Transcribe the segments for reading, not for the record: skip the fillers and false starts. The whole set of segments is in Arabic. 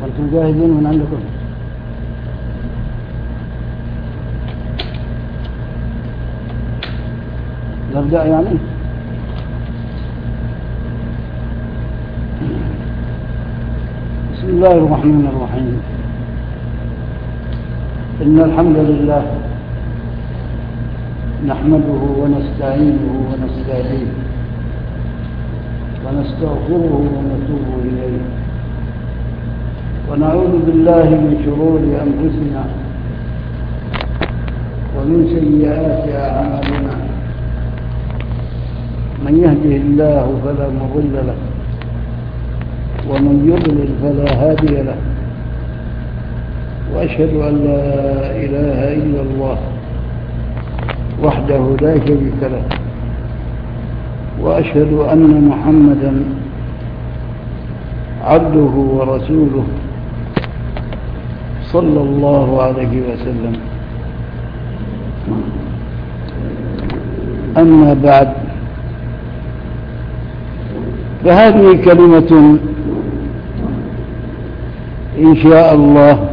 أنتم جاهزين من عندكم؟ نبدأ يعني. بسم الله الرحمن الرحيم. إن الحمد لله نحمده ونستعينه ونستهديه ونستغفره ونتوب إليه ونعوذ بالله من شرور أنفسنا ومن سيئات أعمالنا. من يهده الله فلا مضل له ومن يضلل فلا هادي له، وأشهد أن لا إله إلا الله وحده لا شريك له، وأشهد أن محمدا عبده ورسوله صلى الله عليه وسلم. أما بعد، فهذه كلمة إن شاء الله،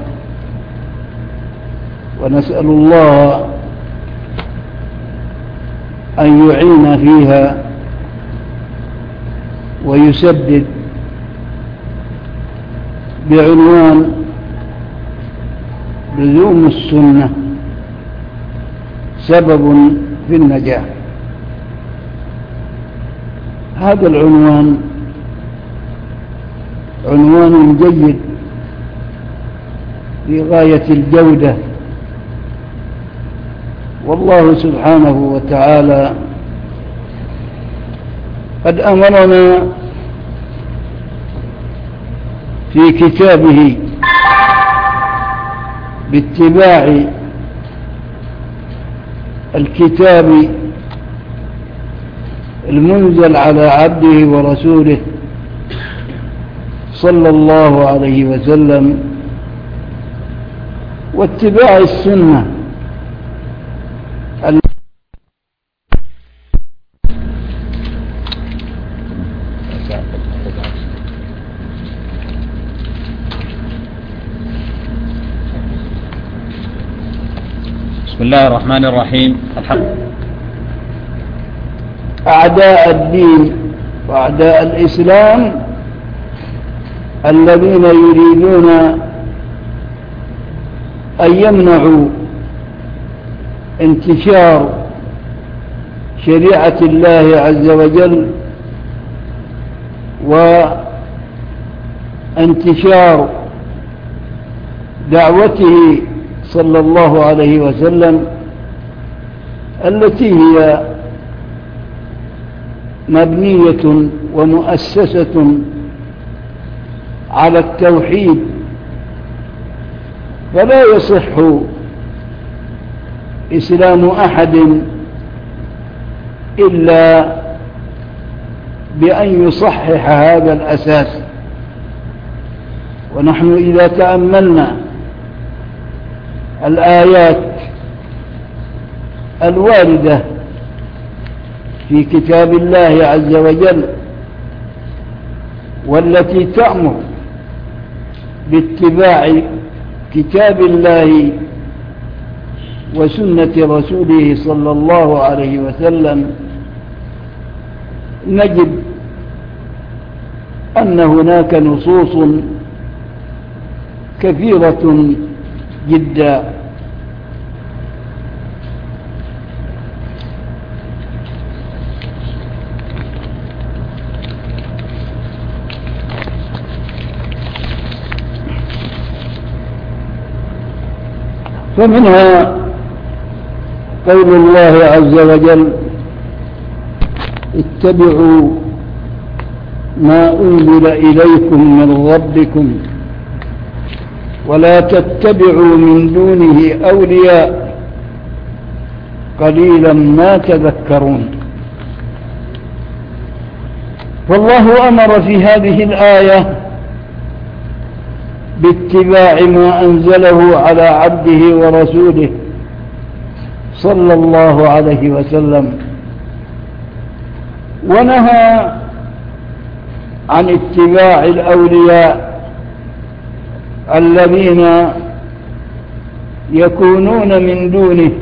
ونسأل الله أن يعين فيها ويسدد، بعنوان لزوم السنة سبب في النجاح. هذا العنوان عنوان جيد في غاية الجودة، والله سبحانه وتعالى قد أمرنا في كتابه باتباع الكتاب المنزل على عبده ورسوله صلى الله عليه وسلم، واتباع السنة بسم الله الرحمن الرحيم. أعداء الدين وأعداء الإسلام الذين يريدون أن يمنعوا انتشار شريعة الله عز وجل وانتشار دعوته صلى الله عليه وسلم، التي هي مبنية ومؤسسة على التوحيد. فلا يصح إسلام أحد إلا بأن يصحح هذا الأساس. ونحن إذا تأملنا الآيات الواردة في كتاب الله عز وجل والتي تأمر باتباع كتاب الله وسنة رسوله صلى الله عليه وسلم، نجد أن هناك نصوص كثيرة جدا. فمنها قول الله عز وجل: اتبعوا ما أنزل إليكم من ربكم ولا تتبعوا من دونه أولياء قليلا ما تذكرون. فالله أمر في هذه الآية باتباع ما أنزله على عبده ورسوله صلى الله عليه وسلم، ونهى عن اتباع الأولياء الذين يكونون من دونه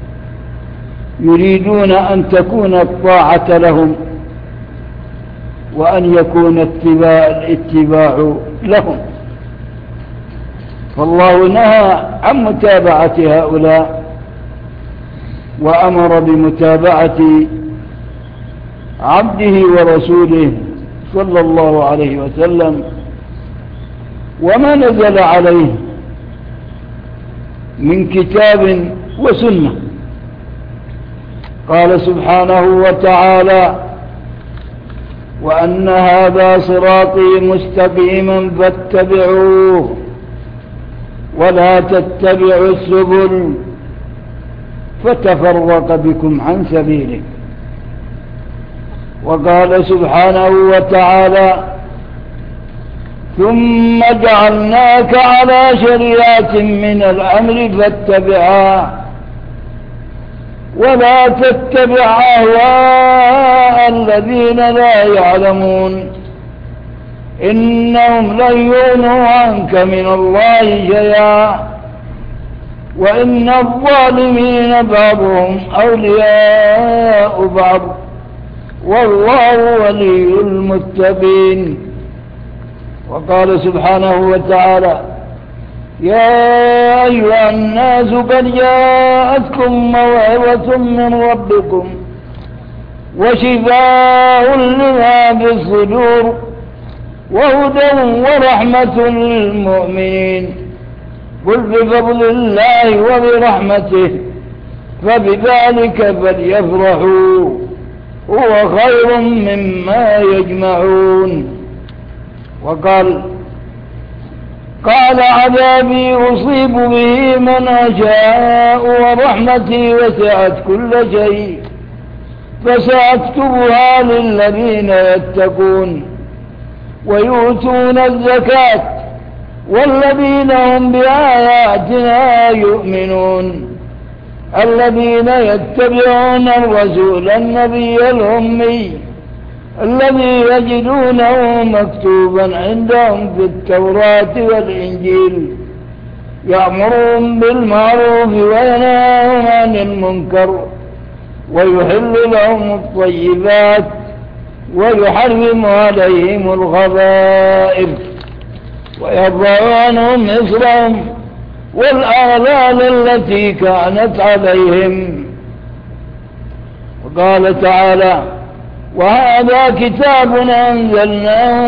يريدون أن تكون الطاعة لهم وأن يكون الاتباع لهم. فالله نهى عن متابعة هؤلاء وأمر بمتابعة عبده ورسوله صلى الله عليه وسلم وما نزل عليه من كتاب وسنة. قال سبحانه وتعالى: وأن هذا صراطي مستقيما فاتبعوه ولا تتبعوا السبل فتفرق بكم عن سبيله. وقال سبحانه وتعالى: ثم جعلناك على شريعة من الأمر فاتبعها ولا تتبع أهواء الذين لا يعلمون إنهم لن يغنوا عنك من الله شيئا وإن الظالمين بعضهم أولياء بعض والله ولي المتقين. وقال سبحانه وتعالى: يا أيها الناس قد جاءتكم موعظة من ربكم وشفاء لما في الصدور وهدى ورحمة للمؤمنين قل بفضل الله وبرحمته فبذلك فليفرحوا هو خير مما يجمعون. وقال: عذابي أصيب به من أشاء ورحمتي وسعت كل شيء فسأكتبها للذين يتقون ويؤتون الزكاة والذين هم بآياتنا يؤمنون الذين يتبعون الرسول النبي الأمي الذي يجدونه مكتوبا عندهم في التوراة والإنجيل يأمرهم بالمعروف وينهاهم عن المنكر ويحل لهم الطيبات ويحرم عليهم الخبائث ويضع عنهم إصرهم والأغلال التي كانت عليهم. وقال تعالى: وهذا كتاب أنزلناه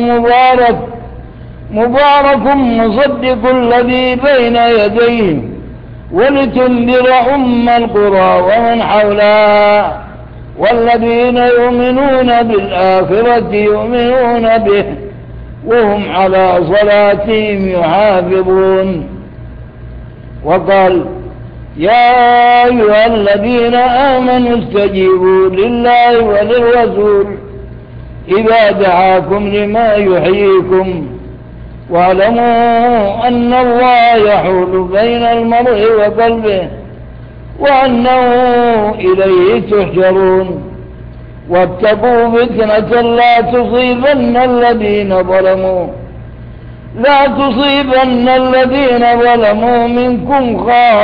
مبارك مصدق الذي بين يديه ولتنذر القرى ومن حولها والذين يؤمنون بالآخرة يؤمنون به وهم على صلاتهم يحافظون. وقال: يا أيها الذين آمنوا استجيبوا لله وللرسول إذا دعاكم لما يحييكم واعلموا أن الله يحول بين المرء وقلبه وأنه إليه تحشرون واتقوا فتنة لا تصيبن الذين ظلموا منكم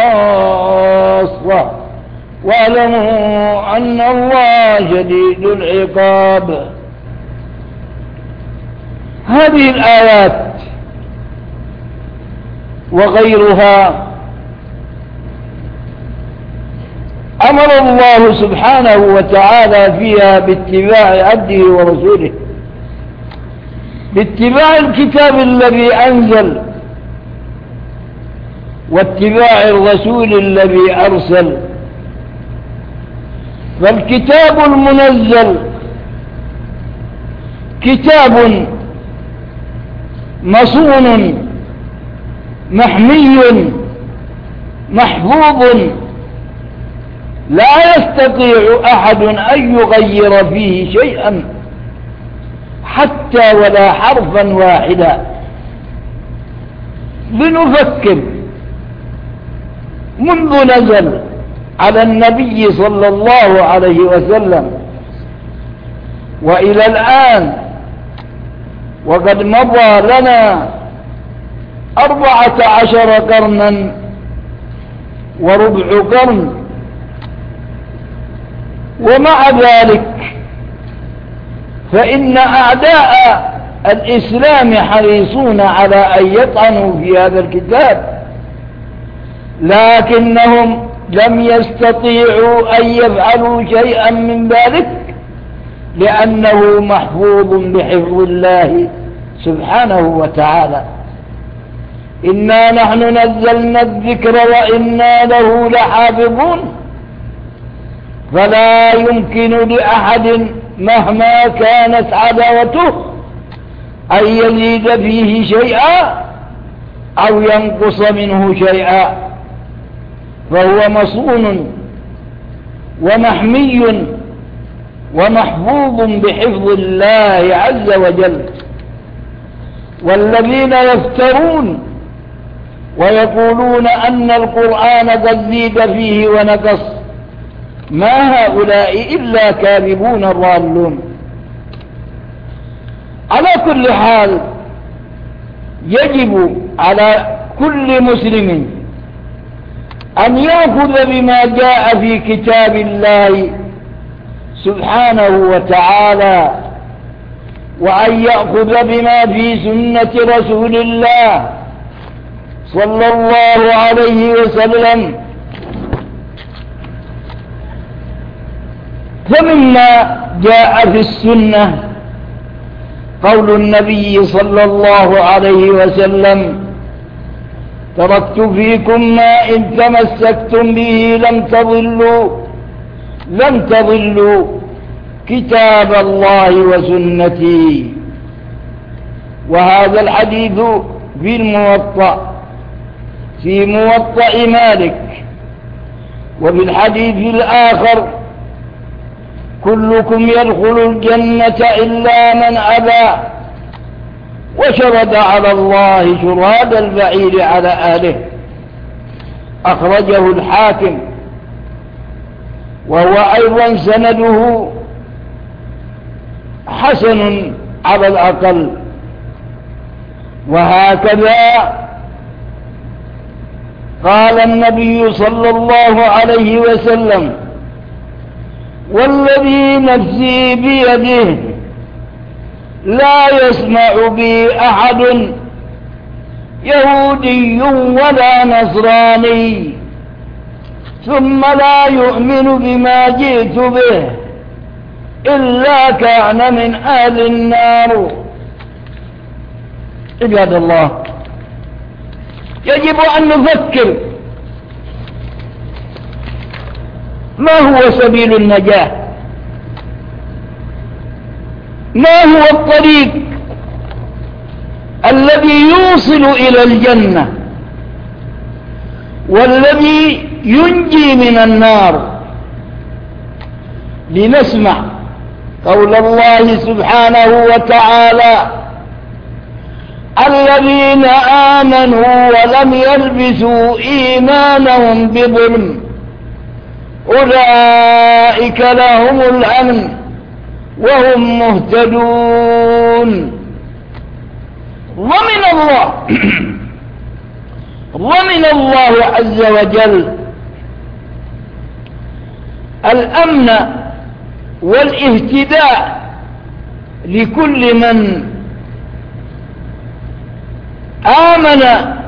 خاصة واعلموا أن الله شديد العقاب. هذه الآيات وغيرها أمر الله سبحانه وتعالى فيها باتباع عبده ورسوله، باتباع الكتاب الذي أنزل واتباع الرسول الذي أرسل. فالكتاب المنزل كتاب مصون محمي محفوظ لا يستطيع أحد أن يغير فيه شيئا حتى ولا حرفا واحدا. لنفكر منذ نزل على النبي صلى الله عليه وسلم وإلى الآن، وقد مضى لنا 14 قرنا وربع قرن. ومع ذلك فإن أعداء الإسلام حريصون على أن يطعنوا في هذا الكتاب، لكنهم لم يستطيعوا أن يفعلوا شيئا من ذلك، لأنه محفوظ بحفظ الله سبحانه وتعالى. إنا نحن نزلنا الذكر وإنا له لحافظون. فلا يمكن لأحد مهما كانت عداوته أن يزيد فيه شيئا أو ينقص منه شيئا، فهو مصون ومحمي ومحفوظ بحفظ الله عز وجل. والذين يفترون ويقولون أن القرآن قد زيد فيه ونقص، ما هؤلاء إلا كاذبون ضالون. على كل حال يجب على كل مسلم أن يأخذ بما جاء في كتاب الله سبحانه وتعالى، وأن يأخذ بما في سنة رسول الله صلى الله عليه وسلم. فمما جاء في السنة قول النبي صلى الله عليه وسلم: تركت فيكم ما إن تمسكتم به لم تضلوا كتاب الله وسنتي. وهذا الحديث في الموطأ، في موطأ مالك. وفي الحديث الآخر: كلكم يدخل الجنة إلا من أبى، وشرد على الله شراد البعير على أهله. أخرجه الحاكم، وهو أيضا سنده حسن على الأقل. وهكذا قال النبي صلى الله عليه وسلم: والذي نفسي بيده لا يسمع بي أحد يهودي ولا نصراني ثم لا يؤمن بما جئت به إلا كان من أهل النار. عباد الله، يجب أن نفكر ما هو سبيل النجاة، ما هو الطريق الذي يوصل إلى الجنة والذي ينجي من النار. لنسمع قول الله سبحانه وتعالى: الذين آمنوا ولم يلبسوا إيمانهم بظلم أولئك لهم الأمن وهم مهتدون. ضمن الله عز وجل الأمن والاهتداء لكل من آمن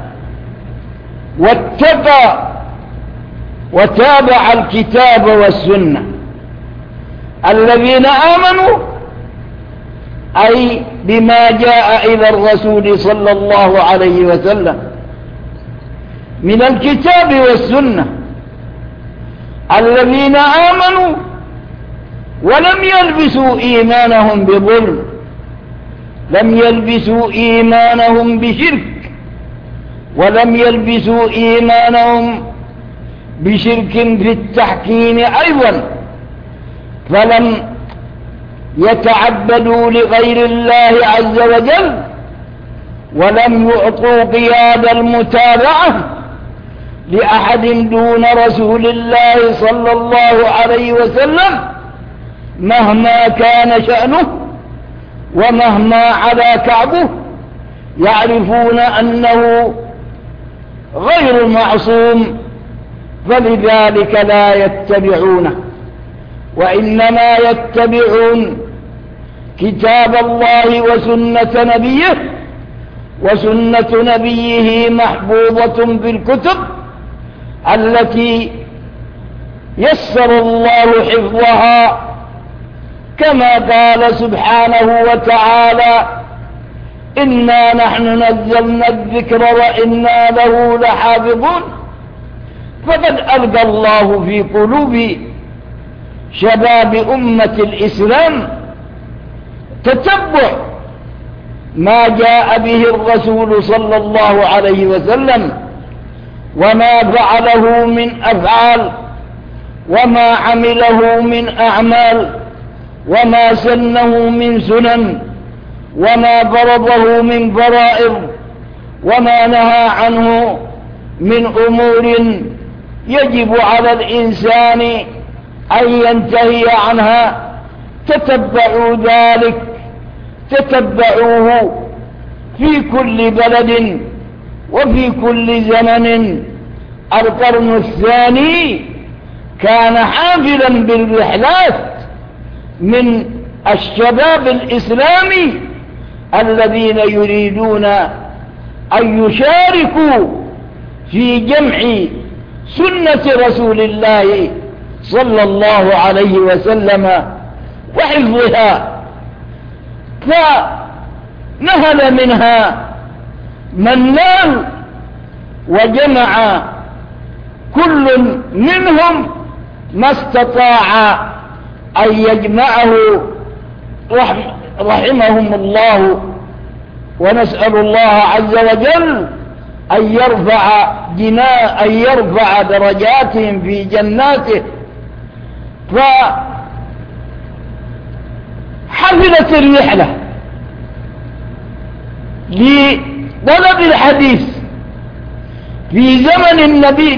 واتقى وتابع الكتاب والسنة. الذين آمنوا أي بما جاء إلى الرسول صلى الله عليه وسلم من الكتاب والسنة. الذين آمنوا ولم يلبسوا إيمانهم بظلم، لم يلبسوا إيمانهم بشرك، ولم يلبسوا إيمانهم بشرك في التحكيم أيضا، فلم يتعبدوا لغير الله عز وجل، ولم يعطوا قياد المتابعة لأحد دون رسول الله صلى الله عليه وسلم مهما كان شأنه ومهما علا كعبه، يعرفون أنه غير معصوم، فلذلك لا يتبعونه، وإنما يتبعون كتاب الله وسنة نبيه، وسنة نبيه محفوظة في الكتب التي يسر الله حفظها، كما قال سبحانه وتعالى: إنا نحن نزلنا الذكر وإنا له لحافظون. فقد ألقى الله في قلوب شباب أمة الإسلام تتبع ما جاء به الرسول صلى الله عليه وسلم، وما فعله من أفعال، وما عمله من أعمال، وما سنه من سنن، وما فرضه من فرائض، وما نهى عنه من أمور يجب على الإنسان أن ينتهي عنها. تتبعوا ذلك، تتبعوه في كل بلد وفي كل زمن. القرن الثاني كان حافلا بالرحلات من الشباب الإسلامي الذين يريدون أن يشاركوا في جمع سنة رسول الله صلى الله عليه وسلم وحفظها، فنهل منها من نال، وجمع كل منهم ما استطاع أن يجمعه رحمهم الله. ونسأل الله عز وجل أن يرفع درجاتهم في جناته. فحفلت الرحلة لطلب الحديث في زمن النبي،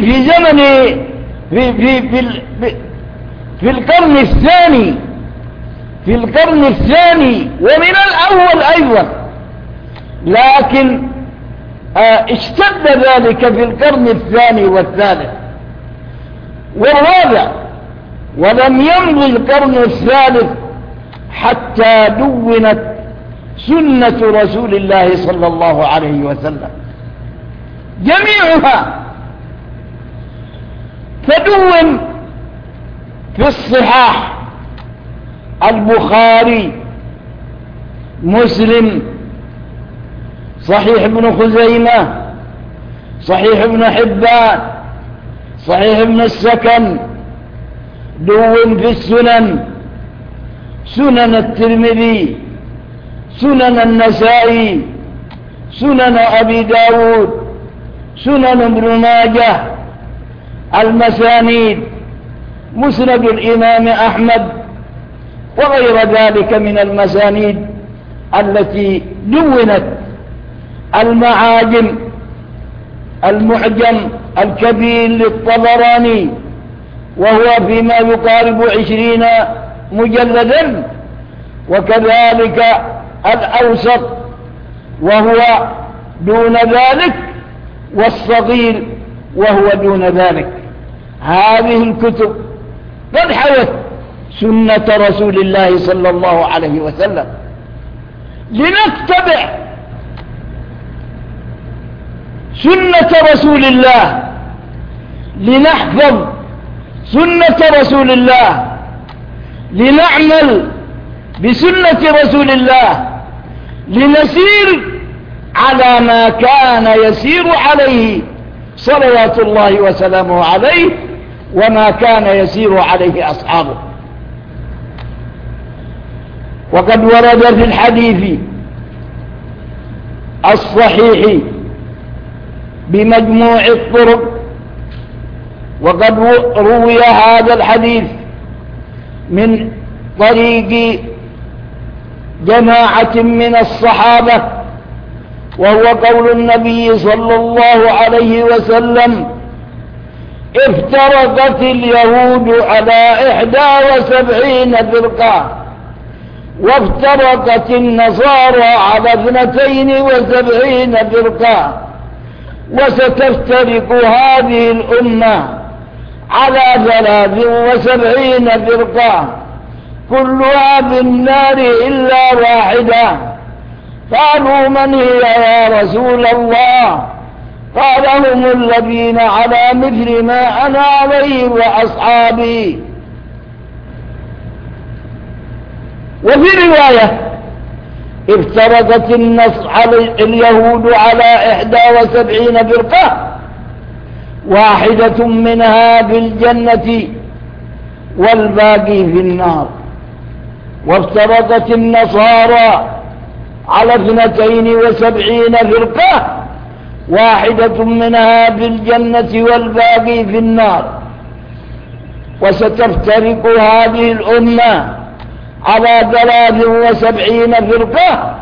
في القرن الثاني ومن الأول أيضا، لكن اشتد ذلك في القرن الثاني والثالث والرابع، ولم يمضي القرن الثالث حتى دونت سنة رسول الله صلى الله عليه وسلم جميعها. تدون في الصحاح: البخاري، مسلم، صحيح ابن خزيمة، صحيح ابن حبان، صحيح ابن السكن. دون في السنن: سنن الترمذي، سنن النسائي، سنن أبي داود، سنن ابن ماجه. المسانيد: مسند الإمام أحمد وغير ذلك من المسانيد التي دونت. المعاجم: المعجم الكبير للطبراني وهو فيما يقارب 20 مجلدا، وكذلك الأوسط وهو دون ذلك، والصغير وهو دون ذلك. هذه الكتب قد حوت سنة رسول الله صلى الله عليه وسلم، لنتبع سنة رسول الله، لنحفظ سنة رسول الله، لنعمل بسنة رسول الله، لنسير على ما كان يسير عليه صلوات الله وسلامه عليه، وما كان يسير عليه أصحابه. وقد ورد في الحديث الصحيح بمجموع الطرق، وقد روي هذا الحديث من طريق جماعة من الصحابة، وهو قول النبي صلى الله عليه وسلم: افترقت اليهود على 71 فرقة، وافترقت النصارى على 72 فرقة، وستفترق هذه الأمة على 73 فرقة كلها بالنار إلا واحدة. قالوا من هي يا رسول الله؟ قال هم الذين على مثل ما أنا عليه وأصحابي. وفي رواية افترقت اليهود على 71 فرقة، واحدة منها بالجنة والباقي في النار. وافترقت النصارى على 72 فرقة، واحدة منها بالجنة والباقي في النار. وستفترق هذه الأمة على 73 فرقة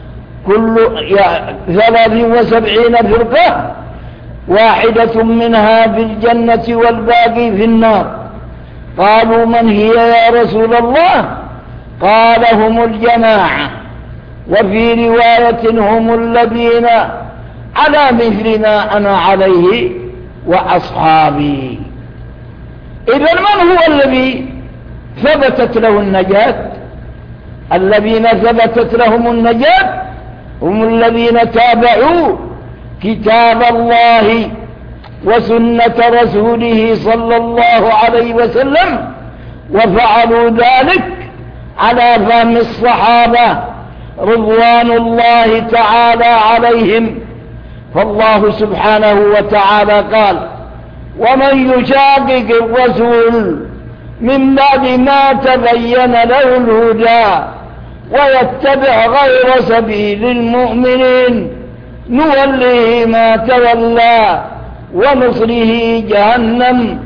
73 فرقة، واحدة منها بالجنة والباقي في النار. قالوا من هي يا رسول الله؟ قال هم الجماعة، وفي رواية هم الذين على مثل ما أنا عليه وأصحابي. إذن من هو الذي ثبتت له النجاة؟ الذين ثبتت لهم النجاة هم الذين تابعوا كتاب الله وسنة رسوله صلى الله عليه وسلم، وفعلوا ذلك على فهم الصحابة رضوان الله تعالى عليهم. فالله سبحانه وتعالى قال: ومن يشاقق الرسول من بعد ما تبين له الهدى ويتبع غير سبيل المؤمنين نوله ما تولى ونصره جهنم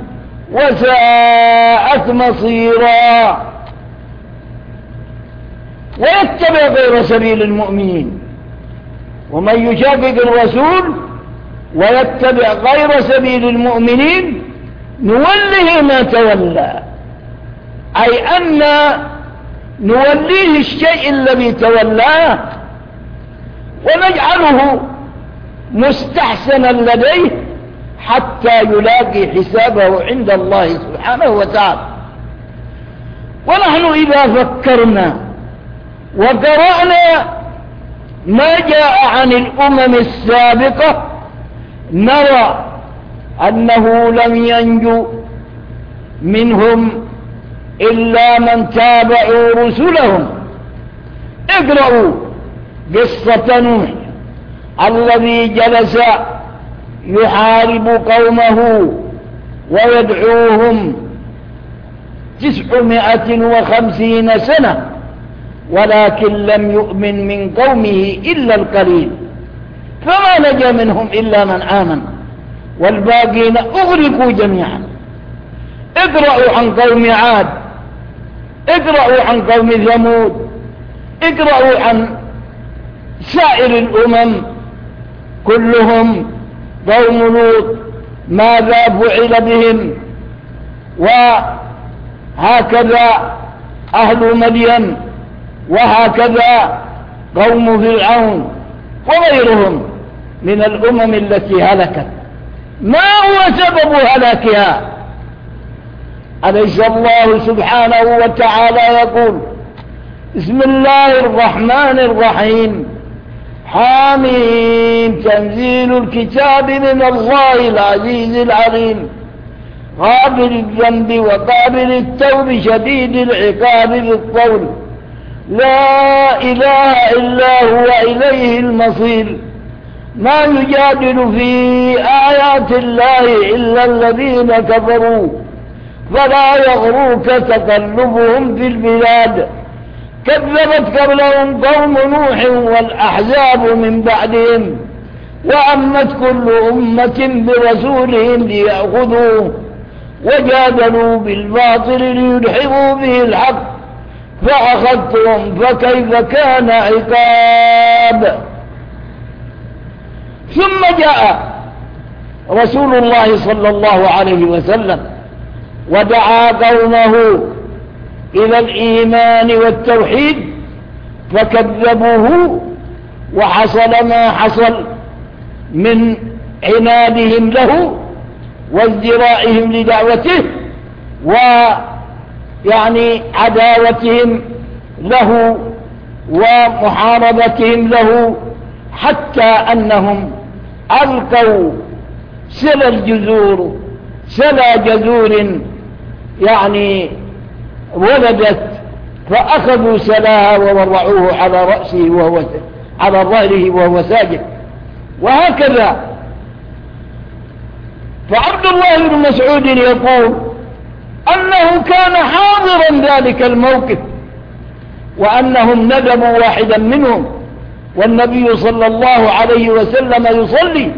وساءت مصيرا. ويتبع غير سبيل المؤمنين، ومن يشاقق الرسول ويتبع غير سبيل المؤمنين نوله ما تولى، أي أن نوليه الشيء الذي تولاه ونجعله مستحسنا لديه حتى يلاقي حسابه عند الله سبحانه وتعالى. ونحن إذا فكرنا وقرأنا ما جاء عن الأمم السابقة نرى أنه لم ينجو منهم إلا من تابعوا رسلهم. اقرأوا قصة نوح الذي جلس يحارب قومه ويدعوهم 950 سنة، ولكن لم يؤمن من قومه إلا القليل، فما نجا منهم إلا من آمن، والباقين أغرقوا جميعا. اقرأوا عن قوم عاد، اقرأوا عن قوم ثمود، اقرأوا عن سائر الأمم كلهم قوم لوط ماذا فعل بهم، وهكذا أهل مدين، وهكذا قوم فرعون وغيرهم من الأمم التي هلكت. ما هو سبب هلاكها؟ أليس الله سبحانه وتعالى يقول: بسم الله الرحمن الرحيم، حاميم، تنزيل الكتاب من الله العزيز العليم، غافر الذنب وقابل التوب شديد العقاب بالقول، لا إله إلا هو إليه المصير، ما يجادل في آيات الله إلا الذين كفروا، فلا يغروك تقلبهم في البلاد، كذبت قبلهم قوم نوح والأحزاب من بعدهم، وأمت كل أمة برسولهم ليأخذوه، وجادلوا بالباطل ليدحضوا به الحق، فأخذتهم فكيف كان عقاب. ثم جاء رسول الله صلى الله عليه وسلم ودعا قومه إلى الإيمان والتوحيد فكذبوه، وحصل ما حصل من عنادهم له وازدرائهم لدعوته ويعني عداوتهم له ومحاربتهم له، حتى أنهم ألقوا سلا جذور يعني ولدت، فأخذوا سلاها ووضعوه على رأسه على ظهره وهو ساجد، وهكذا. فعبد الله بن مسعود يقول أنه كان حاضرا ذلك الموقف، وأنهم ندبوا واحدا منهم والنبي صلى الله عليه وسلم يصلي،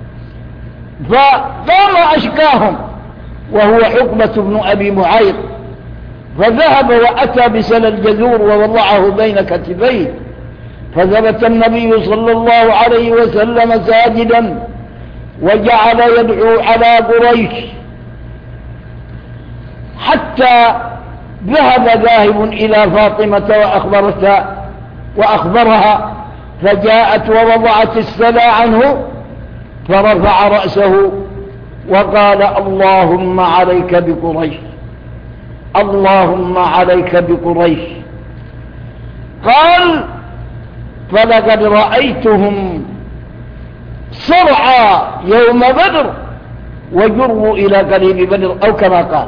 فقام أشكاهم وهو حكمة بن أبي معيط، فذهب وأتى بسل الجذور ووضعه بين كتفيه، فثبت النبي صلى الله عليه وسلم ساجدا وجعل يدعو على قريش، حتى ذاهب إلى فاطمة وأخبرها، فجاءت ووضعت السلا عنه، فرفع رأسه وقال اللهم عليك بقريش، اللهم عليك بقريش. قال فلقد رأيتهم صرعى يوم بدر وجروا إلى قريب بدر، أو كما قال.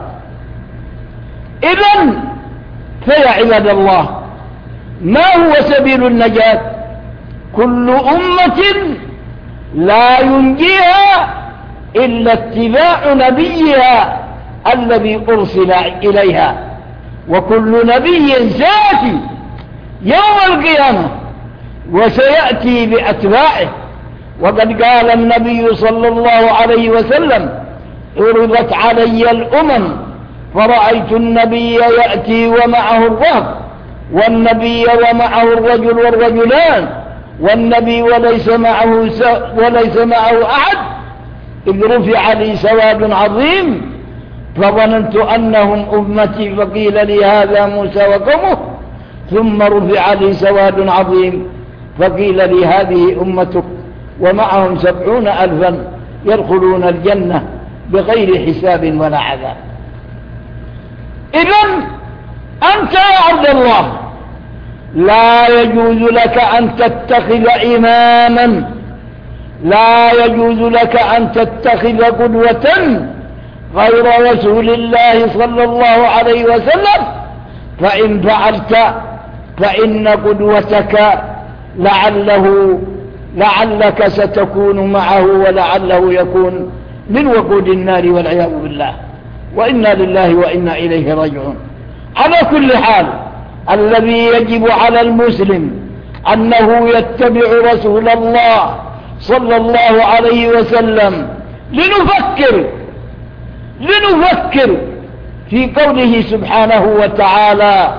إذن فيا عباد الله، ما هو سبيل النجاة؟ كل أمة لا ينجيها إلا اتباع نبيها الذي أرسل إليها، وكل نبي سيأتي يوم القيامة وسيأتي بأتباعه. وقد قال النبي صلى الله عليه وسلم عرضت علي الأمم فرأيت النبي يأتي ومعه الرهب، والنبي ومعه الرجل والرجلان، والنبي وليس معه أحد، إذ رفع لي سواد عظيم فظننت أنهم أمتي، فقيل لي هذا موسى وقومه، ثم رفع لي سواد عظيم فقيل لي هذه أمتك، ومعهم 70,000 يدخلون الجنة بغير حساب ولا عذاب. إذن أنت يا عبد الله لا يجوز لك أن تتخذ إماما، لا يجوز لك أن تتخذ قدوة غير رسول الله صلى الله عليه وسلم، فإن فعلت فإن قدوتك لعلك ستكون معه، ولعله يكون من وقود النار والعياذ بالله، وإنا لله وإنا إليه راجعون. على كل حال، الذي يجب على المسلم أنه يتبع رسول الله صلى الله عليه وسلم. لنفكر في قوله سبحانه وتعالى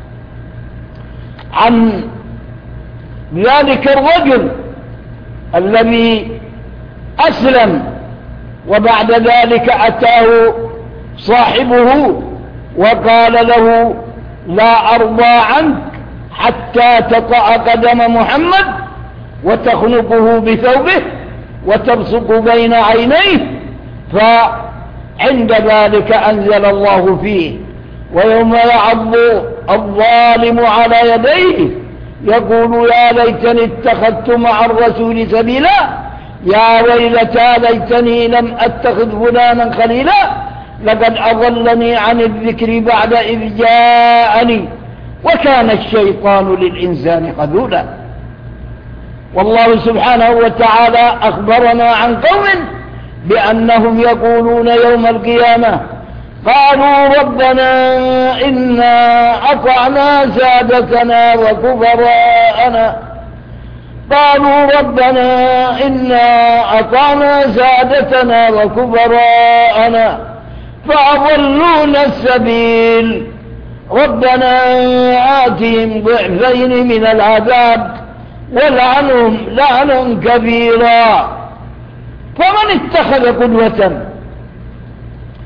عن ذلك الرجل الذي أسلم، وبعد ذلك أتاه صاحبه وقال له لا أرضى عنك حتى تطأ قدم محمد وتخنقه بثوبه وتبصق بين عينيه. فعند ذلك أنزل الله فيه ويوم يعض الظالم على يديه يقول يا ليتني اتخذت مع الرسول سبيلا، يا ويلتى ليتني لم أتخذ فلانا خليلا، لقد أضلني عن الذكر بعد إذ جاءني وكان الشيطان للإنسان خذولا. والله سبحانه وتعالى أخبرنا عن قوم بأنهم يقولون يوم القيامة قالوا ربنا إنا أطعنا سادتنا وكبراءنا، قالوا ربنا إنا أطعنا سادتنا وكبراءنا فأضلونا السبيل، ربنا آتهم ضعفين من العذاب ولعنهم لعنا كبيرا. فمن اتخذ قدوة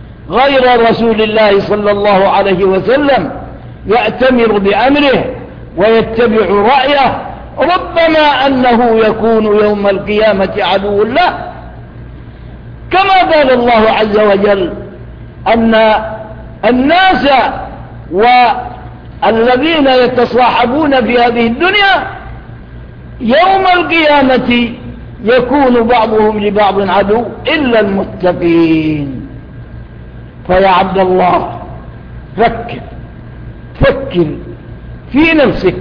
غير رسول الله صلى الله عليه وسلم يأتمر بأمره ويتبع رأيه ربما أنه يكون يوم القيامة عدو له، كما قال الله عز وجل أن الناس والذين يتصاحبون في هذه الدنيا يوم القيامة يكون بعضهم لبعض عدو إلا المتقين. فيا عبد الله فكر في نفسك.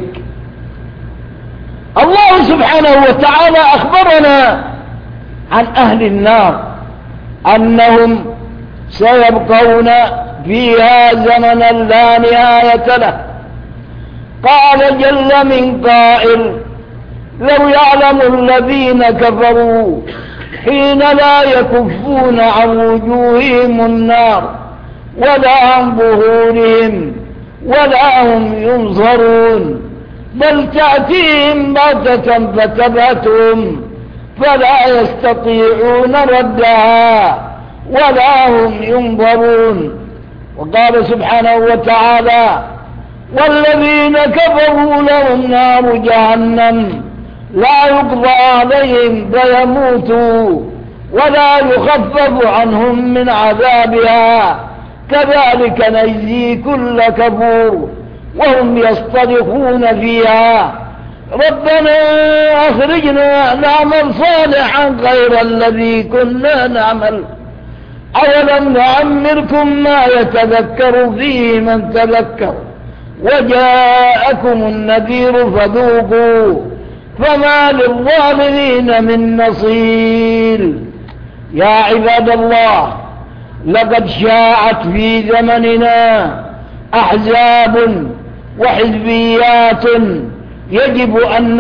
الله سبحانه وتعالى أخبرنا عن أهل النار أنهم سيبقون فيها زمنا لا نهاية له. قال جل من قائل: لو يعلم الذين كفروا حين لا يكفون عن وجوههم النار ولا عن ظهورهم ولا هم ينظرون، بل تأتيهم بغتة فتبهتهم فلا يستطيعون ردها ولا هم ينظرون. وقال سبحانه وتعالى: والذين كفروا لهم نار جهنم لا يقضى عليهم فيموتوا ولا يخفف عنهم من عذابها كذلك نجزي كل كفور وهم يصطرخون فيها ربنا أخرجنا نعمل صالحا غير الذي كنا نعمل أولم نعمركم ما يتذكر فيه من تذكر وجاءكم النذير فذوقوا فما للظالمين من نصير. يا عباد الله، لقد شاعت في زمننا أحزاب وحزبيات يجب أن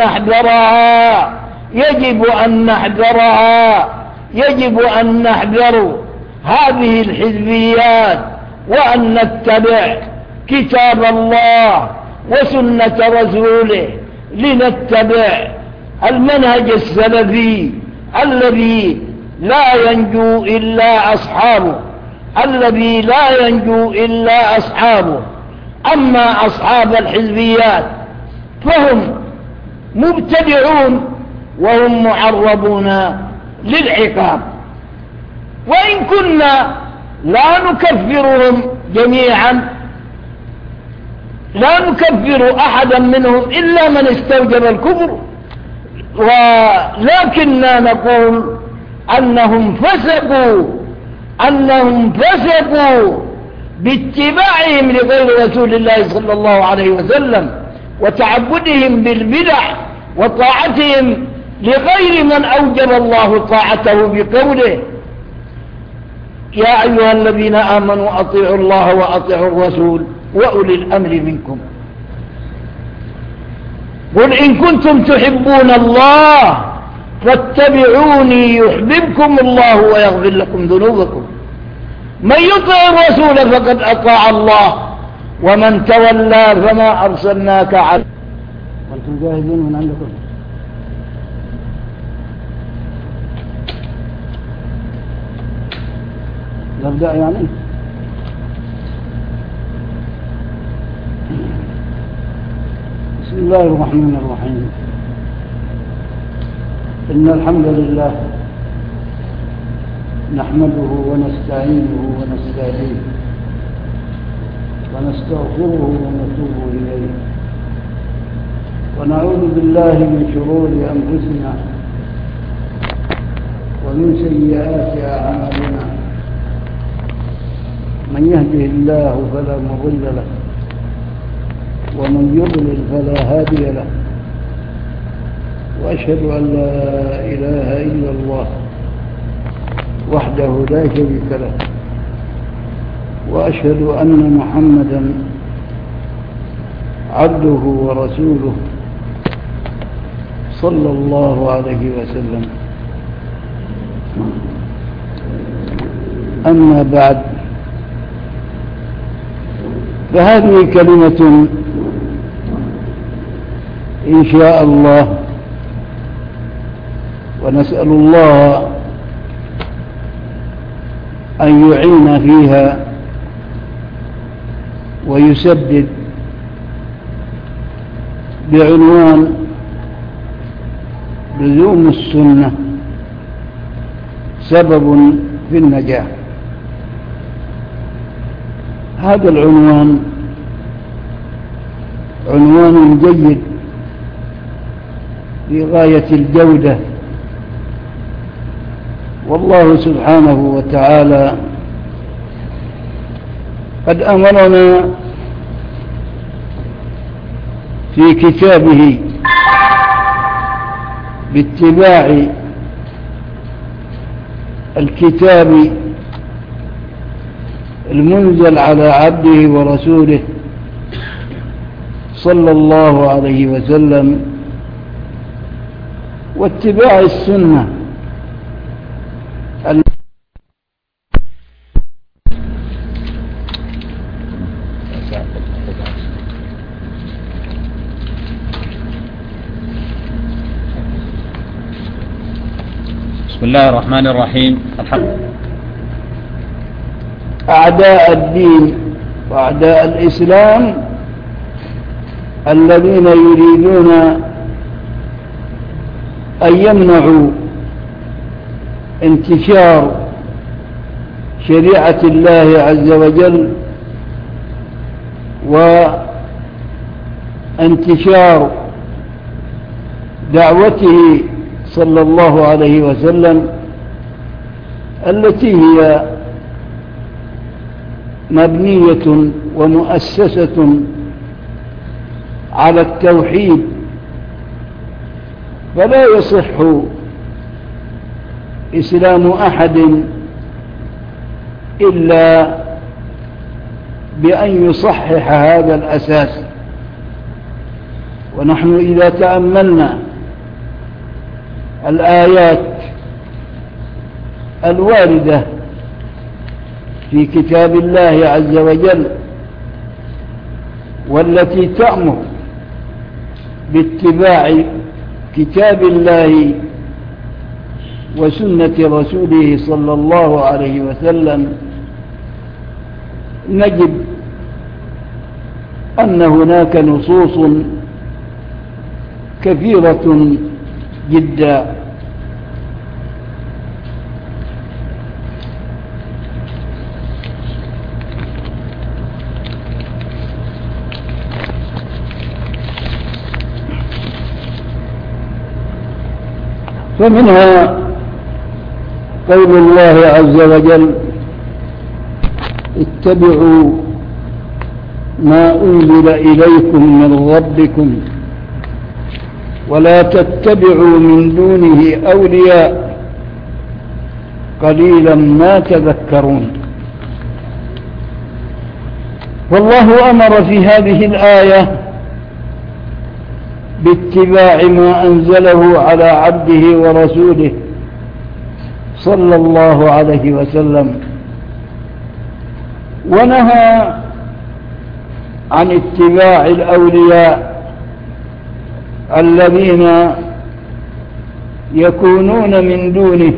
نحذر هذه الحزبيات وأن نتبع كتاب الله وسنة رسوله، لنتبع المنهج السلفي الذي لا ينجو إلا أصحابه. أما أصحاب الحزبيات فهم مبتدعون وهم معرضون للعقاب، وإن كنا لا نكفرهم جميعا، لا نكفر أحدا منهم إلا من استوجب الكفر، ولكننا نقول أنهم فسقوا باتباعهم لغير رسول الله صلى الله عليه وسلم وتعبدهم بالبدع وطاعتهم لغير من أوجب الله طاعته بقوله: يا أيها الذين آمنوا أطيعوا الله وأطيعوا الرسول وأولي الأمر منكم. قل إن كنتم تحبون الله فاتبعوني يحببكم الله ويغفر لكم ذنوبكم. من يطع الرسول فقد أطاع الله ومن تولى فما أرسلناك عليه. وأنتم جاهزين من عندكم؟ نبدأ يعني. بسم الله الرحمن الرحيم. إن الحمد لله نحمده ونستعينه ونستهديه ونستغفره ونتوب إليه ونعوذ بالله من شرور أنفسنا ومن سيئات أعمالنا. من يهده الله فلا مضل له ومن يضلل فلا هادي له، وأشهد أن لا إله إلا الله وحده لا شريك له، وأشهد أن محمدا عبده ورسوله صلى الله عليه وسلم. أما بعد، فهذه كلمة إن شاء الله، ونسأل الله أن يعين فيها ويسدد بعنوان لزوم السنة سبب في النجاح. هذا العنوان عنوان جيد في غاية الجودة، والله سبحانه وتعالى قد أمرنا في كتابه باتباع الكتاب المنزل على عبده ورسوله صلى الله عليه وسلم، واتباع السنة بسم الله الرحمن الرحيم. أعداء الدين وأعداء الإسلام الذين يريدون أن يمنعوا انتشار شريعة الله عز وجل وانتشار دعوته صلى الله عليه وسلم التي هي مبنية ومؤسسة على التوحيد، فلا يصح إسلام أحد إلا بأن يصحح هذا الأساس. ونحن إذا تأملنا الآيات الواردة في كتاب الله عز وجل والتي تأمر باتباع كتاب الله وسنة رسوله صلى الله عليه وسلم، نجد أن هناك نصوص كثيرة جدا فمنها قول الله عز وجل: اتبعوا ما أنزل إليكم من ربكم ولا تتبعوا من دونه أولياء قليلا ما تذكرون. والله أمر في هذه الآية باتباع ما أنزله على عبده ورسوله صلى الله عليه وسلم، ونهى عن اتباع الأولياء الذين يكونون من دونه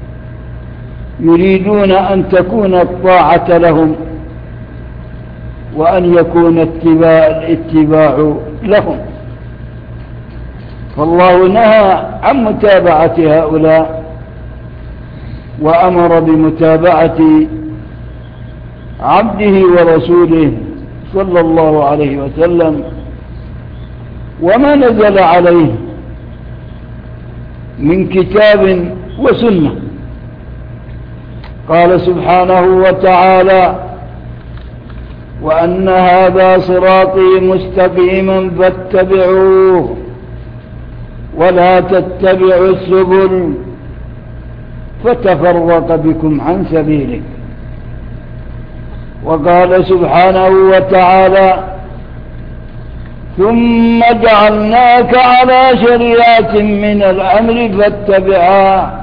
يريدون أن تكون الطاعة لهم وأن يكون الاتباع لهم. فالله نهى عن متابعة هؤلاء وأمر بمتابعة عبده ورسوله صلى الله عليه وسلم وما نزل عليه من كتاب وسنة. قال سبحانه وتعالى: وأن هذا صراطي مستقيما فاتبعوه ولا تتبعوا السبل فتفرق بكم عن سبيله. وقال سبحانه وتعالى: ثم جعلناك على شريعة من الأمر فاتبعها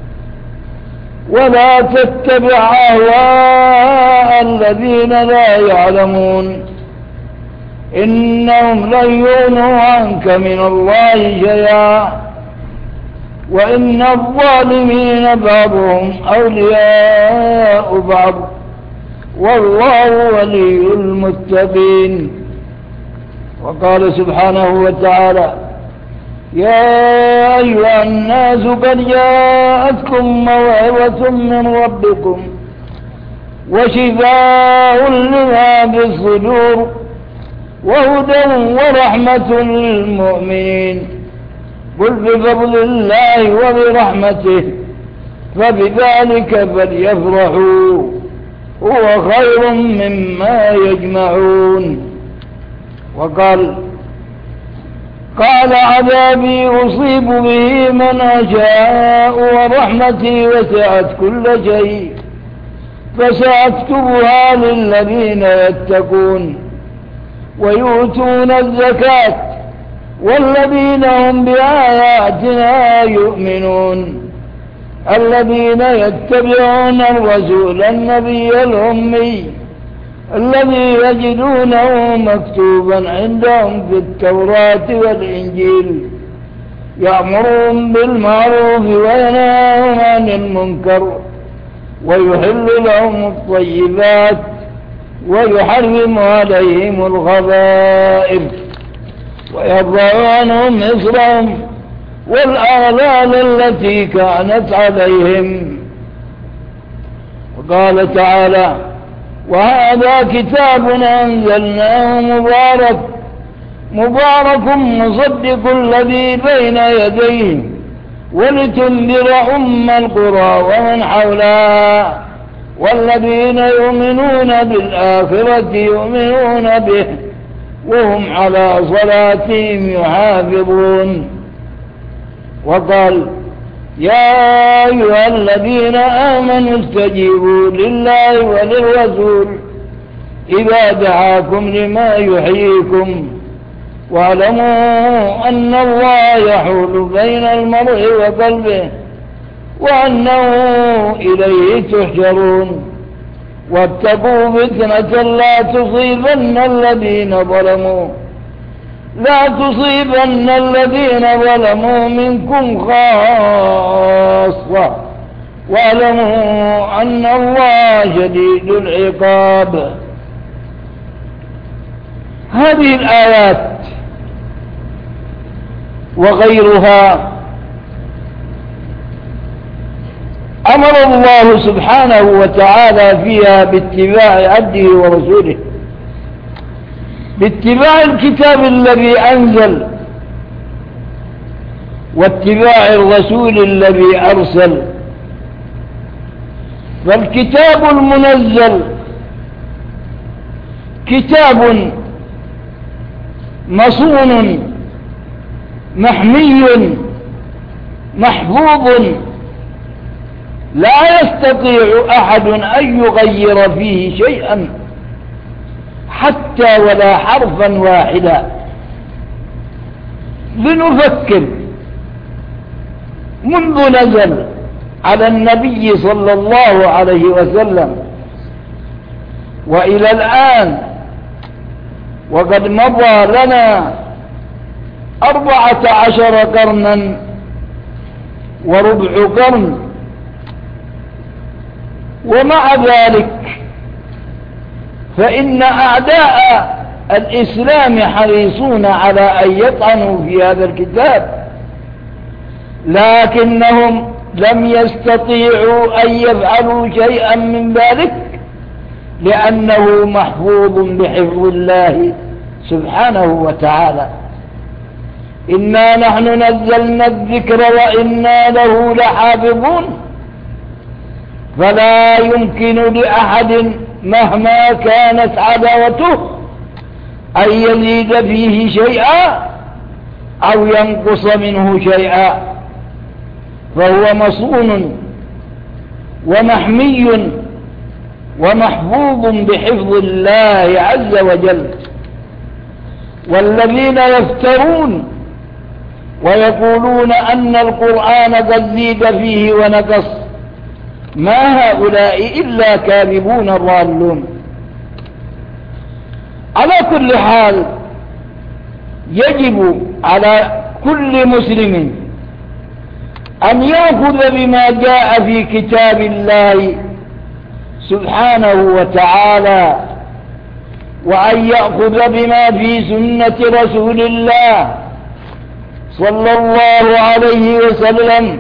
ولا تتبع أهواء الذين لا يعلمون إنهم لن يغنوا عنك من الله شيئا وإن الظالمين بعضهم أولياء بعض والله ولي المتقين. وقال سبحانه وتعالى: يا أيها الناس قد جاءتكم موعظة من ربكم وشفاء لما في الصدور وهدى ورحمة للمؤمنين. قل بفضل الله وبرحمته فبذلك فليفرحوا هو خير مما يجمعون. وقال: عذابي أصيب به من أشاء ورحمتي وسعت كل شيء فسأكتبها للذين يتقون ويؤتون الزكاة والذين هم بآياتنا يؤمنون الذين يتبعون الرسول النبي الأمي الذي يجدونه مكتوبا عندهم في التوراة والإنجيل يأمرهم بالمعروف وينهاهم عن المنكر ويحل لهم الطيبات ويحرم عليهم الخبائث ويضع عنهم إصرهم والأغلال التي كانت عليهم. وقال تعالى: وهذا كتاب أنزلناه مبارك مصدق الذي بين يديه ولتنذر أم القرى ومن حولها والذين يؤمنون بالآخرة يؤمنون به وهم على صلاتهم يحافظون. وقال: يا أيها الذين آمنوا استجيبوا لله وللرسول إذا دعاكم لما يحييكم واعلموا أن الله يحول بين المرء وقلبه وأنه إليه تحشرون واتقوا فتنة لا تصيبن الذين ظلموا منكم خاصة واعلموا أن الله شديد العقاب. هذه الآيات وغيرها أمر الله سبحانه وتعالى فيها باتباع عبده ورسوله، باتباع الكتاب الذي أنزل واتباع الرسول الذي أرسل. فالكتاب المنزل كتاب مصون محمي محفوظ لا يستطيع أحد أن يغير فيه شيئا حتى ولا حرفا واحدا. لنفكر منذ نزل على النبي صلى الله عليه وسلم وإلى الآن وقد مضى لنا 14 قرنا وربع قرن، ومع ذلك فإن أعداء الإسلام حريصون على أن يطعنوا في هذا الكتاب، لكنهم لم يستطيعوا أن يفعلوا شيئا من ذلك لأنه محفوظ بحفظ الله سبحانه وتعالى. إنا نحن نزلنا الذكر وإنا له لحافظون. فلا يمكن لأحد مهما كانت عداوته أن يزيد فيه شيئا أو ينقص منه شيئا، فهو مصون ومحمي ومحفوظ بحفظ الله عز وجل. والذين يفترون ويقولون أن القرآن قد زيد فيه ونقص ما هؤلاء إلا كاذبون ضالون. على كل حال يجب على كل مسلم أن يأخذ بما جاء في كتاب الله سبحانه وتعالى وأن يأخذ بما في سنة رسول الله صلى الله عليه وسلم.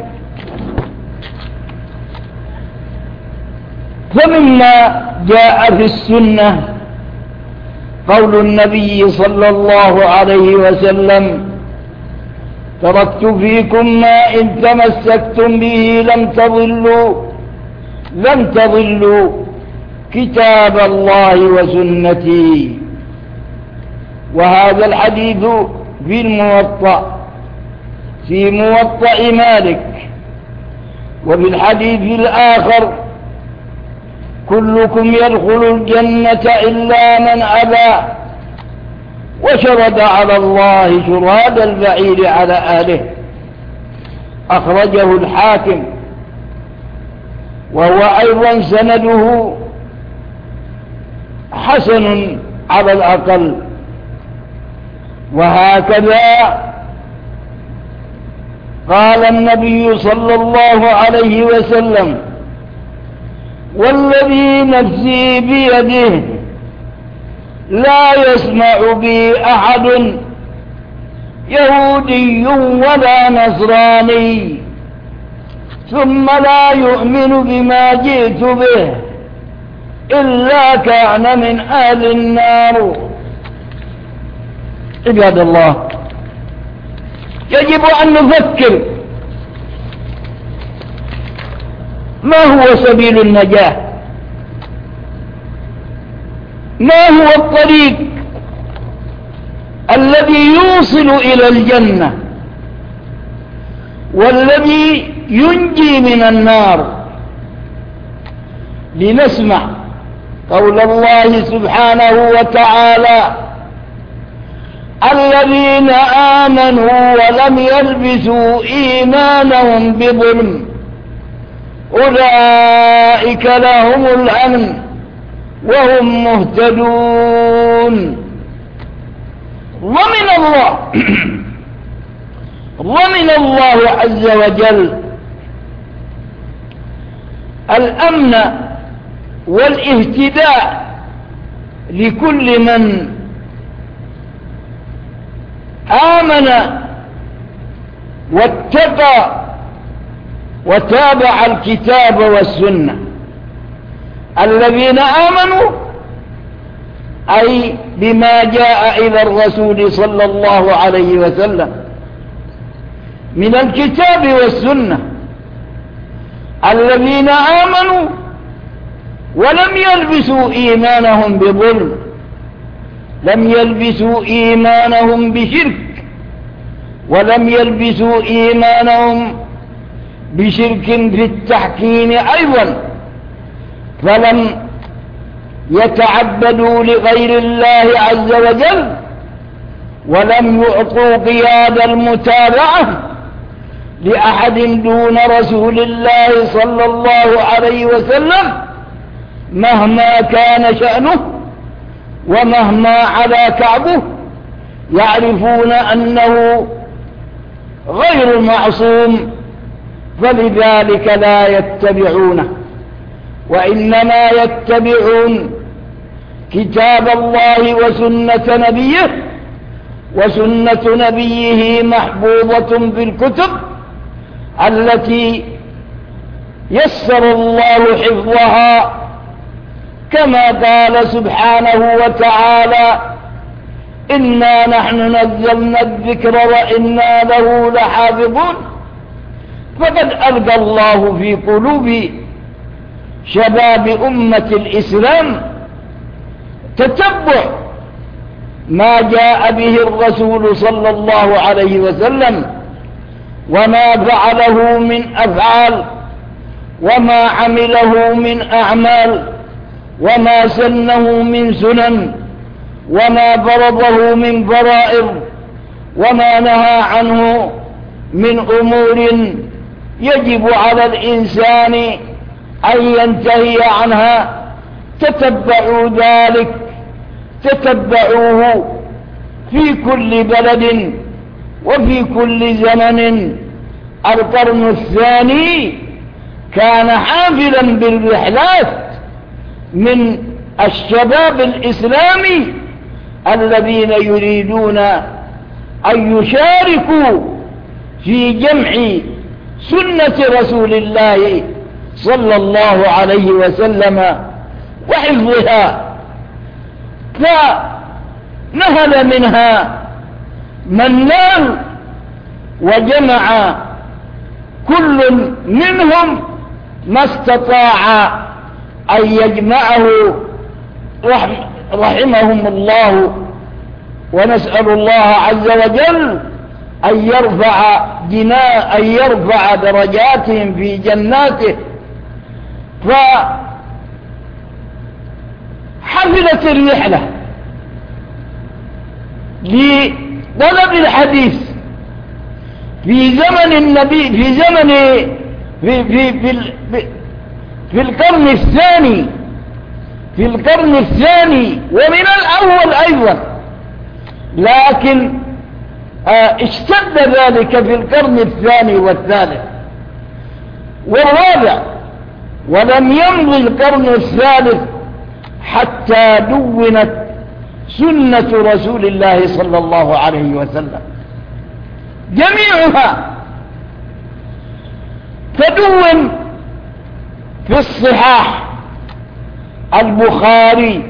فمما جاء في السنة قول النبي صلى الله عليه وسلم: تركت فيكم ما إن تمسكتم به لم تضلوا كتاب الله وسنتي. وهذا الحديث في الموطأ، في موطأ مالك. وفي الحديث الآخر: كلكم يدخل الجنة إلا من أبى، وشرد على الله شراد البعير على أهله. أخرجه الحاكم، وهو أيضا سنده حسن على الأقل. وهكذا قال النبي صلى الله عليه وسلم: والذي نفسي بيده لا يسمع بي أحد يهودي ولا نصراني ثم لا يؤمن بما جئت به إلا كان من أهل النار. عباد الله، يجب أن نفكر ما هو سبيل النجاة، ما هو الطريق الذي يوصل إلى الجنة والذي ينجي من النار. لنسمع قول الله سبحانه وتعالى: الذين آمنوا ولم يلبسوا إيمانهم بظلم أولئك لهم الأمن وهم مهتدون. ضمن الله عز وجل الأمن والاهتداء لكل من آمن واتقى وتابع الكتاب والسنة. الذين آمنوا أي بما جاء إلى الرسول صلى الله عليه وسلم من الكتاب والسنة. الذين آمنوا ولم يلبسوا إيمانهم بظلم، لم يلبسوا إيمانهم بشرك، ولم يلبسوا إيمانهم بشرك في التحكيم أيضا، فلم يتعبدوا لغير الله عز وجل، ولم يعطوا قياد المتابعة لأحد دون رسول الله صلى الله عليه وسلم مهما كان شأنه ومهما علا كعبه. يعرفون أنه غير معصوم، فلذلك لا يتبعونه، وإنما يتبعون كتاب الله وسنة نبيه. وسنة نبيه محفوظة في الكتب التي يسر الله حفظها، كما قال سبحانه وتعالى: إنا نحن نزلنا الذكر وإنا له لحافظون. فقد ألقى الله في قلوب شباب أمة الإسلام تتبع ما جاء به الرسول صلى الله عليه وسلم، وما فعله من أفعال، وما عمله من أعمال، وما سنه من سنن، وما فرضه من فرائض، وما نهى عنه من أمور يجب على الإنسان أن ينتهي عنها. تتبعوا ذلك، تتبعوه في كل بلد وفي كل زمن. القرن الثاني كان حافلا بالرحلات من الشباب الإسلامي الذين يريدون أن يشاركوا في جمع سنة رسول الله صلى الله عليه وسلم وحفظها، فنهل منها من نال، وجمع كل منهم ما استطاع أن يجمعه رحمهم الله. ونسأل الله عز وجل أن يرفع درجاتهم في جناته. فحفلت الرحلة لطلب الحديث في زمن النبي، في القرن الثاني ومن الأول أيضا، لكن اشتد ذلك في القرن الثاني والثالث والرابع، ولم يمضي القرن الثالث حتى دونت سنة رسول الله صلى الله عليه وسلم جميعها. تدون في الصحاح البخاري،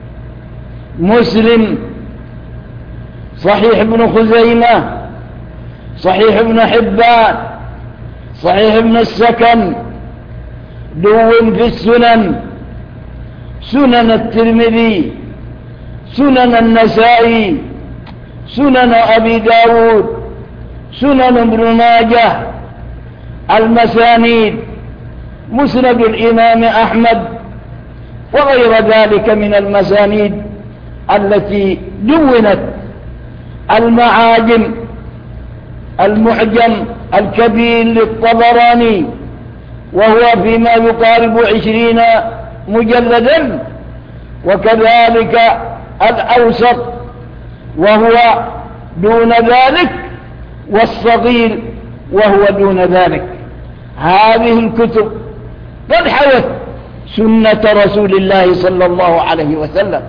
مسلم، صحيح ابن خزيمة، صحيح ابن حبان، صحيح ابن السكن، دون في السنن، سنن الترمذي، سنن النسائي، سنن أبي داود، سنن ابن ماجه، المسانيد، مسند الإمام أحمد، وغير ذلك من المسانيد التي دونت. المعاجم، المعجم الكبير للطبراني وهو فيما يقارب 20 مجلدا، وكذلك الأوسط وهو دون ذلك، والصغير وهو دون ذلك. هذه الكتب قد حوت سنة رسول الله صلى الله عليه وسلم،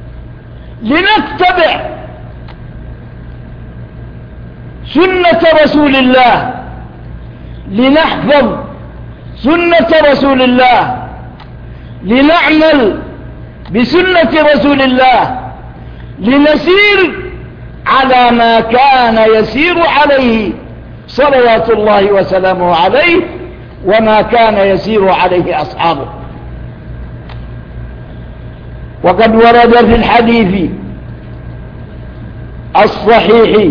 لنتبع سنة رسول الله، لنحفظ سنة رسول الله، لنعمل بسنة رسول الله، لنسير على ما كان يسير عليه صلوات الله وسلامه عليه، وما كان يسير عليه أصحابه. وقد ورد في الحديث الصحيح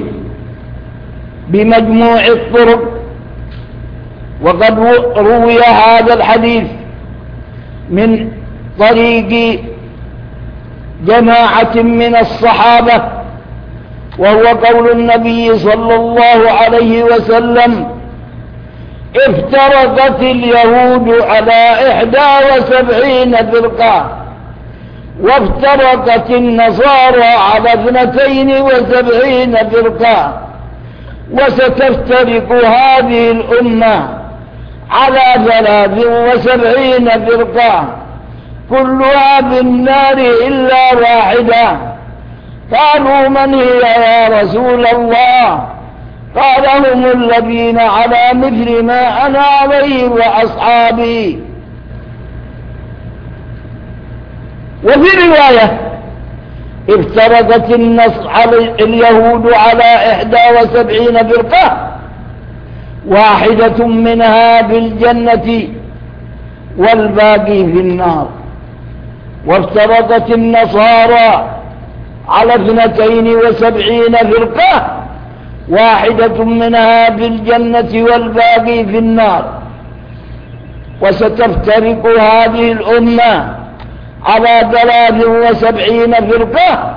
بمجموع الطرق، وقد روي هذا الحديث من طريق جماعة من الصحابة، وهو قول النبي صلى الله عليه وسلم: افترقت اليهود على 71 فرقة، وافترقت النصارى على 72 فرقة، وستفترق هذه الأمة على 73 فرقة، كلها بالنار إلا واحدة. قالوا: من هي يا رسول الله؟ قال: هم الذين على مثل ما أنا عليه وأصحابي. وفي رواية: افترقت اليهود على 71 فرقة، واحدة منها بالجنة والباقي في النار. وافترقت النصارى على 72 فرقة، واحدة منها بالجنة والباقي في النار. وستفترق هذه الأمة على 73 فرقة،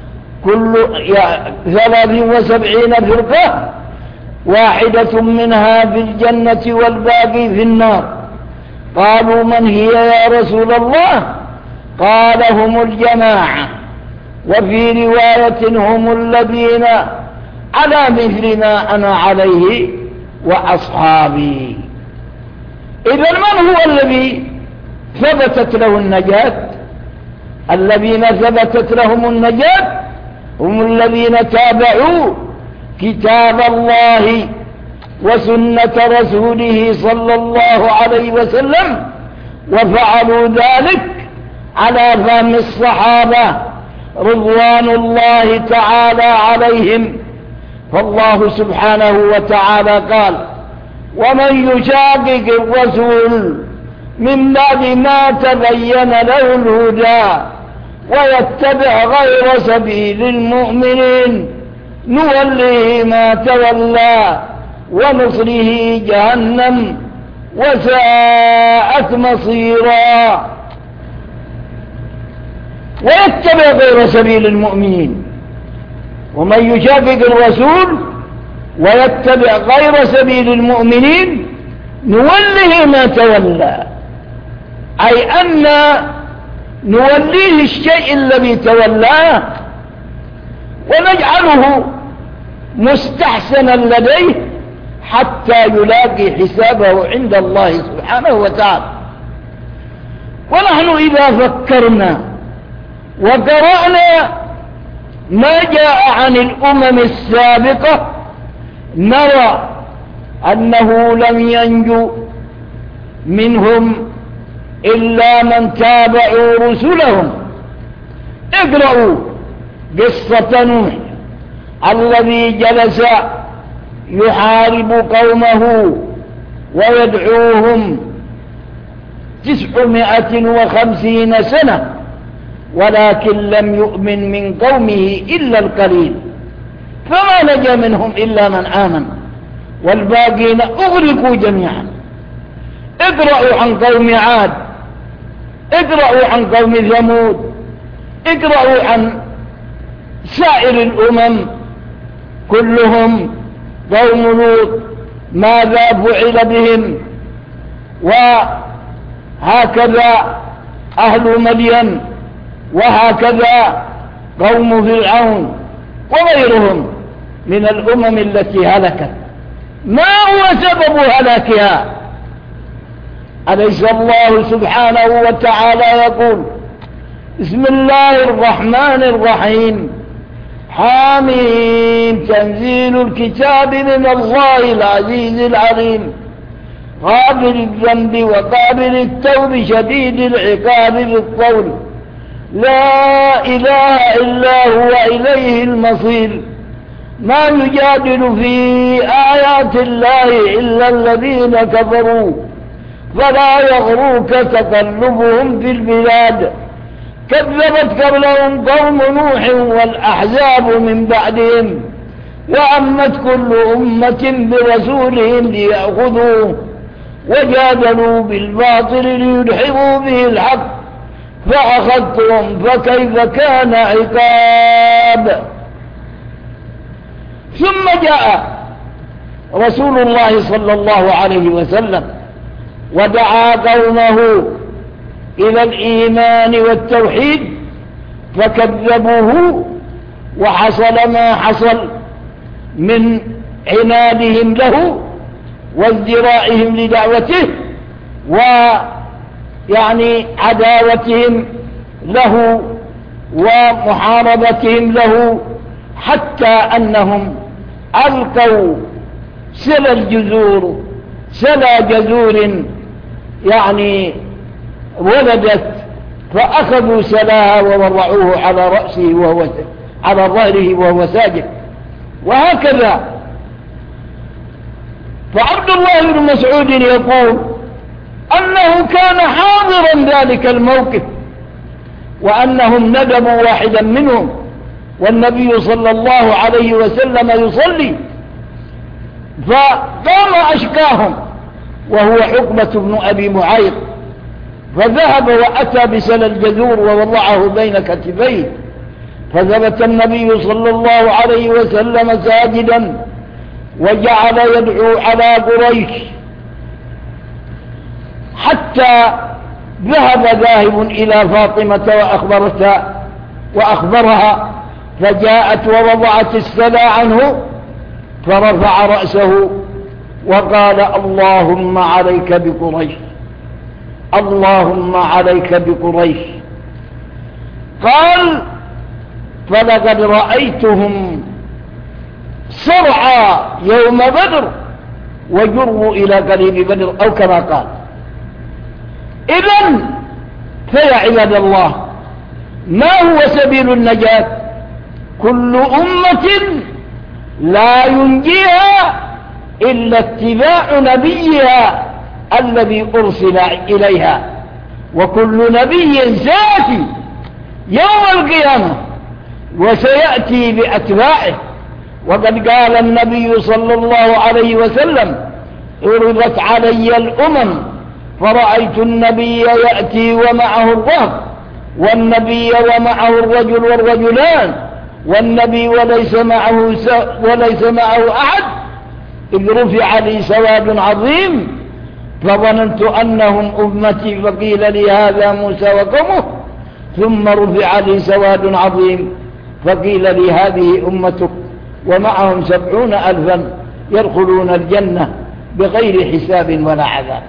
73 فرقة، واحدة منها بالجنة والباقي في النار. قالوا: من هي يا رسول الله؟ قال: هم الجماعة. وفي رواية: هم الذين على مثل ما أنا عليه وأصحابي. إذن من هو الذي ثبتت له النجاة؟ الذين ثبتت لهم النجاة هم الذين تابعوا كتاب الله وسنة رسوله صلى الله عليه وسلم، وفعلوا ذلك على فهم الصحابة رضوان الله تعالى عليهم. فالله سبحانه وتعالى قال: ومن يشاقق الرسول من بعد ما تبين له الهدى ويتبع غير سبيل المؤمنين نوله ما تولى ونصره جهنم وساءت مصيرا. ويتبع غير سبيل المؤمنين، ومن يشاقق الرسول ويتبع غير سبيل المؤمنين نوله ما تولى، أي أن نوليه الشيء الذي تولاه ونجعله مستحسنا لديه حتى يلاقي حسابه عند الله سبحانه وتعالى. ونحن إذا فكرنا وقرأنا ما جاء عن الأمم السابقة نرى أنه لم ينجو منهم إلا من تابعوا رسلهم. اقرأوا قصة نوح الذي جلس يحارب قومه ويدعوهم 950 سنة، ولكن لم يؤمن من قومه إلا القليل، فما نجا منهم إلا من آمن والباقين أغرقوا جميعا. اقرأوا عن قوم عاد، اقرأوا عن قوم ثمود، اقرأوا عن سائر الأمم كلهم. قوم لوط ماذا فعل بهم، وهكذا أهل مدين، وهكذا قوم فرعون وغيرهم من الأمم التي هلكت. ما هو سبب هلاكها؟ أليس الله سبحانه وتعالى يقول: بسم الله الرحمن الرحيم حاميم تنزيل الكتاب من الله العزيز العليم غافر الذنب وقابل التوب شديد العقاب بالقول لا إله إلا هو إليه المصير ما يجادل في آيات الله إلا الذين كفروا فلا يغروك تقلبهم في البلاد كذبت قبلهم قوم نوح والأحزاب من بعدهم وعمت كل أمة برسولهم ليأخذوه وجادلوا بالباطل ليدحضوا به الحق فأخذتهم فكيف كان عقاب. ثم جاء رسول الله صلى الله عليه وسلم ودعا قومه إلى الإيمان والتوحيد فكذبوه وحصل ما حصل من عنادهم له وازدرائهم لدعوته ويعني عداوتهم له ومحاربتهم له حتى أنهم ألقوا سلى جذور يعني ولدت فأخذوا سلاها ووضعوه على رأسه وهو على ظهره وهو ساجد وهكذا. فعبد الله بن مسعود يقول أنه كان حاضرا ذلك الموقف وأنهم ندبوا واحدا منهم والنبي صلى الله عليه وسلم يصلي فقام أشقاهم وهو عقبة بن أبي معيط فذهب وأتى بسل الجذور ووضعه بين كتفيه فثبت النبي صلى الله عليه وسلم ساجدا وجعل يدعو على قريش حتى ذاهب إلى فاطمة وأخبرها فجاءت ووضعت السلا عنه فرفع رأسه وقال اللهم عليك بقريش اللهم عليك بقريش قال فلقد رأيتهم صرعى يوم بدر وجروا إلى قريب بدر أو كما قال. إذن فيا عباد الله، ما هو سبيل النجاة؟ كل أمة لا ينجيها إلا اتباع نبيها الذي أرسل إليها، وكل نبي سيأتي يوم القيامة وسيأتي بأتباعه. وقد قال النبي صلى الله عليه وسلم: عرضت علي الأمم فرأيت النبي يأتي ومعه الرهب، والنبي ومعه الرجل والرجلان، والنبي وليس معه أحد، إذ رفع لي سواد عظيم فظننت أنهم أمتي، فقيل لي هذا موسى وقومه، ثم رفع لي سواد عظيم فقيل لي هذه أمتك ومعهم 70,000 يدخلون الجنة بغير حساب ولا عذاب.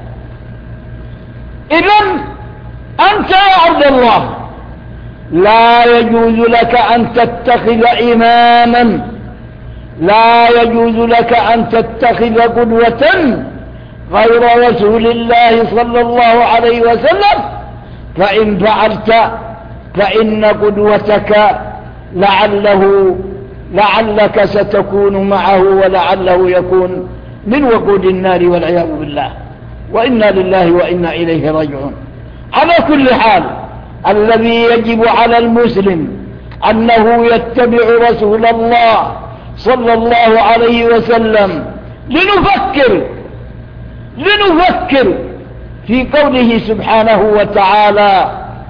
إذن أنت يا عبد الله لا يجوز لك أن تتخذ إماما، لا يجوز لك أن تتخذ قدوة غير رسول الله صلى الله عليه وسلم، فإن فعلت فإن قدوتك لعلك ستكون معه ولعله يكون من وقود النار والعياذ بالله، وإنا لله وإنا إليه راجعون. على كل حال، الذي يجب على المسلم أنه يتبع رسول الله صلى الله عليه وسلم. لنفكر في قوله سبحانه وتعالى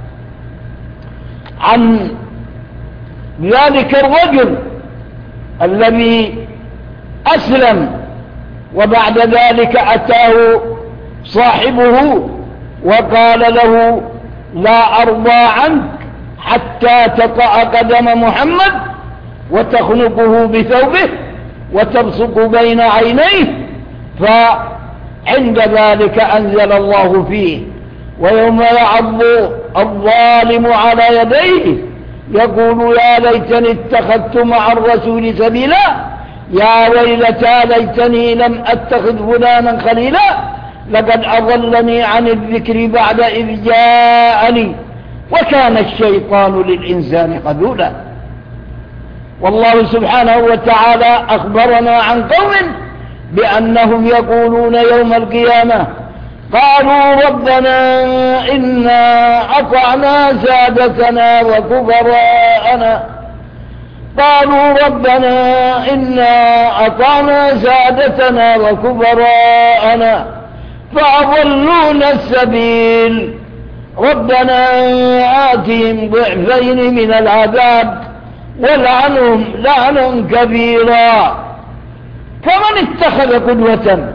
عن ذلك الرجل الذي أسلم وبعد ذلك أتاه صاحبه وقال له: لا أرضى عنك حتى تطأ قدم محمد وتخنقه بثوبه وتبصق بين عينيه. فعند ذلك أنزل الله فيه: ويوم يعض الظالم على يديه يقول يا ليتني اتخذت مع الرسول سبيلا، يا ويلتى ليتني لم أتخذ فلانا خليلا، لقد أضلني عن الذكر بعد إذ جاءني وكان الشيطان للإنسان خذولا. والله سبحانه وتعالى أخبرنا عن قوم بأنهم يقولون يوم القيامة: قالوا ربنا إنا أطعنا سادتنا وكبراءنا، قالوا ربنا إنا أطعنا سادتنا وكبراءنا فأضلونا السبيل، ربنا آتهم ضعفين من العذاب والعنهم لعنا كبيرا. فمن اتخذ قدوة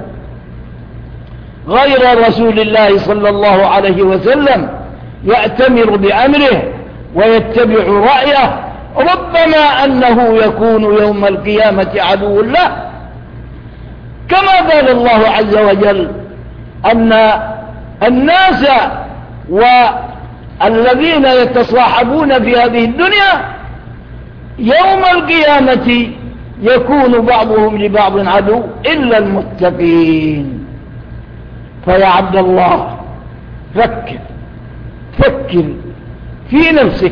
غير رسول الله صلى الله عليه وسلم يأتمر بأمره ويتبع رأيه، ربما أنه يكون يوم القيامة عدو له، كما قال الله عز وجل أن الناس والذين يتصاحبون في هذه الدنيا يوم القيامة يكون بعضهم لبعض عدو إلا المتقين. فيا عبد الله فكر في نفسك.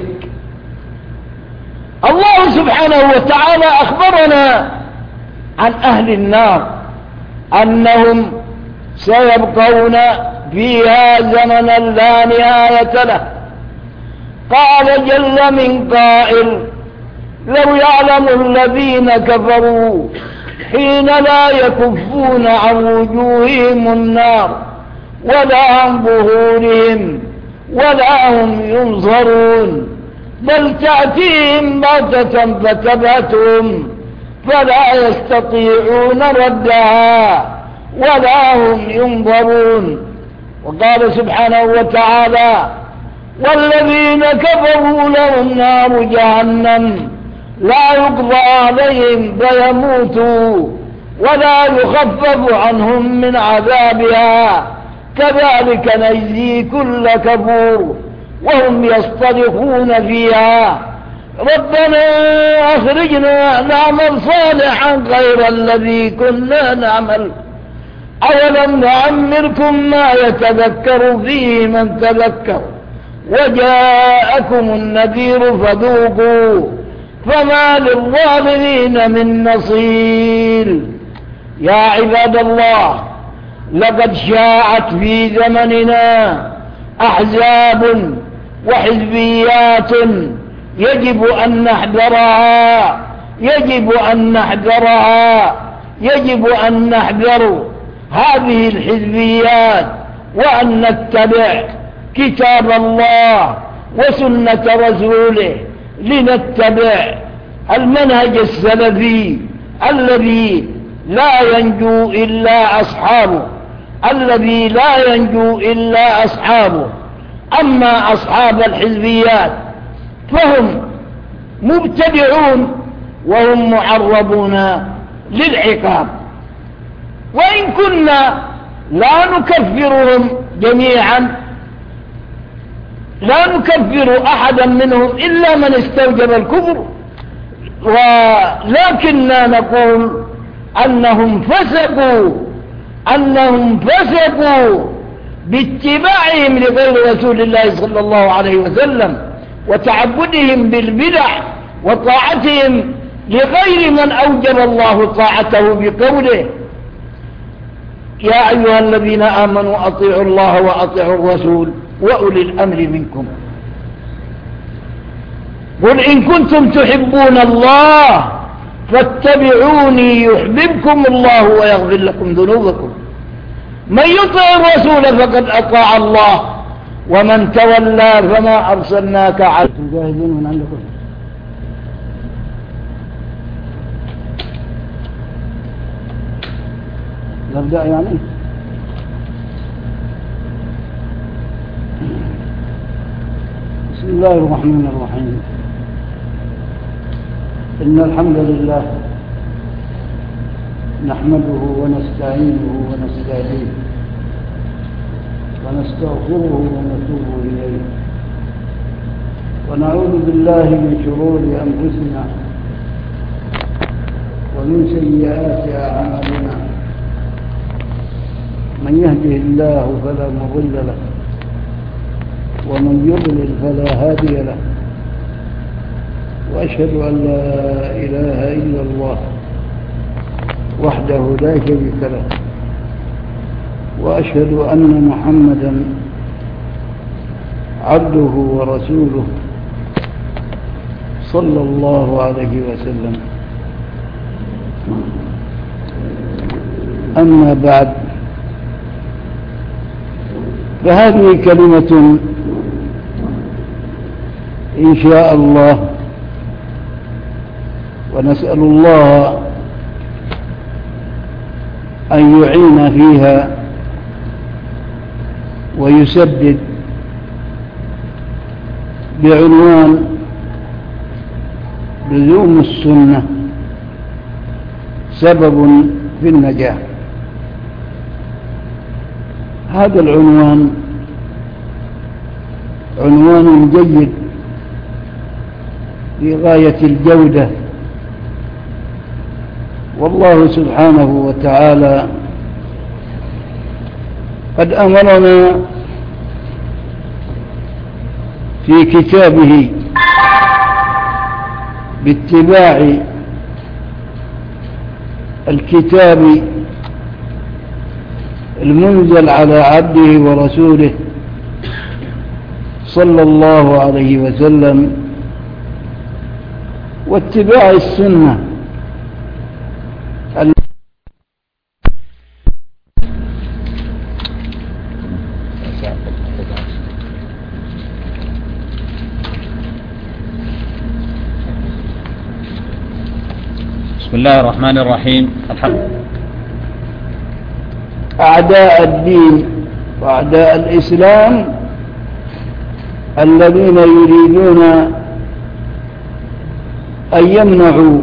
الله سبحانه وتعالى أخبرنا عن أهل النار أنهم سيبقون فيها زمنا لا نهاية له. قال جل من قائل: لو يعلم الذين كفروا حين لا يكفون عن وجوههم النار ولا عن ظهورهم ولا هم ينظرون، بل تأتيهم بغتة فتبهتهم فلا يستطيعون ردها ولا هم ينظرون. وقال سبحانه وتعالى: والذين كفروا لهم نار جهنم لا يقضى عليهم فيموتوا ولا يخفف عنهم من عذابها كذلك نجزي كل كفور وهم يصطرخون فيها ربنا أخرجنا نعمل صالحا غير الذي كنا نعمل أولم نعمركم ما يتذكر فيه من تذكر وجاءكم النذير فذوقوا فما للظالمين من نصير. يا عباد الله، لقد شاعت في زمننا أحزاب وحزبيات يجب أن نحذرها، يجب أن نحذر هذه الحزبيات وأن نتبع كتاب الله وسنة رسوله، لنتبع المنهج السلفي الذي لا ينجو إلا أصحابه. أما أصحاب الحزبيات فهم مبتدعون وهم معرضون للعقاب، وإن كنا لا نكفرهم جميعا، لا نكفر أحدا منهم إلا من استوجب الكفر، ولكننا نقول أنهم فسقوا باتباعهم لغير رسول الله صلى الله عليه وسلم وتعبدهم بالبدع وطاعتهم لغير من أوجب الله طاعته بقوله يا أيها الذين آمنوا أطيعوا الله وأطيعوا الرسول وأولي الأمر منكم. قل إن كنتم تحبون الله فاتبعوني يحببكم الله ويغفر لكم ذنوبكم. من يطع الرسول فقد أطاع الله ومن تولى فما أرسلناك على مجاهدين من عندكم. نبدأ يعني. بسم الله الرحمن الرحيم. إن الحمد لله نحمده ونستعينه ونستهديه ونستغفره ونتوب إليه ونعوذ بالله من شرور أنفسنا ومن سيئات أعمالنا. من يهده الله فلا مضل له ومن يضلل فلا هادي له، وأشهد أن لا إله إلا الله وحده لا شريك له، وأشهد أن محمدا عبده ورسوله صلى الله عليه وسلم. أما بعد، فهذه كلمة إن شاء الله، ونسأل الله أن يعين فيها ويسدد، بعنوان لزوم السنة سبب في النجاح. هذا العنوان عنوان جيد بغاية الجودة، والله سبحانه وتعالى قد أمرنا في كتابه باتباع الكتاب المنزل على عبده ورسوله صلى الله عليه وسلم، واتباع السنة بسم الله الرحمن الرحيم. الحمد. أعداء الدين وأعداء الإسلام الذين يريدون أن يمنعوا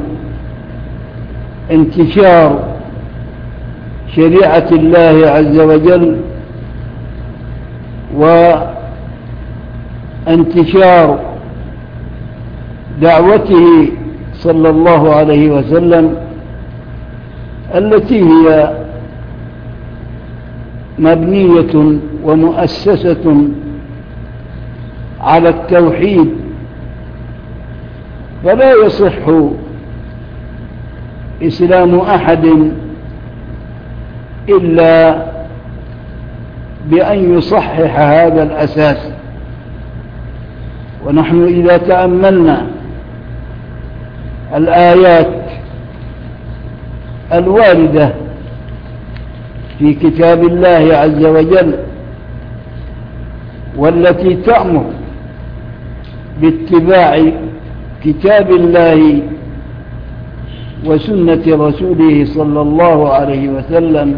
انتشار شريعة الله عز وجل انتشار دعوته صلى الله عليه وسلم التي هي مبنية ومؤسسة على التوحيد، فلا يصح إسلام أحد إلا بأن يصحح هذا الأساس. ونحن إذا تأملنا الآيات الواردة في كتاب الله عز وجل والتي تأمر باتباع كتاب الله وسنة رسوله صلى الله عليه وسلم،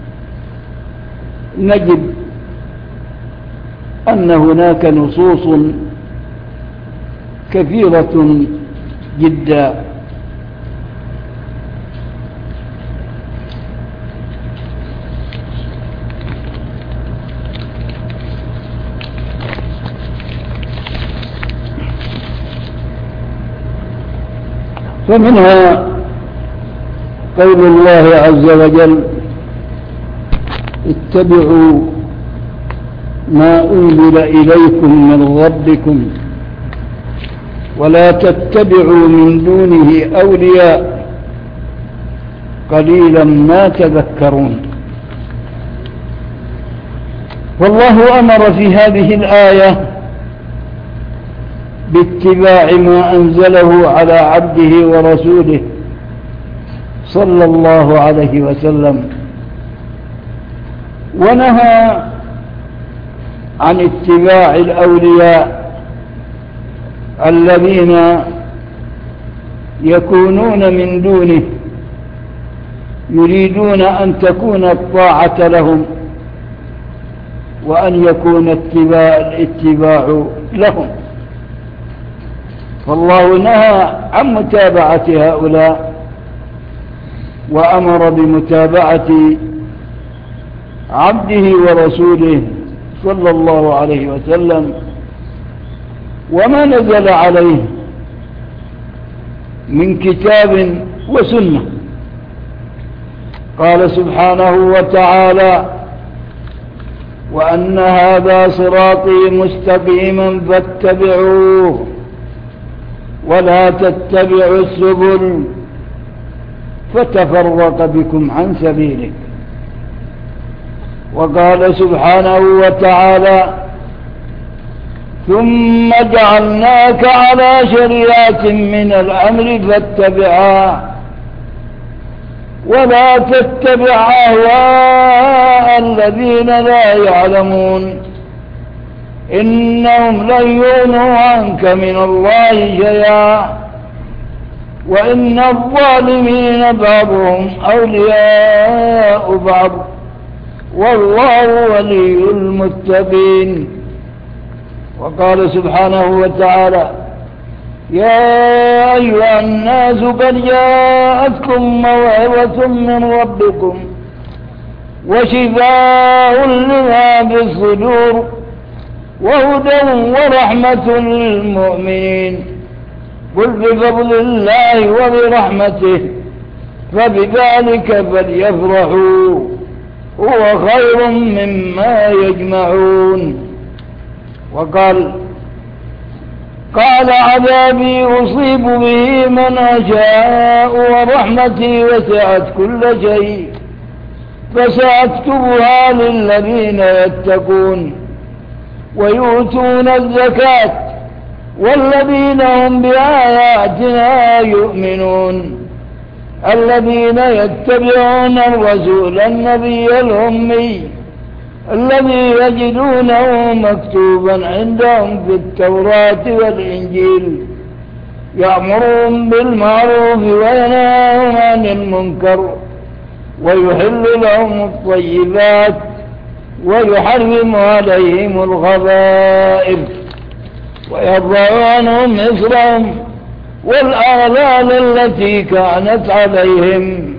نجد أن هناك نصوص كثيرة جدا فمنها قول الله عز وجل: اتبعوا ما أنزل إليكم من ربكم ولا تتبعوا من دونه أولياء قليلا ما تذكرون. والله أمر في هذه الآية باتباع ما أنزله على عبده ورسوله صلى الله عليه وسلم، ونهى عن اتباع الأولياء الذين يكونون من دونه يريدون أن تكون الطاعة لهم وأن يكون الاتباع لهم. فالله نهى عن متابعة هؤلاء وأمر بمتابعة عبده ورسوله صلى الله عليه وسلم وما نزل عليه من كتاب وسنة. قال سبحانه وتعالى: وأن هذا صراطي مستقيما فاتبعوه ولا تتبعوا السبل فتفرق بكم عن سبيله. وقال سبحانه وتعالى: ثم جعلناك على شريعة من الأمر فاتبعها ولا تتبع أهواء الذين لا يعلمون إنهم لن يغنوا عنك من الله شيئا وإن الظالمين بعضهم أولياء بعض والله ولي المتقين. وقال سبحانه وتعالى: يا أيها الناس قد جاءتكم موعظة من ربكم وشفاء لما في الصدور وهدى ورحمة للمؤمنين قل بفضل الله وبرحمته فبذلك فليفرحوا هو خير مما يجمعون. وقال: عذابي أصيب به من أشاء ورحمتي وسعت كل شيء فسأكتبها للذين يتقون ويؤتون الزكاة والذين هم بآياتنا يؤمنون الذين يتبعون الرسول النبي الأمي الذي يجدونه مكتوبا عندهم في التوراة والإنجيل يأمرهم بالمعروف وينهاهم عن المنكر ويحل لهم الطيبات ويحرم عليهم الخبائث ويضع عنهم إصرهم والأغلال التي كانت عليهم.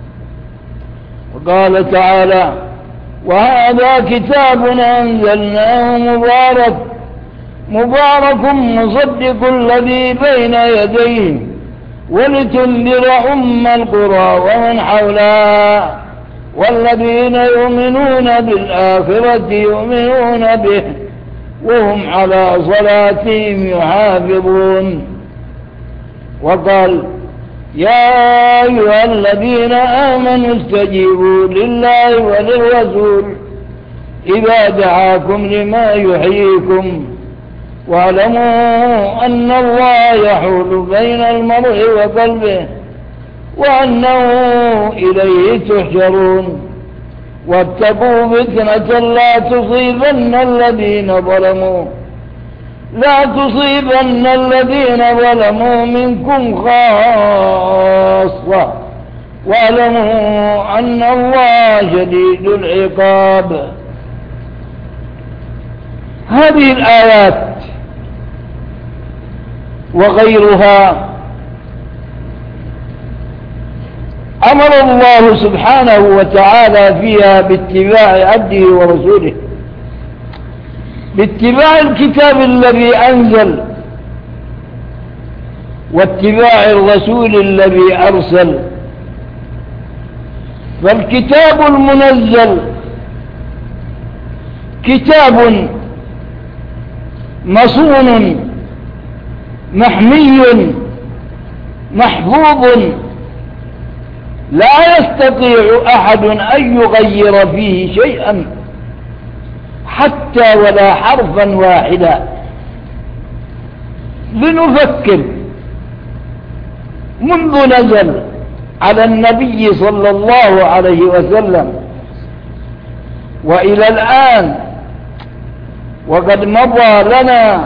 وقال تعالى: وهذا كتاب أنزلناه مبارك مبارك مصدق الذي بين يديه ولتنذر أم القرى ومن حولها والذين يؤمنون بالآخرة يؤمنون به وهم على صلاتهم يحافظون. وقال يا أيها الذين آمنوا استجيبوا لله وللرسول إذا دعاكم لما يحييكم واعلموا أن الله يحول بين المرء وقلبه وأنه إليه تحشرون. واتقوا فتنة لا تصيبن الذين ظلموا منكم خاصة واعلموا أن الله شديد العقاب. هذه الآيات وغيرها أمر الله سبحانه وتعالى فيها باتباع عبده ورسوله، باتباع الكتاب الذي أنزل واتباع الرسول الذي أرسل. فالكتاب المنزل كتاب مصون محمي محفوظ لا يستطيع أحد أن يغير فيه شيئا حتى ولا حرفا واحدا. لنفكر منذ نزل على النبي صلى الله عليه وسلم وإلى الآن، وقد مضى لنا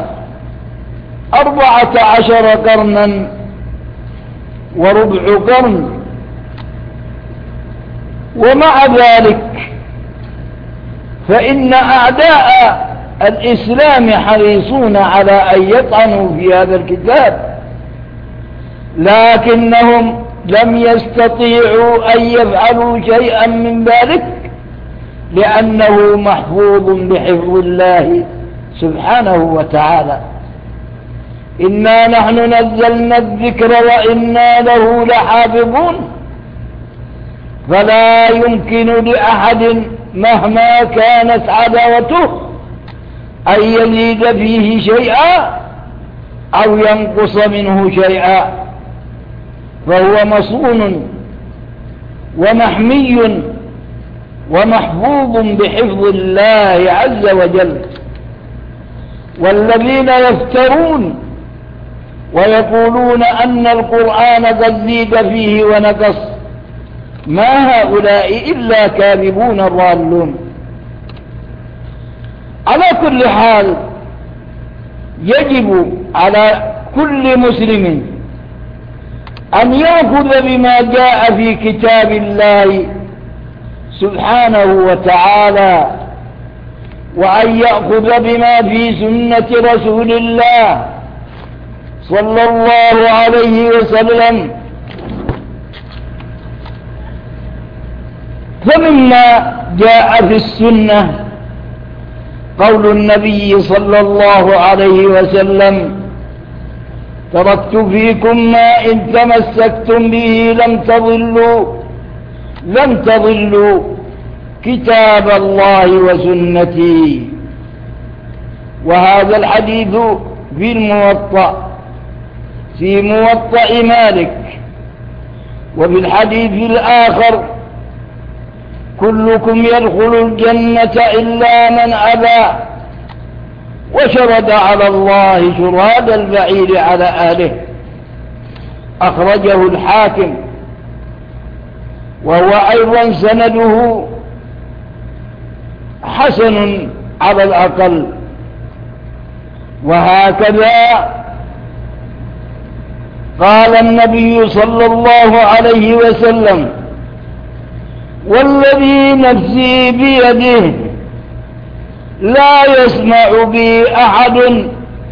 14 قرنا وربع قرن، ومع ذلك فإن أعداء الإسلام حريصون على أن يطعنوا في هذا الكتاب، لكنهم لم يستطيعوا أن يفعلوا شيئا من ذلك لأنه محفوظ بحفظ الله سبحانه وتعالى. إنا نحن نزلنا الذكر وإنا له لحافظون. فلا يمكن لأحد مهما كانت عداوته أن يزيد فيه شيئا أو ينقص منه شيئا، فهو مصون ومحمي ومحفوظ بحفظ الله عز وجل. والذين يفترون ويقولون أن القرآن قد زيد فيه ونقص ما هؤلاء إلا كاذبون ضالون. على كل حال يجب على كل مسلم أن يأخذ بما جاء في كتاب الله سبحانه وتعالى، وأن يأخذ بما في سنة رسول الله صلى الله عليه وسلم. فمما جاء في السنة قول النبي صلى الله عليه وسلم: تركت فيكم ما إن تمسكتم به لم تضلوا كتاب الله وسنتي. وهذا الحديث في الموطأ في موطأ مالك. وفي الحديث الآخر: كلكم يدخل الجنة إلا من أبى، وشرد على الله شراد البعير على أهله. أخرجه الحاكم، وهو أيضا سنده حسن على الأقل. وهكذا قال النبي صلى الله عليه وسلم: والذي نفسي بيده لا يسمع بي أحد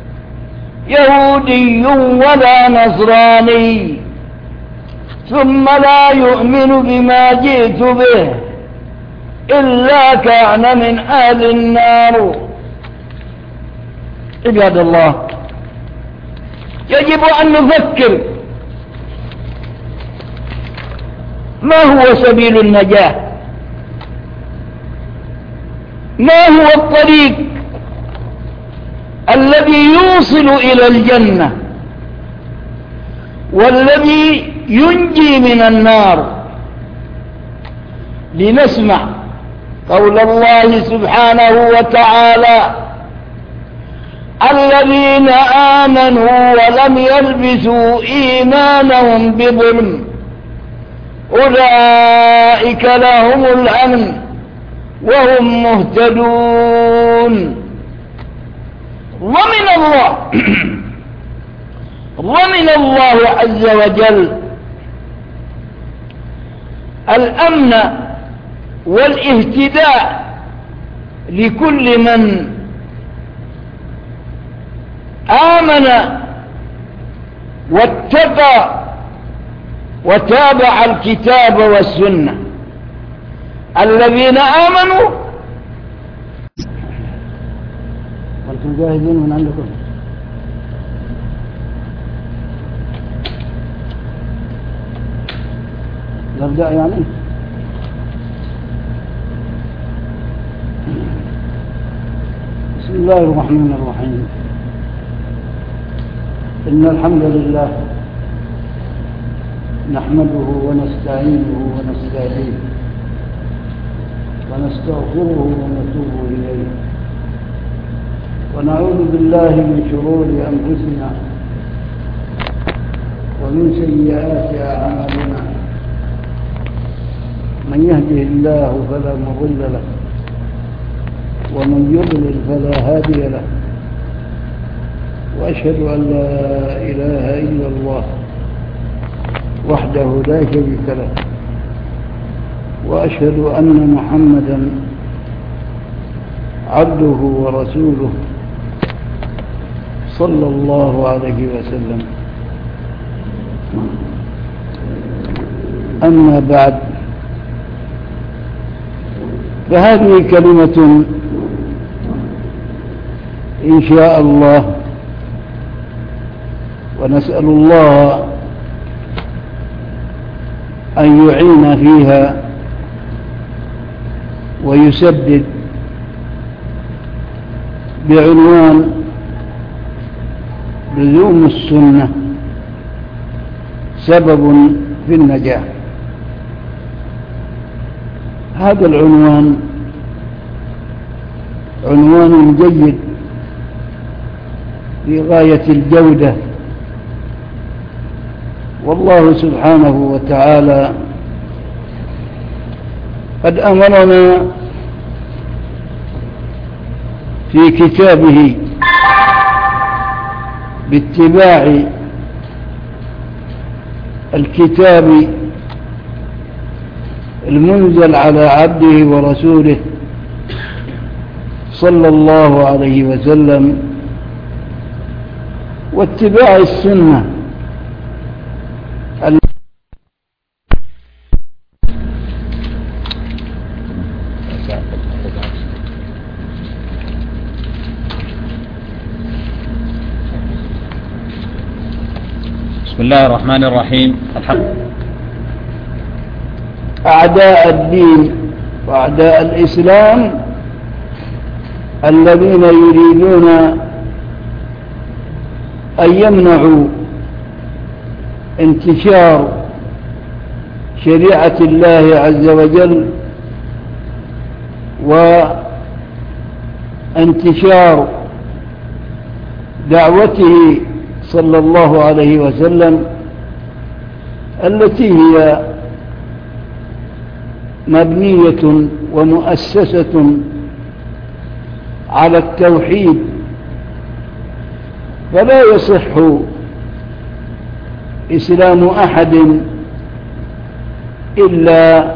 يهودي ولا نصراني ثم لا يؤمن بما جئت به إلا كان من أهل النار. عباد الله، يجب أن نفكر ما هو سبيل النجاة، ما هو الطريق الذي يوصل إلى الجنة والذي ينجي من النار. لنسمع قول الله سبحانه وتعالى: الذين آمنوا ولم يلبسوا إيمانهم بظلم أولئك لهم الأمن وهم مهتدون. ضمن الله عز وجل الأمن والاهتداء لكل من آمن واتقى وتابع الكتاب والسنة. الذين آمنوا. وأنتم جاهزين من عندكم؟ نبدأ يعني. بسم الله الرحمن الرحيم. إن الحمد لله نحمده ونستعينه ونستهديه ونستغفره ونتوب إليه ونعوذ بالله من شرور أنفسنا ومن سيئات أعمالنا. من يهده الله فلا مضل له ومن يضلل فلا هادي له، وأشهد أن لا إله إلا الله وحده لا شريك له، وأشهد أن محمدا عبده ورسوله صلى الله عليه وسلم. أما بعد، فهذه كلمة إن شاء الله، ونسأل الله أن يعين فيها ويسدد، بعنوان لزوم السنة سبب في النجاح. هذا العنوان عنوان جيد في غاية الجودة، والله سبحانه وتعالى قد أمرنا في كتابه باتباع الكتاب المنزل على عبده ورسوله صلى الله عليه وسلم، واتباع السنة بسم الله الرحمن الرحيم. أعداء الدين وأعداء الإسلام الذين يريدون أن يمنعوا انتشار شريعة الله عز وجل وانتشار دعوته صلى الله عليه وسلم، التي هي مبنية ومؤسسة على التوحيد. فلا يصح إسلام أحد إلا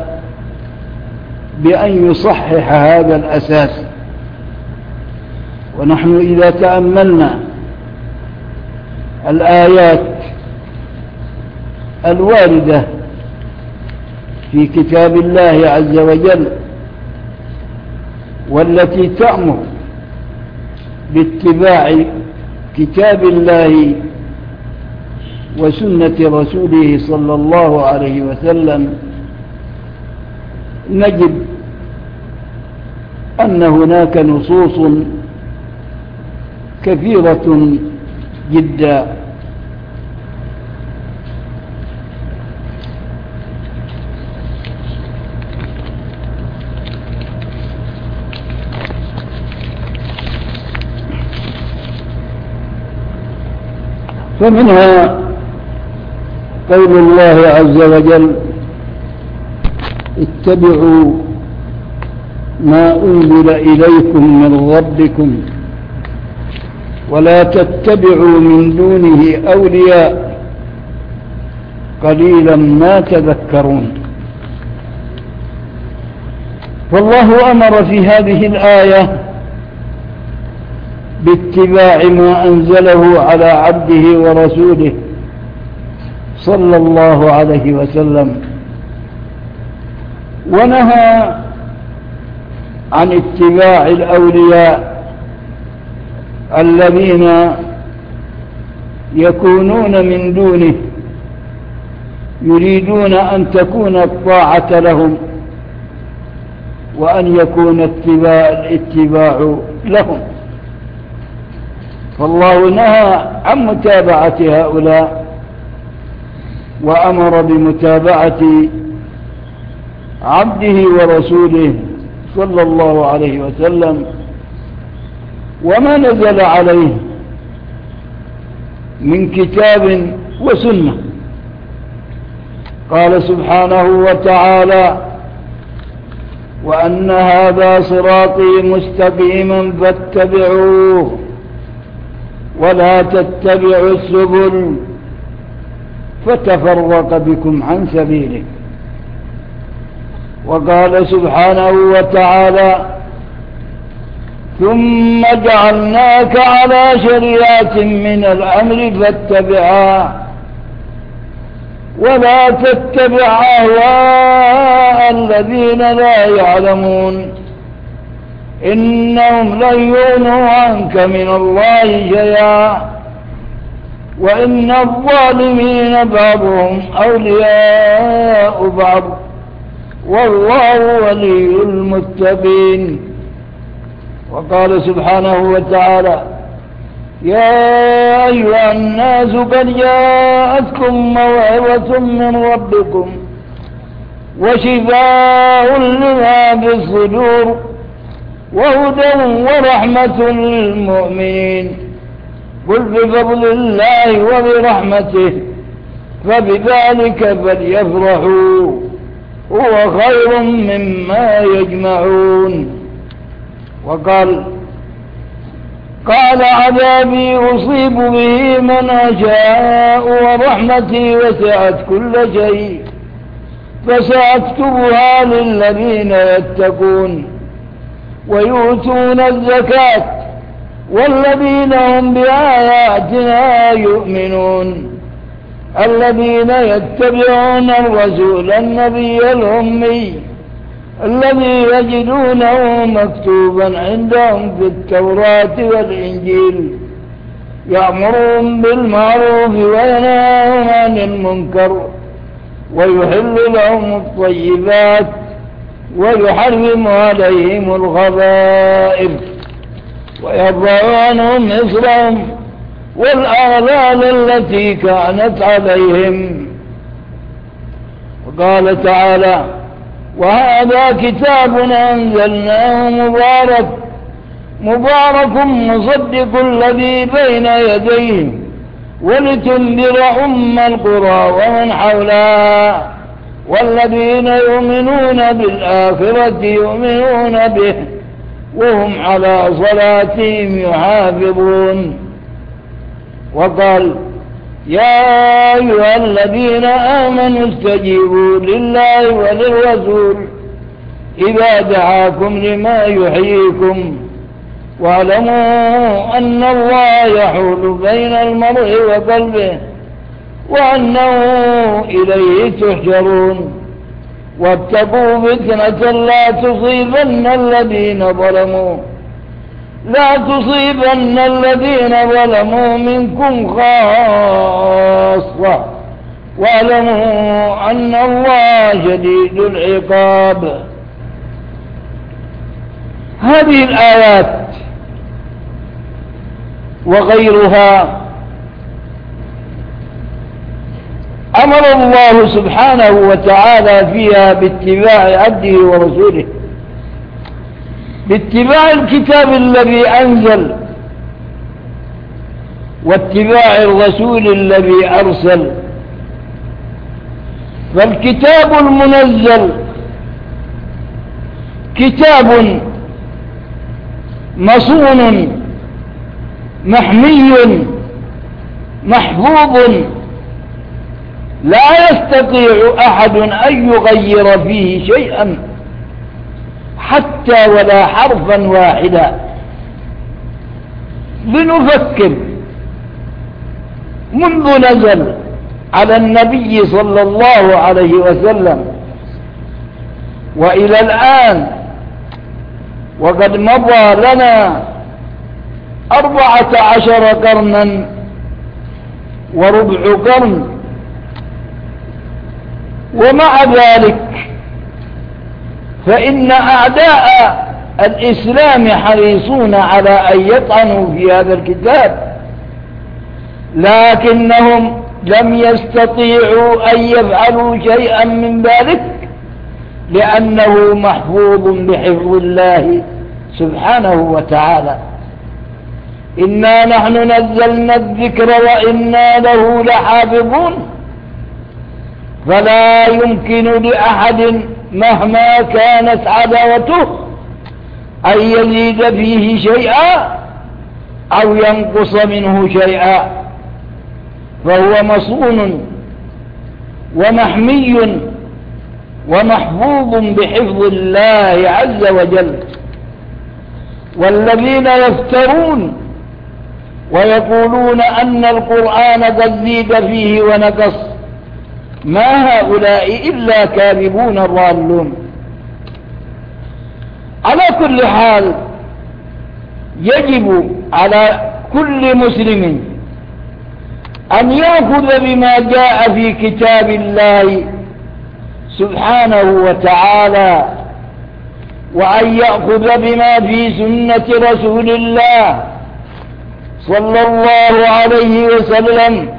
بأن يصحح هذا الأساس. ونحن إذا تأملنا الآيات الواردة في كتاب الله عز وجل والتي تأمر باتباع كتاب الله وسنة رسوله صلى الله عليه وسلم نجد أن هناك نصوص كثيرة جدا فمنها قول الله عز وجل اتبعوا ما أنزل إليكم من ربكم ولا تتبعوا من دونه أولياء قليلا ما تذكرون. فالله أمر في هذه الآية باتباع ما أنزله على عبده ورسوله صلى الله عليه وسلم، ونهى عن اتباع الأولياء الذين يكونون من دونه يريدون أن تكون الطاعة لهم وأن يكون الاتباع لهم. فالله نهى عن متابعة هؤلاء وأمر بمتابعة عبده ورسوله صلى الله عليه وسلم وما نزل عليه من كتاب وسنة. قال سبحانه وتعالى وأن هذا صراطي مستقيما فاتبعوه ولا تتبعوا السبل فتفرق بكم عن سبيله. وقال سبحانه وتعالى ثم جعلناك على شريعة من الأمر فاتبعها ولا تتبع أهواء الذين لا يعلمون إنهم لن يغنوا عنك من الله شيئا وإن الظالمين بعضهم أولياء بعض والله ولي المتقين. وقال سبحانه وتعالى يا أيها الناس قد جاءتكم موعظة من ربكم وشفاء لما في الصدور وهدى ورحمة للمؤمنين قل بفضل الله وبرحمته فبذلك فليفرحوا هو خير مما يجمعون. وقال عذابي أصيب به من أشاء ورحمتي وسعت كل شيء فسأكتبها للذين يتقون ويؤتون الزكاة والذين هم بآياتنا يؤمنون الذين يتبعون الرسول النبي الأمي الذي يجدونه مكتوبا عندهم في التوراة والإنجيل يأمرهم بالمعروف وينهاهم عن المنكر ويحل لهم الطيبات ويحرم عليهم الخبائث ويضع عنهم إصرهم والأغلال التي كانت عليهم. وقال تعالى وهذا كتاب أنزلناه مبارك مصدق الذي بين يديه ولتنذر أم القرى ومن حولها والذين يؤمنون بالآخرة يؤمنون به وهم على صلاتهم يحافظون. وقال يا أيها الذين آمنوا استجيبوا لله وللرسول إذا دعاكم لما يحييكم واعلموا أن الله يحول بين المرء وقلبه وأنه إليه تحشرون واتقوا فتنة لا تصيبن الذين ظلموا لا تصيبن الذين ظلموا منكم خاصة واعلموا أن الله شديد العقاب. هذه الآيات وغيرها أمر الله سبحانه وتعالى فيها باتباع عبده ورسوله، باتباع الكتاب الذي أنزل واتباع الرسول الذي أرسل. فالكتاب المنزل كتاب مصون محمي محفوظ لا يستطيع أحد أن يغير فيه شيئا حتى ولا حرفا واحدا. لنفكر منذ نزل على النبي صلى الله عليه وسلم وإلى الآن، وقد مضى لنا 14 قرنا وربع قرن، ومع ذلك فإن أعداء الإسلام حريصون على أن يطعنوا في هذا الكتاب، لكنهم لم يستطيعوا أن يفعلوا شيئا من ذلك لأنه محفوظ بحفظ الله سبحانه وتعالى. إنا نحن نزلنا الذكر وإنا له لحافظون. فلا يمكن لأحد مهما كانت عداوته أن يزيد فيه شيئا أو ينقص منه شيئا، فهو مصون ومحمي ومحفوظ بحفظ الله عز وجل. والذين يفترون ويقولون أن القرآن قد زيد فيه ونقص ما هؤلاء إلا كاذبون ضالون. على كل حال يجب على كل مسلم أن يأخذ بما جاء في كتاب الله سبحانه وتعالى، وأن يأخذ بما في سنة رسول الله صلى الله عليه وسلم.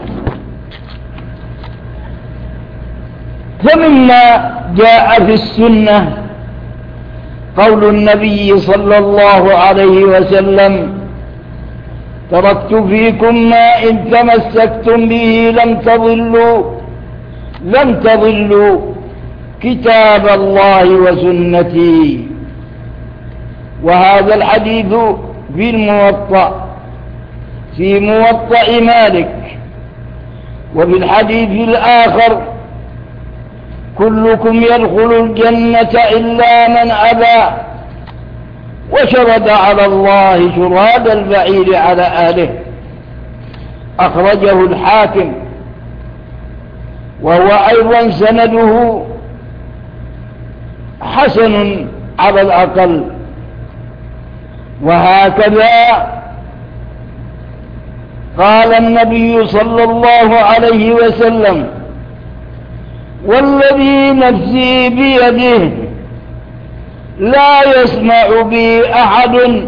فمما جاء في السنة قول النبي صلى الله عليه وسلم: تركت فيكم ما إن تمسكتم به لم تضلوا كتاب الله وسنتي. وهذا الحديث في الموطأ، في موطأ مالك. وفي الحديث الآخر: كلكم يدخل الجنة إلا من أبى، وشرد على الله شراد البعير على أهله. أخرجه الحاكم، وهو أيضا سنده حسن على الأقل. وهكذا قال النبي صلى الله عليه وسلم: والذي نفسي بيده لا يسمع بي أحد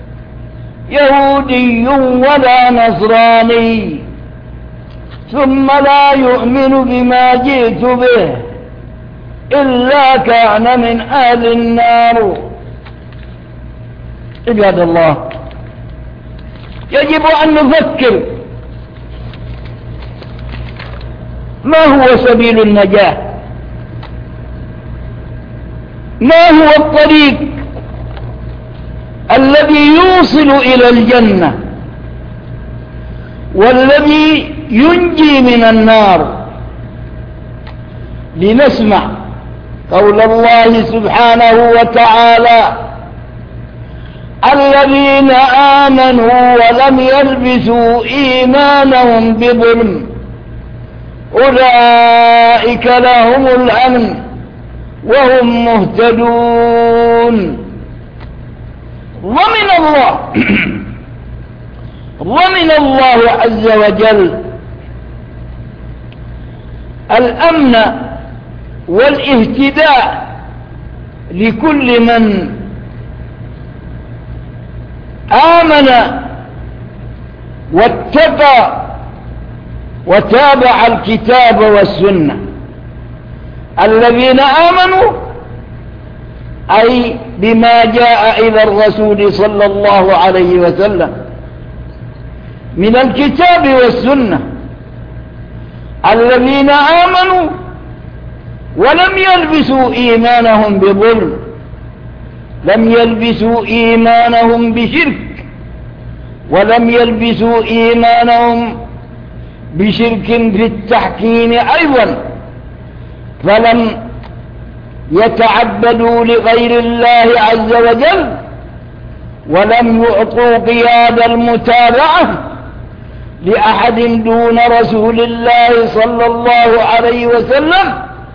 يهودي ولا نصراني ثم لا يؤمن بما جئت به إلا كان من أهل النار. عباد الله، يجب أن نفكر ما هو سبيل النجاة، ما هو الطريق الذي يوصل إلى الجنة والذي ينجي من النار. لنسمع قول الله سبحانه وتعالى: الذين آمنوا ولم يلبسوا إيمانهم بظلم أولئك لهم الأمن وهم مهتدون. ضمن الله عز وجل الأمن والاهتداء لكل من آمن واتقى وتابع الكتاب والسنة. الذين آمنوا أي بما جاء إلى الرسول صلى الله عليه وسلم من الكتاب والسنة، الذين آمنوا ولم يلبسوا إيمانهم بظلم، لم يلبسوا إيمانهم بشرك، ولم يلبسوا إيمانهم بشرك في التحكيم أيضا، فلم يتعبدوا لغير الله عز وجل، ولم يعطوا قياد المتابعة لأحد دون رسول الله صلى الله عليه وسلم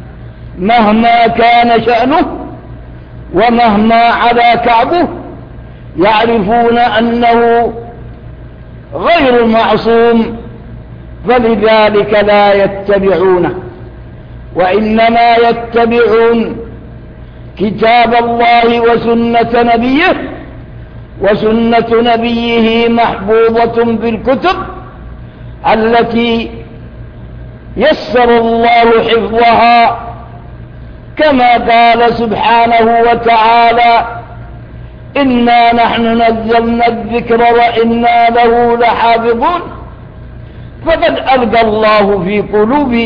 مهما كان شأنه ومهما علا كعبه، يعرفون أنه غير معصوم، فلذلك لا يتبعونه، وإنما يتبعون كتاب الله وسنة نبيه، وسنة نبيه محفوظة بالكتب التي يسر الله حفظها، كما قال سبحانه وتعالى: إنا نحن نزلنا الذكر وإنا له لحافظون. فقد ألقى الله في قلوب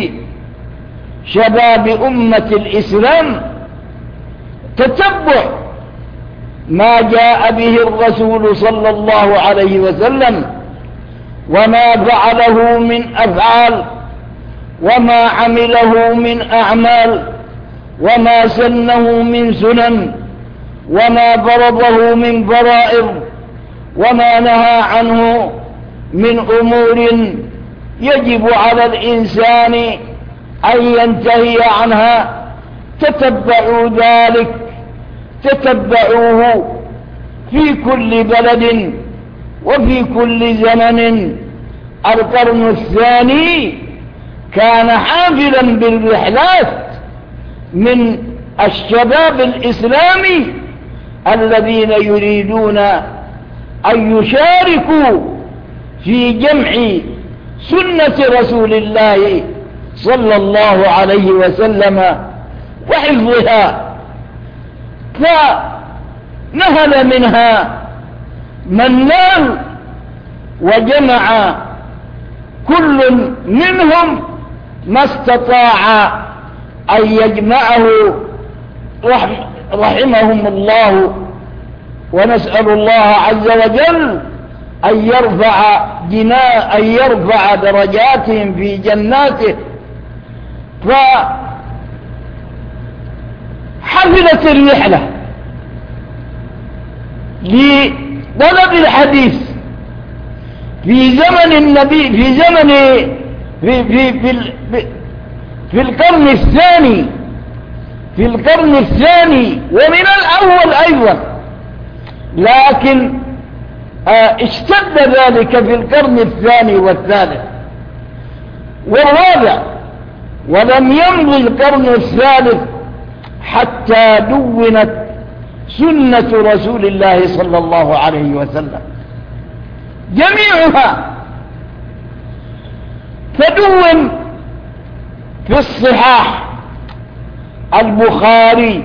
شباب أمة الإسلام تتبع ما جاء به الرسول صلى الله عليه وسلم، وما فعله من أفعال، وما عمله من أعمال، وما سنه من سنن، وما فرضه من فرائض، وما نهى عنه من أمور يجب على الإنسان أن ينتهي عنها. تتبعوا ذلك، تتبعوه في كل بلد وفي كل زمن. القرن الثاني كان حافلا بالرحلات من الشباب الإسلامي الذين يريدون أن يشاركوا في جمع سنة رسول الله صلى الله عليه وسلم وحفظها، فنهل منها من نال، وجمع كل منهم ما استطاع أن يجمعه رحمهم الله. ونسأل الله عز وجل أن يرفع درجاتهم في جناته. فحفلت الرحلة لطلب الحديث في زمن النبي، في القرن الثاني ومن الأول أيضا، لكن اشتد ذلك في القرن الثاني والثالث والرابع، ولم يمضي القرن الثالث حتى دونت سنة رسول الله صلى الله عليه وسلم جميعها. فدون في الصحاح: البخاري،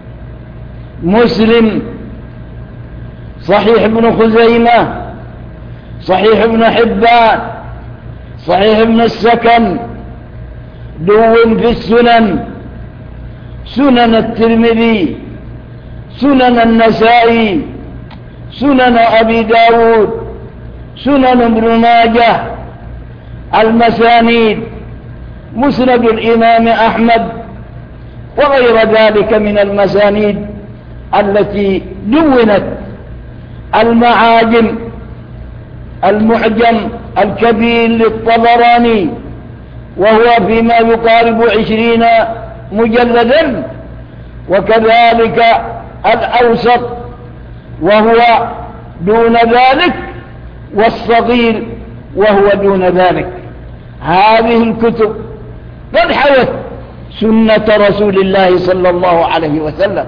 مسلم، صحيح ابن خزيمة، صحيح ابن حبان، صحيح ابن السكن. دون في السنن: سنن الترمذي، سنن النسائي، سنن أبي داود، سنن ابن ماجه. المسانيد: مسند الإمام أحمد وغير ذلك من المسانيد التي دونت. المعاجم: المعجم الكبير للطبراني وهو فيما يقارب 20 مجلدا، وكذلك الأوسط وهو دون ذلك، والصغير وهو دون ذلك. هذه الكتب قد حوت سنة رسول الله صلى الله عليه وسلم،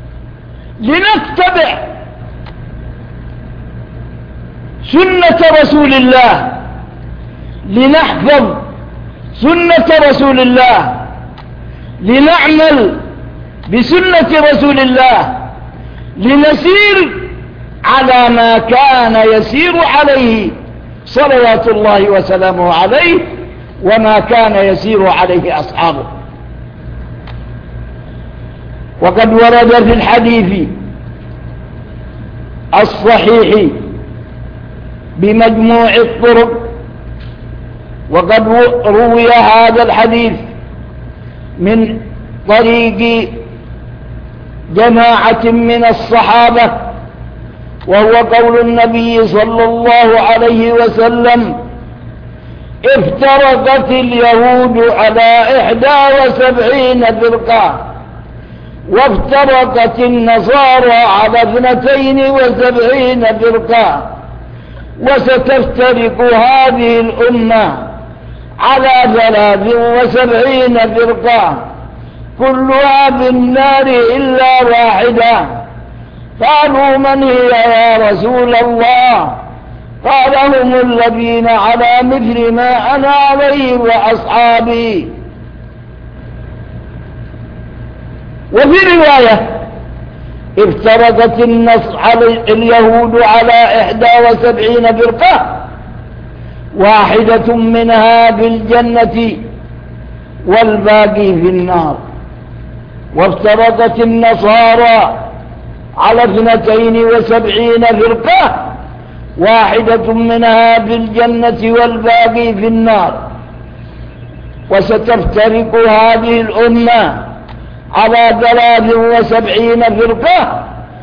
لنتبع سنة رسول الله، لنحفظ سنة رسول الله، لنعمل بسنة رسول الله، لنسير على ما كان يسير عليه صلوات الله وسلامه عليه، وما كان يسير عليه أصحابه. وقد ورد في الحديث الصحيح بمجموع الطرق، وقد روي هذا الحديث من طريق جماعة من الصحابة، وهو قول النبي صلى الله عليه وسلم: افترقت اليهود على 71 فرقة، وافترقت النصارى على 72 فرقة، وستفترق هذه الأمة على 73 فرقة، كلها بالنار إلا واحدة. قالوا: من هي يا رسول الله؟ قال: هم الذين على مثل ما أنا عليه وأصحابي. وفي رواية: افترقت اليهود على 71 فرقة، واحدة منها بالجنة والباقي في النار. وافترقت النصارى على 72 فرقة، واحدة منها بالجنة والباقي في النار. وستفترق هذه الأمة على 73 فرقة،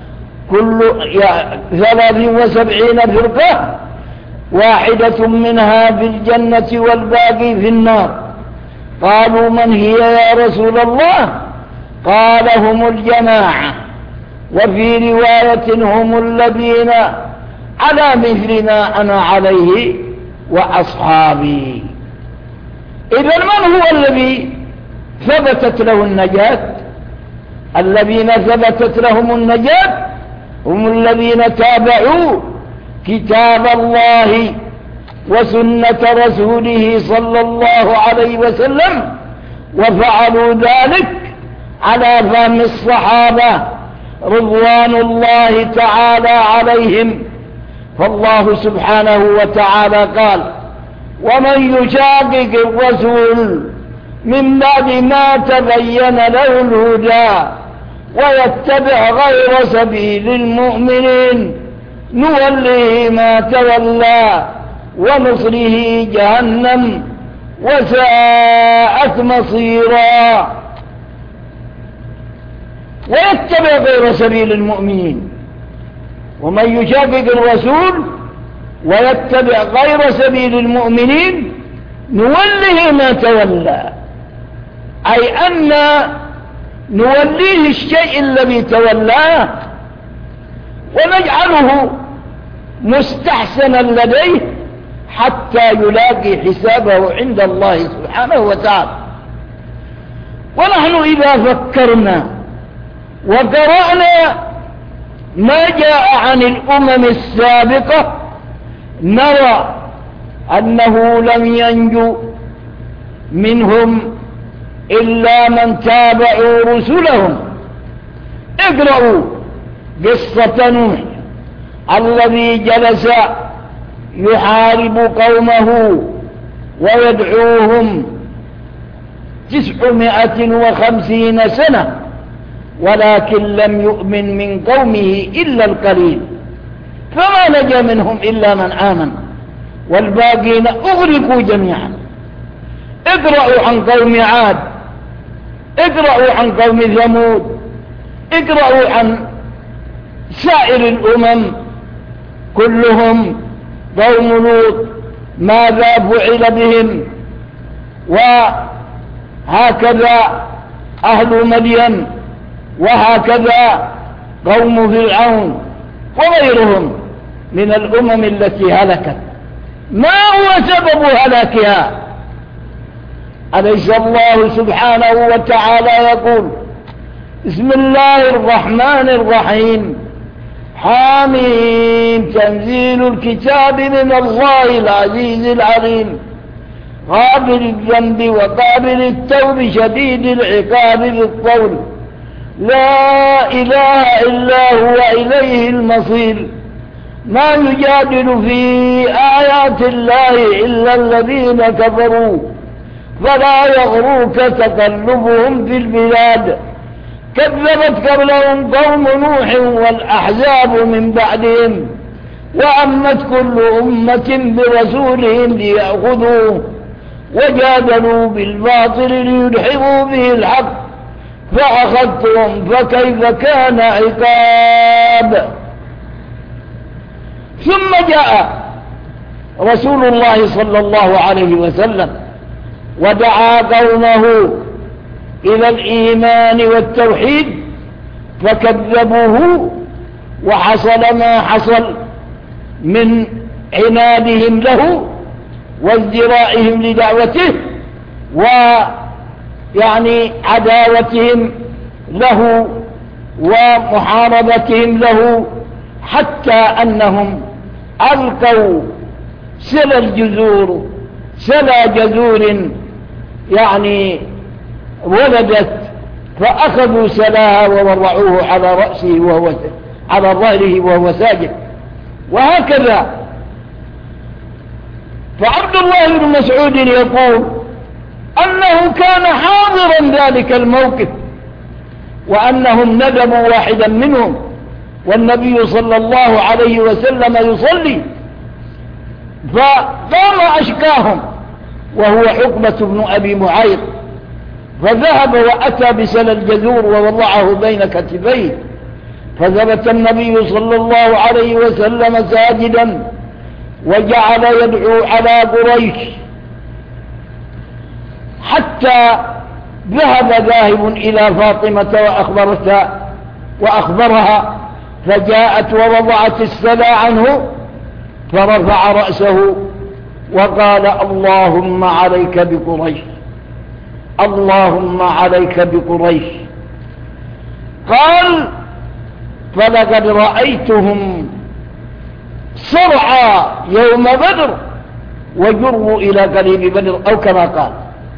73 فرقة، واحدة منها بالجنة والباقي في النار. قالوا: من هي يا رسول الله؟ قال: هم الجماعة. وفي رواية: هم الذين على مثل ما أنا عليه وأصحابي. إذن من هو الذي ثبتت له النجاة؟ الذين ثبتت لهم النجاة هم الذين تابعوا كتاب الله وسنة رسوله صلى الله عليه وسلم، وفعلوا ذلك على فهم الصحابة رضوان الله تعالى عليهم. فالله سبحانه وتعالى قال: ومن يشاقق الرسول من بعد ما تبين له الهدى ويتبع غير سبيل المؤمنين نوله ما تولى ونصره جهنم وساءت مصيرا. ويتبع غير سبيل المؤمنين. ومن يشاقق الرسول ويتبع غير سبيل المؤمنين نوله ما تولى، أي أن نوليه الشيء الذي تولاه ونجعله مستحسنا لديه حتى يلاقي حسابه عند الله سبحانه وتعالى. ونحن إذا فكرنا وقرأنا ما جاء عن الأمم السابقة نرى أنه لم ينجو منهم إلا من تابعوا رسلهم. اقرأوا قصة نوح الذي جلس يحارب قومه ويدعوهم 950 سنة، ولكن لم يؤمن من قومه إلا القليل، فما نجا منهم إلا من آمن، والباقين أغرقوا جميعا. اقرأوا عن قوم عاد، اقرأوا عن قوم ثمود، اقرأوا عن سائر الأمم كلهم. قوم لوط ماذا فعل بهم؟ وهكذا أهل مدين، وهكذا قوم فرعون، وغيرهم من الأمم التي هلكت. ما هو سبب هلاكها؟ أليس الله سبحانه وتعالى يقول: بسم الله الرحمن الرحيم، حاميم، تنزيل الكتاب من الله العزيز العليم، غافر الذنب وقابل التوب شديد العقاب بالطول، لا إله إلا هو إليه المصير، ما يجادل في آيات الله إلا الذين كفروا، فلا يغروك تقلبهم في البلاد، كذبت قبلهم قوم نوح والأحزاب من بعدهم، وأمت كل أمة برسولهم ليأخذوه، وجادلوا بالباطل ليدحضوا به الحق، فأخذتهم فكيف كان عقاب. ثم جاء رسول الله صلى الله عليه وسلم ودعا قومه إلى الإيمان والتوحيد فكذبوه، وحصل ما حصل من عنادهم له وازدرائهم لدعوته ويعني عداوتهم له ومحاربتهم له، حتى أنهم ألقوا سلى جذور يعني ولدت، فأخذوا سلاها ووضعوه على رأسه على ظهره وهو ساجد، وهكذا. فعبد الله بن مسعود يقول أنه كان حاضرا ذلك الموقف، وأنهم ندبوا واحدا منهم والنبي صلى الله عليه وسلم يصلي، فقام أشكاهم وهو عقبة بن أبي معيط، فذهب وأتى بسل الجذور ووضعه بين كتفيه، فثبت النبي صلى الله عليه وسلم ساجدا وجعل يدعو على قريش، حتى ذاهب إلى فاطمة وأخبرها، فجاءت ووضعت السلى عنه، فرفع رأسه وقال: اللهم عليك بقريش، اللهم عليك بقريش. قال: فلقد رأيتهم صرعى يوم بدر وجروا إلى قريب بدر، أو كما قال.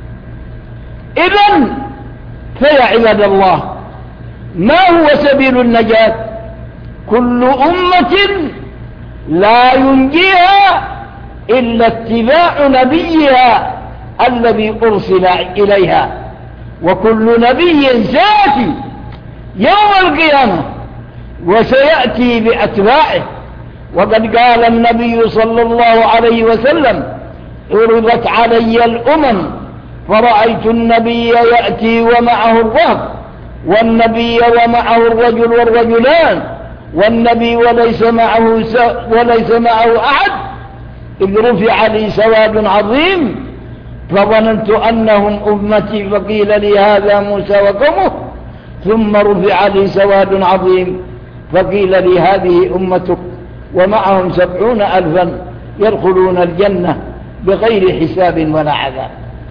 إذن فيا عباد الله، ما هو سبيل النجاة؟ كل أمة لا ينجيها إلا اتباع نبيها الذي أرسل إليها، وكل نبي سيأتي يوم القيامة وسيأتي بأتباعه. وقد قال النبي صلى الله عليه وسلم: عرضت علي الأمم فرأيت النبي يأتي ومعه الرهب، والنبي ومعه الرجل والرجلان، والنبي وليس معه أحد، إذ رفع لي سواد عظيم فظننت أنهم أمتي، فقيل لي هذا موسى وقومه، ثم رفع لي سواد عظيم فقيل لي هذه أمتك ومعهم 70,000 يدخلون الجنة بغير حساب ولا عذاب.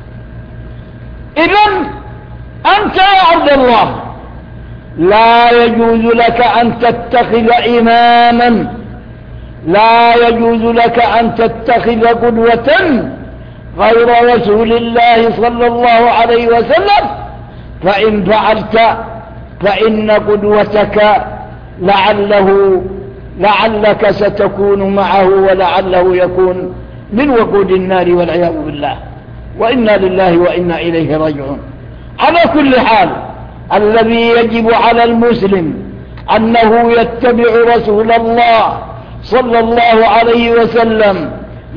إذن أنت يا عبد الله لا يجوز لك أن تتخذ إماما، لا يجوز لك أن تتخذ قدوة غير رسول الله صلى الله عليه وسلم، فإن فعلت فإن قدوتك لعلك ستكون معه، ولعله يكون من وقود النار والعياذ بالله، وإنا لله وإنا إليه راجعون. على كل حال، الذي يجب على المسلم أنه يتبع رسول الله صلى الله عليه وسلم.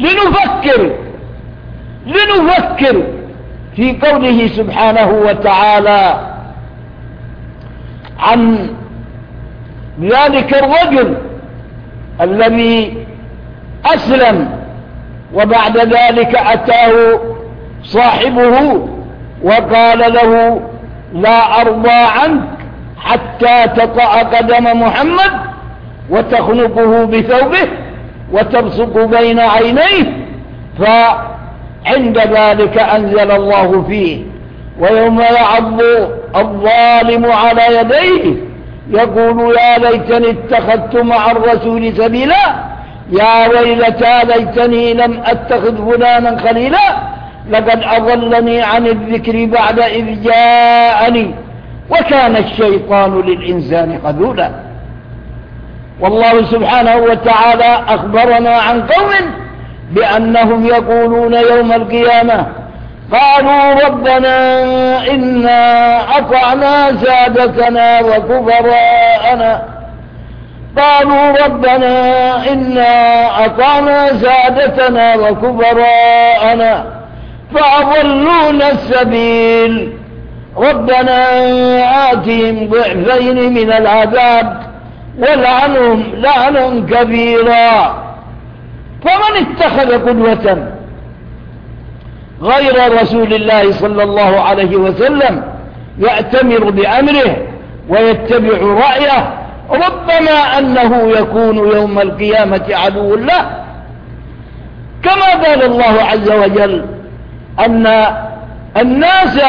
لنفكر في قوله سبحانه وتعالى عن ذلك الرجل الذي أسلم، وبعد ذلك أتاه صاحبه وقال له: لا أرضى عنك حتى تطأ قدم محمد وتخنقه بثوبه وتبصق بين عينيه، فعند ذلك أنزل الله فيه: ويوم يعض الظالم على يديه يقول يا ليتني اتخذت مع الرسول سبيلا، يا ويلتى ليتني لم أتخذ فلانا خليلا، لقد أضلني عن الذكر بعد إذ جاءني وكان الشيطان للإنسان خذولا. والله سبحانه وتعالى أخبرنا عن قوم بأنهم يقولون يوم القيامة: قالوا ربنا إنا أطعنا سادتنا وكبراءنا قالوا ربنا إنا أطعنا سادتنا وكبراءنا فأضلونا السبيل، ربنا آتهم ضعفين من العذاب ولعنهم لعنا كبيرا. فمن اتخذ قدوة غير رسول الله صلى الله عليه وسلم يأتمر بأمره ويتبع رأيه، ربما أنه يكون يوم القيامة عدو له، كما قال الله عز وجل أن الناس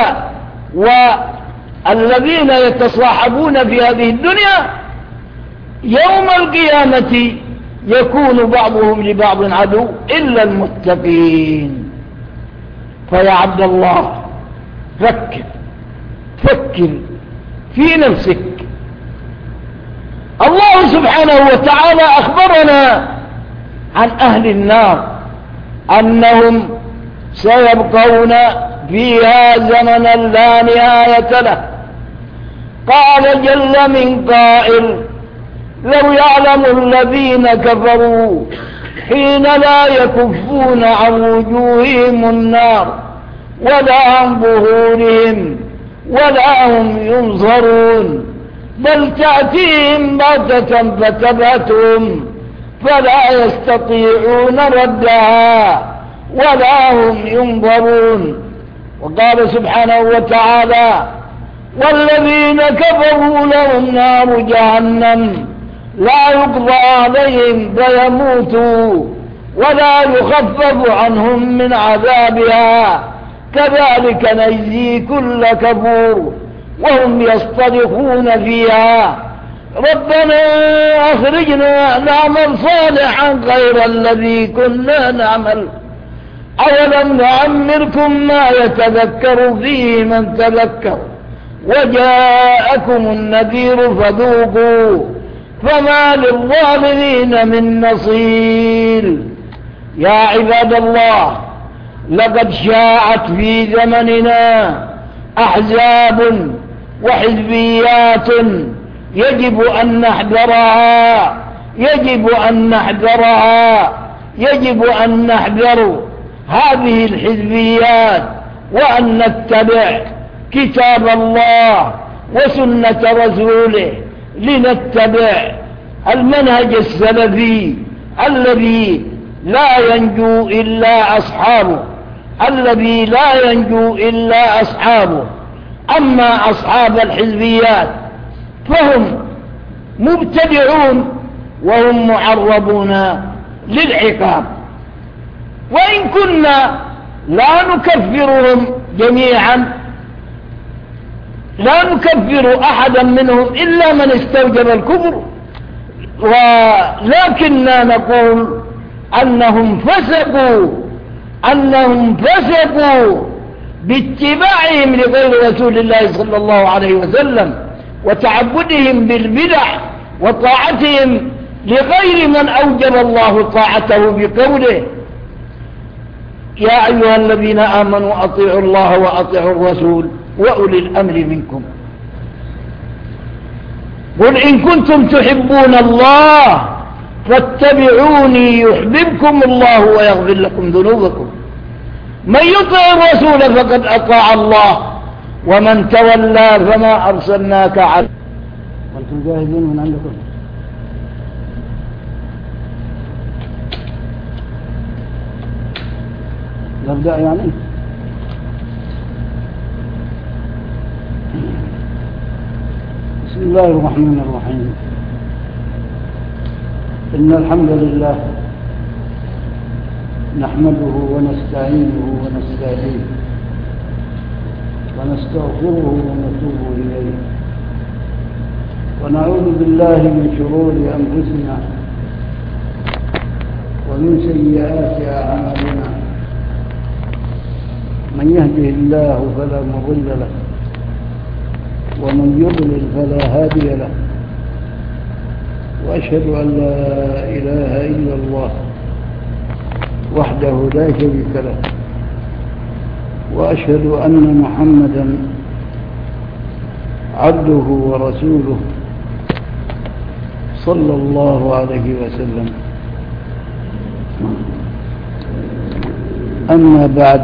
والذين يتصاحبون في هذه الدنيا يوم القيامة يكون بعضهم لبعض عدو إلا المتقين. فيا عبد الله فكر في نفسك. الله سبحانه وتعالى أخبرنا عن أهل النار أنهم سيبقون فيها زمنا لا نهاية له. قال جل من قائل: لو يعلم الذين كفروا حين لا يكفون عن وجوههم النار ولا عن ظهورهم ولا هم ينظرون، بل تأتيهم بغتة فتبهتهم فلا يستطيعون ردها ولا هم ينظرون. وقال سبحانه وتعالى: والذين كفروا لهم نار جهنم لا يقضى عليهم فيموتوا ولا يخفف عنهم من عذابها كذلك نجزي كل كفور وهم يصطرخون فيها ربنا أخرجنا نعمل صالحا غير الذي كنا نعمل أولم نعمركم ما يتذكر فيه من تذكر وجاءكم النذير فذوقوا فما للظالمين من نصير. يا عباد الله، لقد شاعت في زمننا أحزاب وحزبيات يجب أن نحذر هذه الحزبيات وأن نتبع كتاب الله وسنة رسوله، لنتبع المنهج السلفي الذي لا ينجو إلا أصحابه. أما أصحاب الحزبيات فهم مبتدعون وهم معرضون للعقاب، وإن كنا لا نكفرهم جميعا، لا نكفر أحدا منهم إلا من استوجب الكفر، ولكننا نقول أنهم فسقوا باتباعهم لغير رسول الله صلى الله عليه وسلم وتعبدهم بالبدع وطاعتهم لغير من أوجب الله طاعته بقوله: يا أيها الذين آمنوا أطيعوا الله وأطيعوا الرسول وأولي الأمر منكم. قل إن كنتم تحبون الله فاتبعوني يحببكم الله ويغفر لكم ذنوبكم، من يطع الرسول فقد أطاع الله ومن تولى فما أرسلناك عليه. أنتم جاهزين من عندكم؟ نبدأ يعني. بسم الله الرحمن الرحيم. إن الحمد لله نحمده ونستعينه ونستهديه ونستغفره ونتوب إليه ونعوذ بالله من شرور أنفسنا ومن سيئات أعمالنا من يهده الله فلا مضل له ومن يضلل فلا هادي له وأشهد أن لا إله إلا الله وحده لا شريك له وأشهد أن محمدا عبده ورسوله صلى الله عليه وسلم. أما بعد،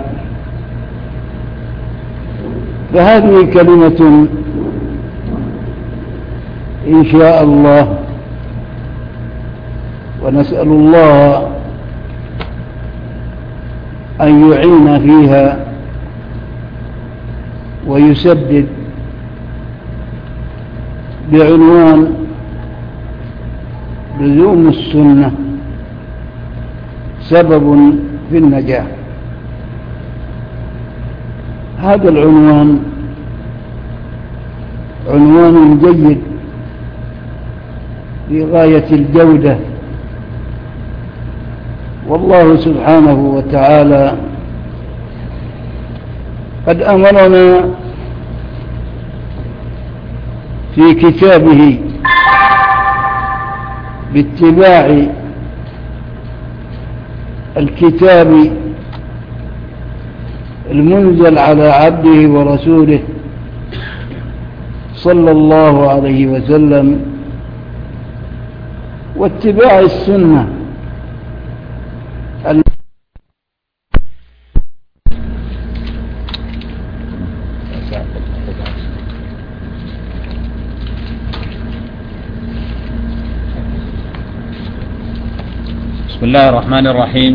فهذه كلمة إن شاء الله، ونسأل الله أن يعين فيها ويسدد، بعنوان لزوم السنة سبب في النجاح. هذا العنوان عنوان جيد بغاية الجودة، والله سبحانه وتعالى قد أمرنا في كتابه باتباع الكتاب المنزل على عبده ورسوله صلى الله عليه وسلم، واتباع السنة بسم الله الرحمن الرحيم.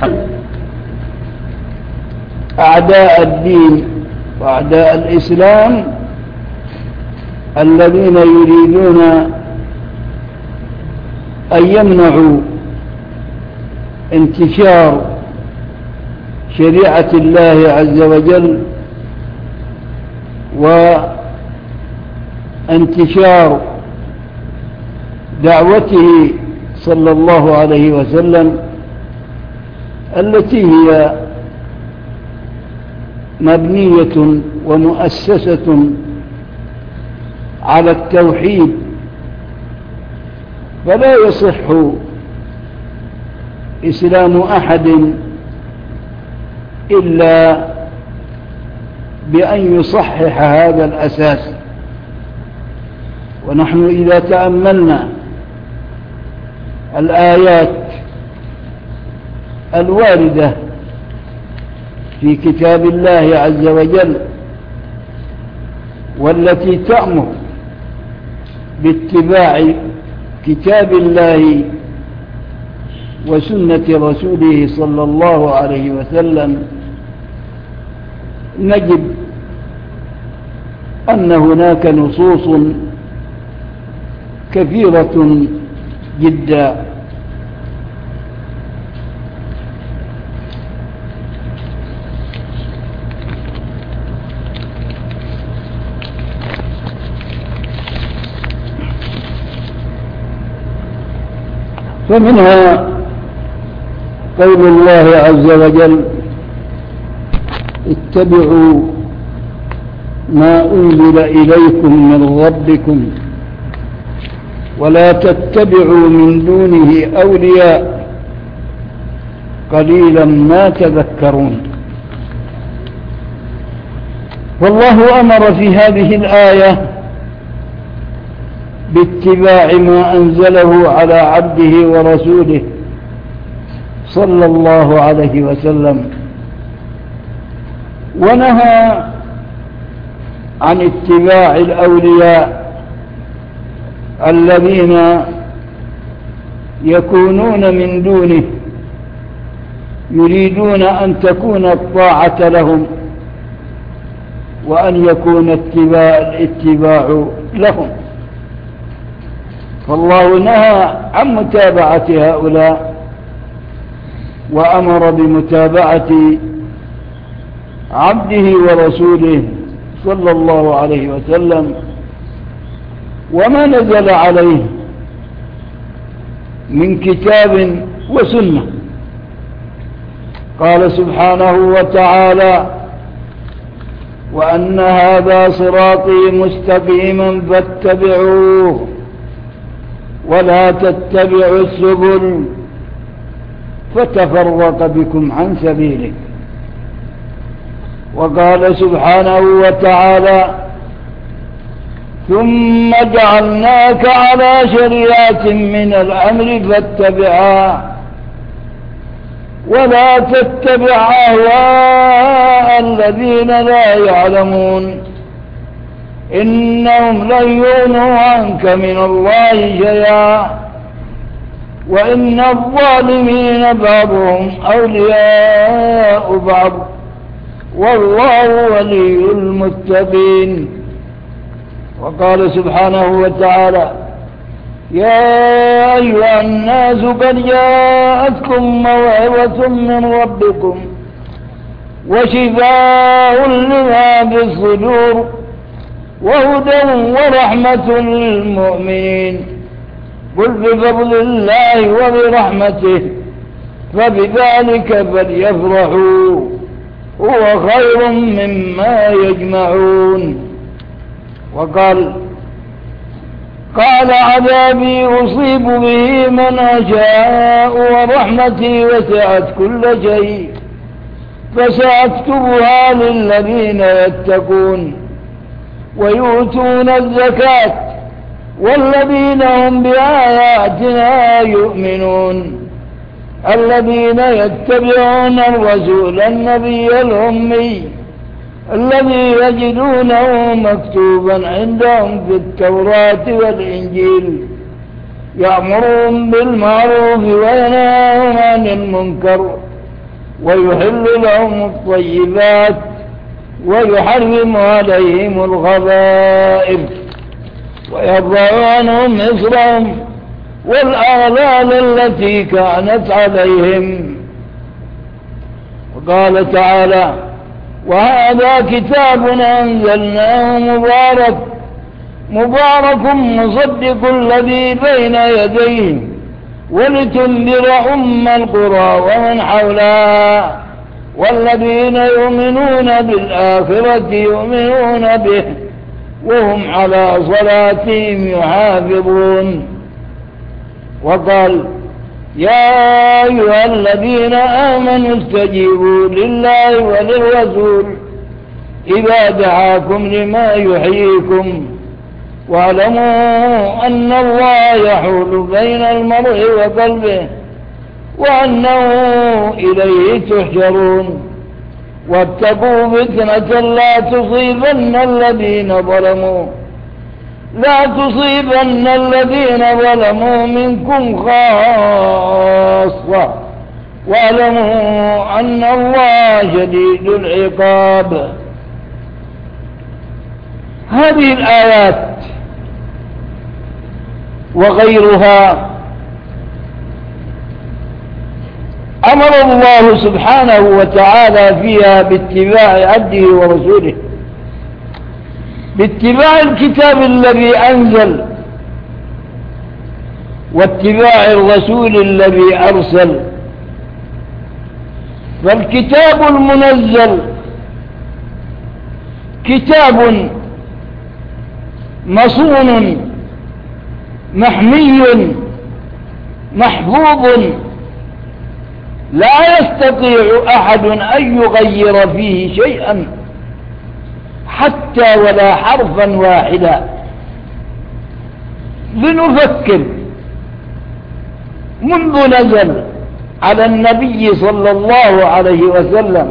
أعداء الدين وأعداء الإسلام الذين يريدون أن يمنعوا انتشار شريعة الله عز وجل وانتشار دعوته صلى الله عليه وسلم، التي هي مبنية ومؤسسة على التوحيد، فلا يصح إسلام أحد إلا بأن يصحح هذا الأساس. ونحن إذا تأملنا الآيات الواردة في كتاب الله عز وجل والتي تأمر باتباع كتاب الله وسنة رسوله صلى الله عليه وسلم، نجد أن هناك نصوص كثيرة جدا فمنها قول الله عز وجل: اتبعوا ما أنزل إليكم من ربكم ولا تتبعوا من دونه أولياء قليلا ما تذكرون. والله أمر في هذه الآية باتباع ما أنزله على عبده ورسوله صلى الله عليه وسلم، ونهى عن اتباع الأولياء الذين يكونون من دونه يريدون أن تكون الطاعة لهم وأن يكون الاتباع لهم. فالله نهى عن متابعة هؤلاء وأمر بمتابعة عبده ورسوله صلى الله عليه وسلم وما نزل عليه من كتاب وسنة. قال سبحانه وتعالى: وأن هذا صراطي مستقيما فاتبعوه ولا تتبعوا السبل فتفرق بكم عن سبيله. وقال سبحانه وتعالى: ثم جعلناك على شريعة من الأمر فاتبعها ولا تتبع أهواء الذين لا يعلمون إنهم لن يغنوا عنك من الله شيئا وإن الظالمين بعضهم أولياء بعض والله ولي المتقين. وقال سبحانه وتعالى: يا أيها الناس قد جاءتكم موعظة من ربكم وشفاء لما في الصدور وهدى ورحمة للمؤمنين قل بفضل الله وبرحمته فبذلك فليفرحوا هو خير مما يجمعون. وقال: عذابي أصيب به من أشاء ورحمتي وسعت كل شيء فسأكتبها للذين يتقون ويؤتون الزكاة والذين هم بآياتنا يؤمنون الذين يتبعون الرسول النبي الأمي الذي يجدونه مكتوبا عندهم في التوراة والإنجيل يأمرهم بالمعروف وينهاهم عن المنكر ويحل لهم الطيبات ويحرم عليهم الخبائث ويضع عنهم إصرهم والأغلال التي كانت عليهم. وقال تعالى: وهذا كتاب أنزلناه مبارك مصدق الذي بين يديه ولتنذر أم القرى ومن حولها والذين يؤمنون بالآخرة يؤمنون به وهم على صلاتهم يحافظون. وقال: يا أيها الذين آمنوا استجيبوا لله وللرسول إذا دعاكم لما يحييكم واعلموا أن الله يحول بين المرء وقلبه وأنه إليه تحشرون واتقوا فتنة لا تصيبن الذين ظلموا منكم خاصة واعلموا أن الله شديد العقاب. هذه الآيات وغيرها أمر الله سبحانه وتعالى فيها باتباع عبده ورسوله، باتباع الكتاب الذي أنزل واتباع الرسول الذي أرسل. فالكتاب المنزل كتاب مصون محمي محفوظ لا يستطيع أحد أن يغير فيه شيئا حتى ولا حرفا واحدا. لنفكر منذ نزل على النبي صلى الله عليه وسلم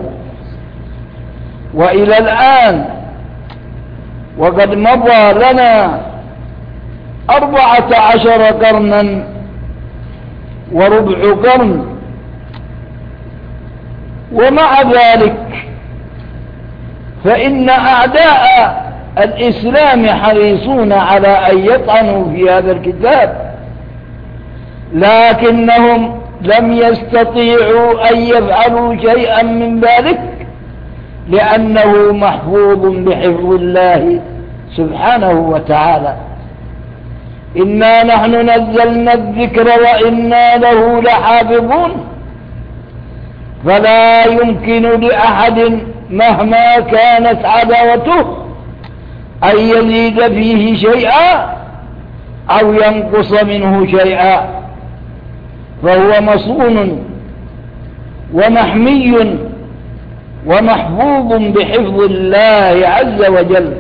وإلى الآن، وقد مضى لنا 14 قرنا وربع قرن، ومع ذلك فإن أعداء الإسلام حريصون على أن يطعنوا في هذا الكتاب لكنهم لم يستطيعوا أن يفعلوا شيئا من ذلك لأنه محفوظ بحفظ الله سبحانه وتعالى. إنا نحن نزلنا الذكر وإنا له لحافظون. فلا يمكن لأحد مهما كانت عداوته أن يزيد فيه شيئا أو ينقص منه شيئا، فهو مصون ومحمي ومحفوظ بحفظ الله عز وجل.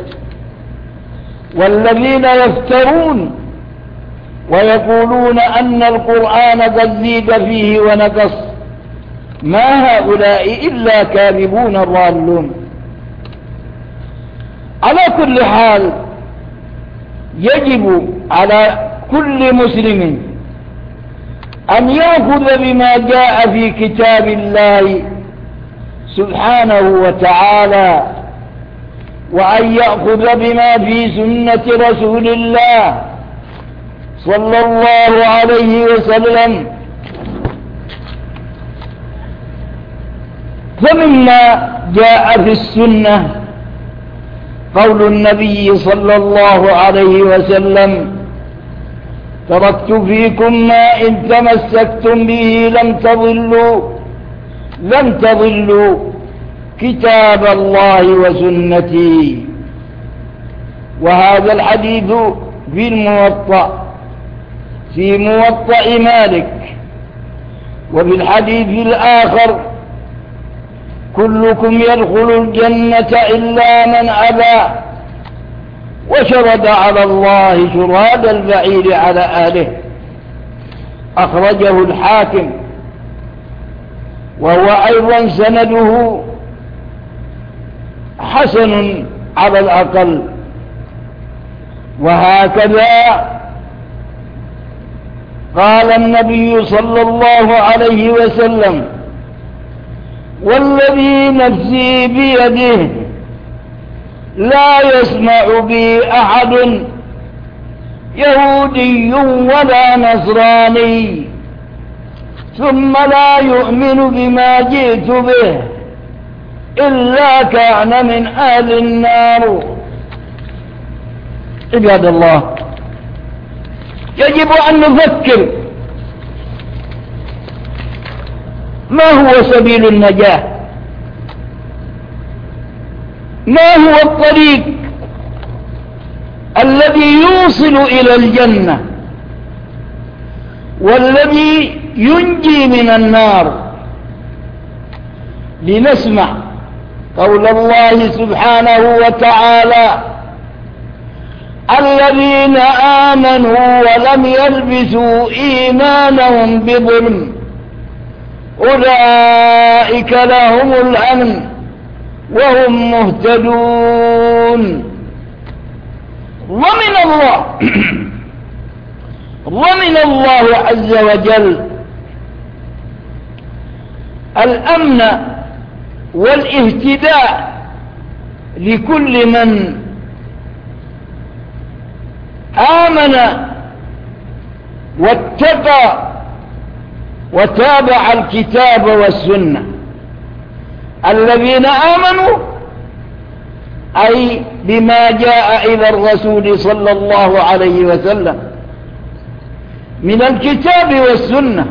والذين يفترون ويقولون أن القرآن قد زيد فيه ونقص ما هؤلاء إلا كاذبون ضالون. على كل حال يجب على كل مسلم أن يأخذ بما جاء في كتاب الله سبحانه وتعالى، وأن يأخذ بما في سنة رسول الله صلى الله عليه وسلم. فمما جاء في السنة قول النبي صلى الله عليه وسلم: تركت فيكم ما إن تمسكتم به لم تضلوا كتاب الله وسنتي. وهذا الحديث في الموطأ في موطأ مالك. وفي الحديث الآخر: كلكم يدخل الجنة إلا من أبى، وشرد على الله شراد البعير على أهله. أخرجه الحاكم، وهو أيضا سنده حسن على الأقل. وهكذا قال النبي صلى الله عليه وسلم: والذي نفسي بيده لا يسمع بي أحد يهودي ولا نصراني ثم لا يؤمن بما جئت به إلا كان من أهل النار. عباد الله، يجب أن نفكر ما هو سبيل النجاة، ما هو الطريق الذي يوصل إلى الجنة والذي ينجي من النار. لنسمع قول الله سبحانه وتعالى: الذين آمنوا ولم يلبسوا إيمانهم بظلم أولئك لهم الأمن وهم مهتدون. ضمن الله عز وجل الأمن والاهتداء لكل من آمن واتقى وتابع الكتاب والسنة. الذين آمنوا أي بما جاء إلى الرسول صلى الله عليه وسلم من الكتاب والسنة.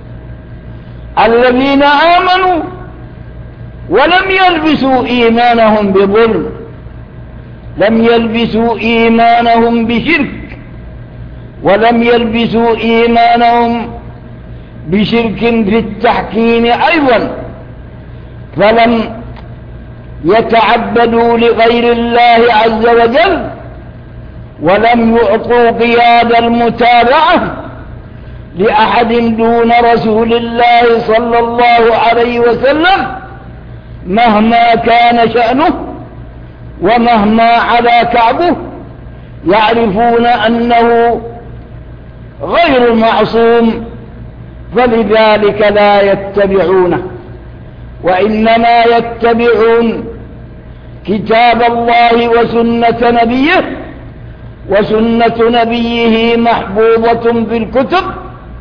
الذين آمنوا ولم يلبسوا إيمانهم بظلم، لم يلبسوا إيمانهم بشرك، ولم يلبسوا إيمانهم بشرك في التحكيم أيضا، فلم يتعبدوا لغير الله عز وجل، ولم يعطوا قياد المتابعة لأحد دون رسول الله صلى الله عليه وسلم مهما كان شأنه ومهما علا كعبه. يعرفون أنه غير معصوم، فلذلك لا يتبعونه، وإنما يتبعون كتاب الله وسنة نبيه. وسنة نبيه محفوظة في الكتب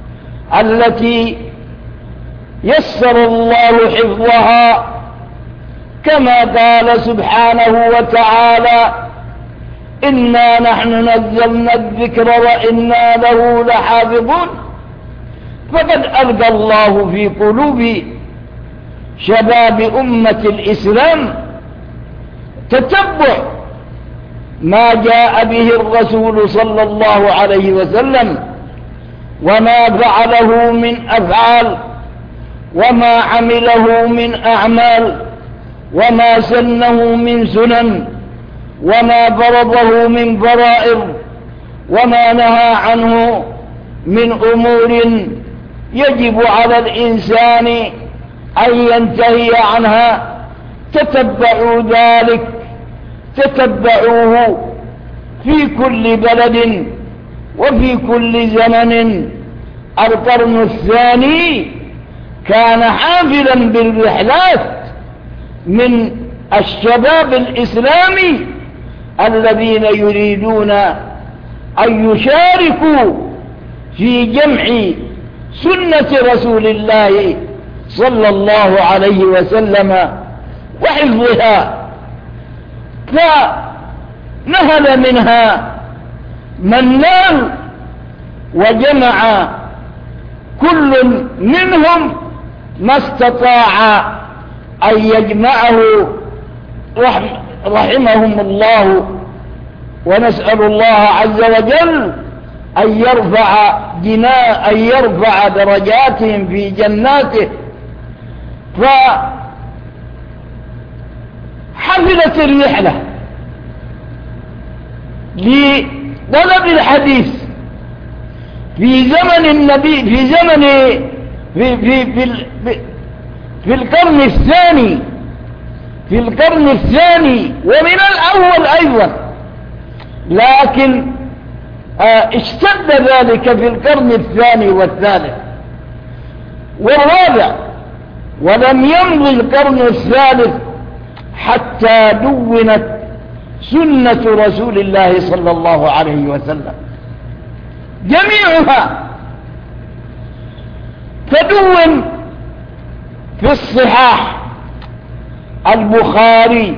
التي يسر الله حفظها، كما قال سبحانه وتعالى: إنا نحن نزلنا الذكر وإنا له لحافظون. فقد ألقى الله في قلوب شباب أمة الإسلام تتبع ما جاء به الرسول صلى الله عليه وسلم، وما فعله من أفعال، وما عمله من أعمال، وما سنه من سنن، وما فرضه من فرائض، وما نهى عنه من أمور يجب على الإنسان أن ينتهي عنها. تتبعوا ذلك، تتبعوه في كل بلد وفي كل زمن. القرن الثاني كان حافلا بالرحلات من الشباب الإسلامي الذين يريدون أن يشاركوا في جمع سنة رسول الله صلى الله عليه وسلم وحفظها. فنهل منها من نال، وجمع كل منهم ما استطاع أن يجمعه رحمهم الله. ونسأل الله عز وجل أن يرفع درجاتهم في جناته. فحفلت الرحلة لطلب الحديث في زمن النبي، في القرن الثاني ومن الأول أيضا، لكن اشتد ذلك في القرن الثاني والثالث والرابع، ولم يمض القرن الثالث حتى دونت سنة رسول الله صلى الله عليه وسلم جميعها. تدون في الصحاح: البخاري،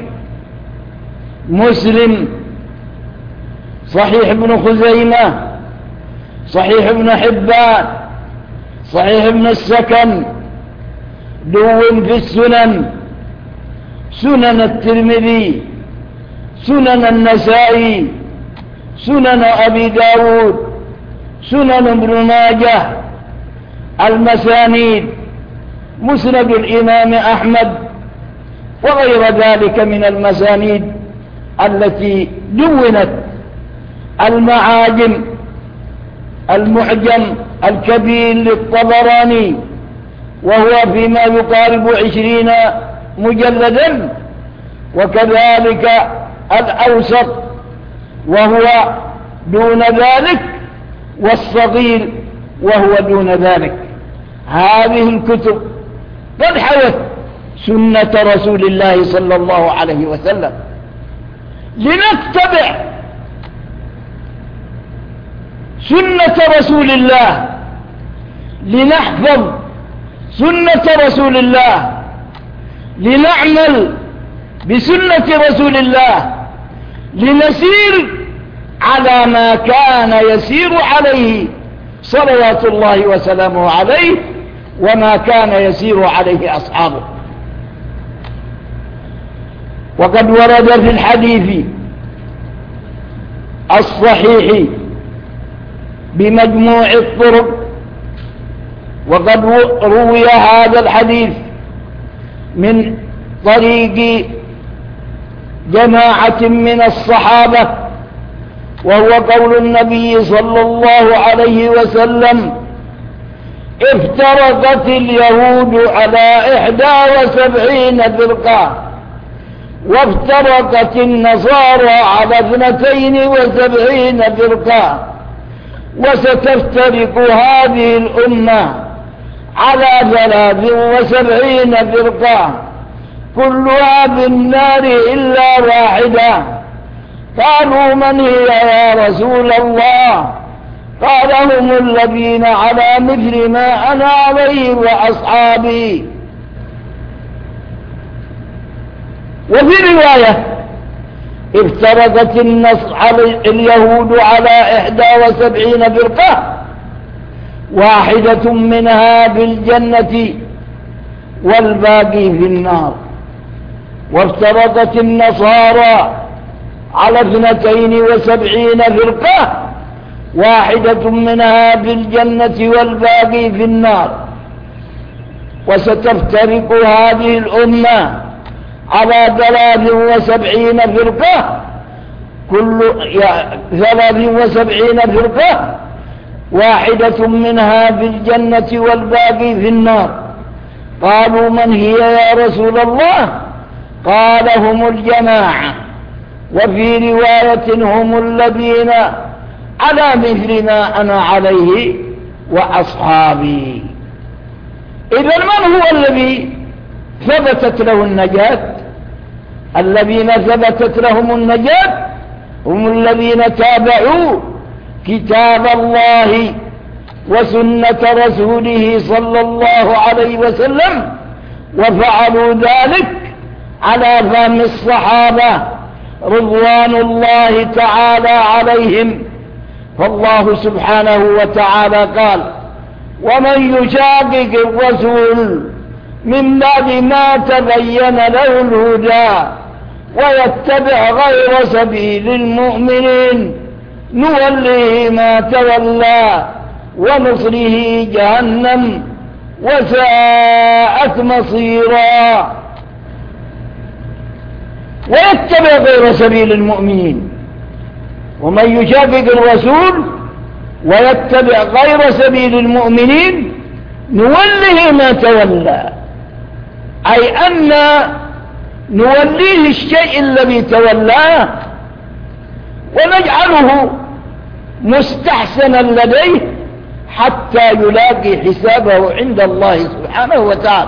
مسلم، صحيح ابن خزيمة، صحيح ابن حبان، صحيح ابن السكن. دون في السنن: سنن الترمذي، سنن النسائي، سنن أبي داود، سنن ابن ماجه. المسانيد: مسند الإمام أحمد وغير ذلك من المسانيد التي دونت. المعاجم: المعجم الكبير للطبراني، وهو فيما يقارب 20 مجلدا، وكذلك الأوسط وهو دون ذلك، والصغير وهو دون ذلك. هذه الكتب قد حوت سنة رسول الله صلى الله عليه وسلم. لنتبع سنة رسول الله، لنحفظ سنة رسول الله، لنعمل بسنة رسول الله، لنسير على ما كان يسير عليه صلوات الله وسلامه عليه، وما كان يسير عليه أصحابه. وقد ورد في الحديث الصحيح بمجموع الطرق، وقد روي هذا الحديث من طريق جماعة من الصحابة، وهو قول النبي صلى الله عليه وسلم: افترقت اليهود على 71 فرقة، وافترقت النصارى على 72 فرقة، وستفترق هذه الأمة على 73 فرقة، كلها في النار إلا واحدة. قالوا: من هي يا رسول الله؟ قال هم الذين على مثل ما أنا عليه وأصحابي. وفي رواية افترقت اليهود على 71 فرقة، واحدة منها بالجنة والباقي في النار. وافترقت النصارى على 72 فرقة، واحدة منها بالجنة والباقي في النار. وستفترق هذه الأمة على 73 فرقة، 73 فرقة، واحدة منها بالجنة والباقي في النار. قالوا من هي يا رسول الله؟ قال هم الجماعة. وفي رواية هم الذين على مثل ما أنا عليه وأصحابي. إذن من هو الذي ثبتت له النجاة؟ الذين ثبتت لهم النجاة هم الذين تابعوا كتاب الله وسنة رسوله صلى الله عليه وسلم، وفعلوا ذلك على فهم الصحابة رضوان الله تعالى عليهم. فالله سبحانه وتعالى قال: ومن يشاقق الرسول من بعد ما تبين له الهدى ويتبع غير سبيل المؤمنين نوله ما تولى ونصره جهنم وساءت مصيرا. ويتبع غير سبيل المؤمنين، ومن يشاقق الرسول ويتبع غير سبيل المؤمنين نوله ما تولى، أي أن نوليه الشيء الذي تولاه ونجعله مستحسنا لديه حتى يلاقي حسابه عند الله سبحانه وتعالى.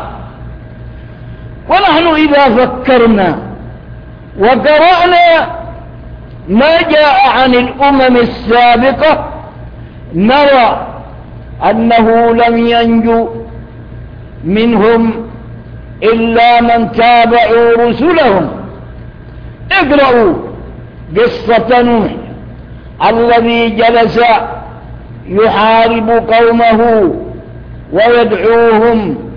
ونحن إذا فكرنا وقرأنا ما جاء عن الأمم السابقة نرى أنه لم ينجو منهم إلا من تابعوا رسلهم. اقرأوا قصة نوح الذي جلس يحارب قومه ويدعوهم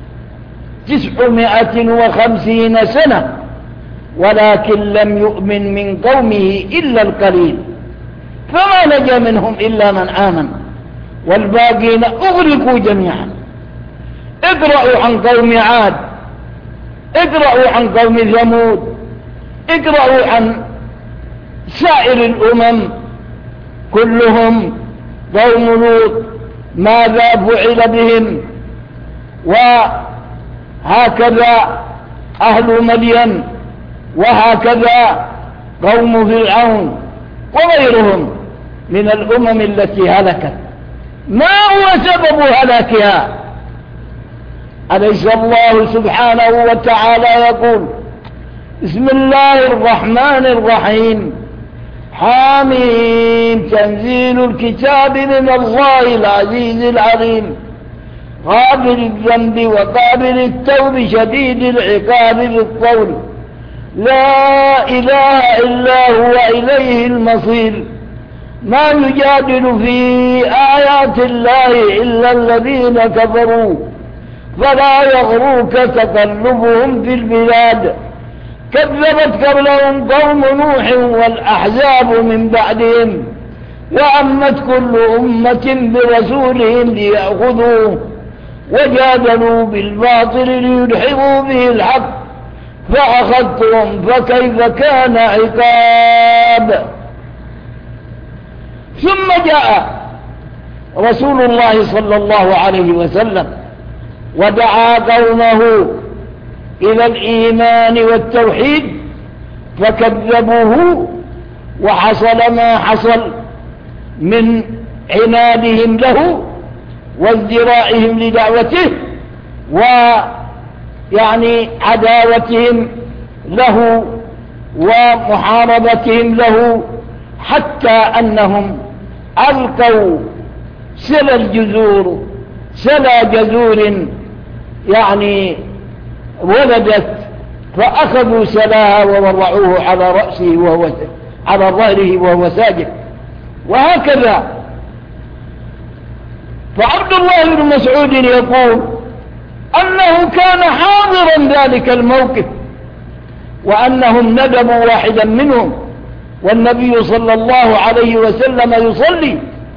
950 سنة، ولكن لم يؤمن من قومه إلا القليل، فما نجا منهم إلا من آمن، والباقين أغرقوا جميعا. اقرأوا عن قوم عاد، اقرأوا عن قوم ثمود، اقرأوا عن سائر الأمم كلهم، قوم لوط ماذا فعل بهم، وهكذا أهل مدين، وهكذا قوم فرعون وغيرهم من الأمم التي هلكت. ما هو سبب هلاكها؟ أليس الله سبحانه وتعالى يقول: بسم الله الرحمن الرحيم حاميم تنزيل الكتاب من الله العزيز العليم قابل الذنب وقابل التوب شديد العقاب بالقول لا إله إلا هو إليه المصير ما يجادل في آيات الله إلا الذين كفروا فلا يغروك تقلبهم في البلاد كذبت قبلهم قوم نوح والأحزاب من بعدهم وأمت كل أمة برسولهم ليأخذوه وجادلوا بالباطل ليدحضوا به الحق فأخذتهم فكيف كان عقاب. ثم جاء رسول الله صلى الله عليه وسلم ودعا قومه إلى الإيمان والتوحيد فكذبوه وحصل ما حصل من عنادهم له وازدرائهم لدعوته ويعني عداوتهم له ومحاربتهم له حتى أنهم ألقوا سلى الجذور، سلى جذور يعني ولدت، فأخذوا سلاها ووضعوه على رأسه وهو على ظهره وهو ساجد، وهكذا. فعبد الله بن مسعود يقول أنه كان حاضرا ذلك الموقف، وأنهم ندبوا واحدا منهم والنبي صلى الله عليه وسلم يصلي،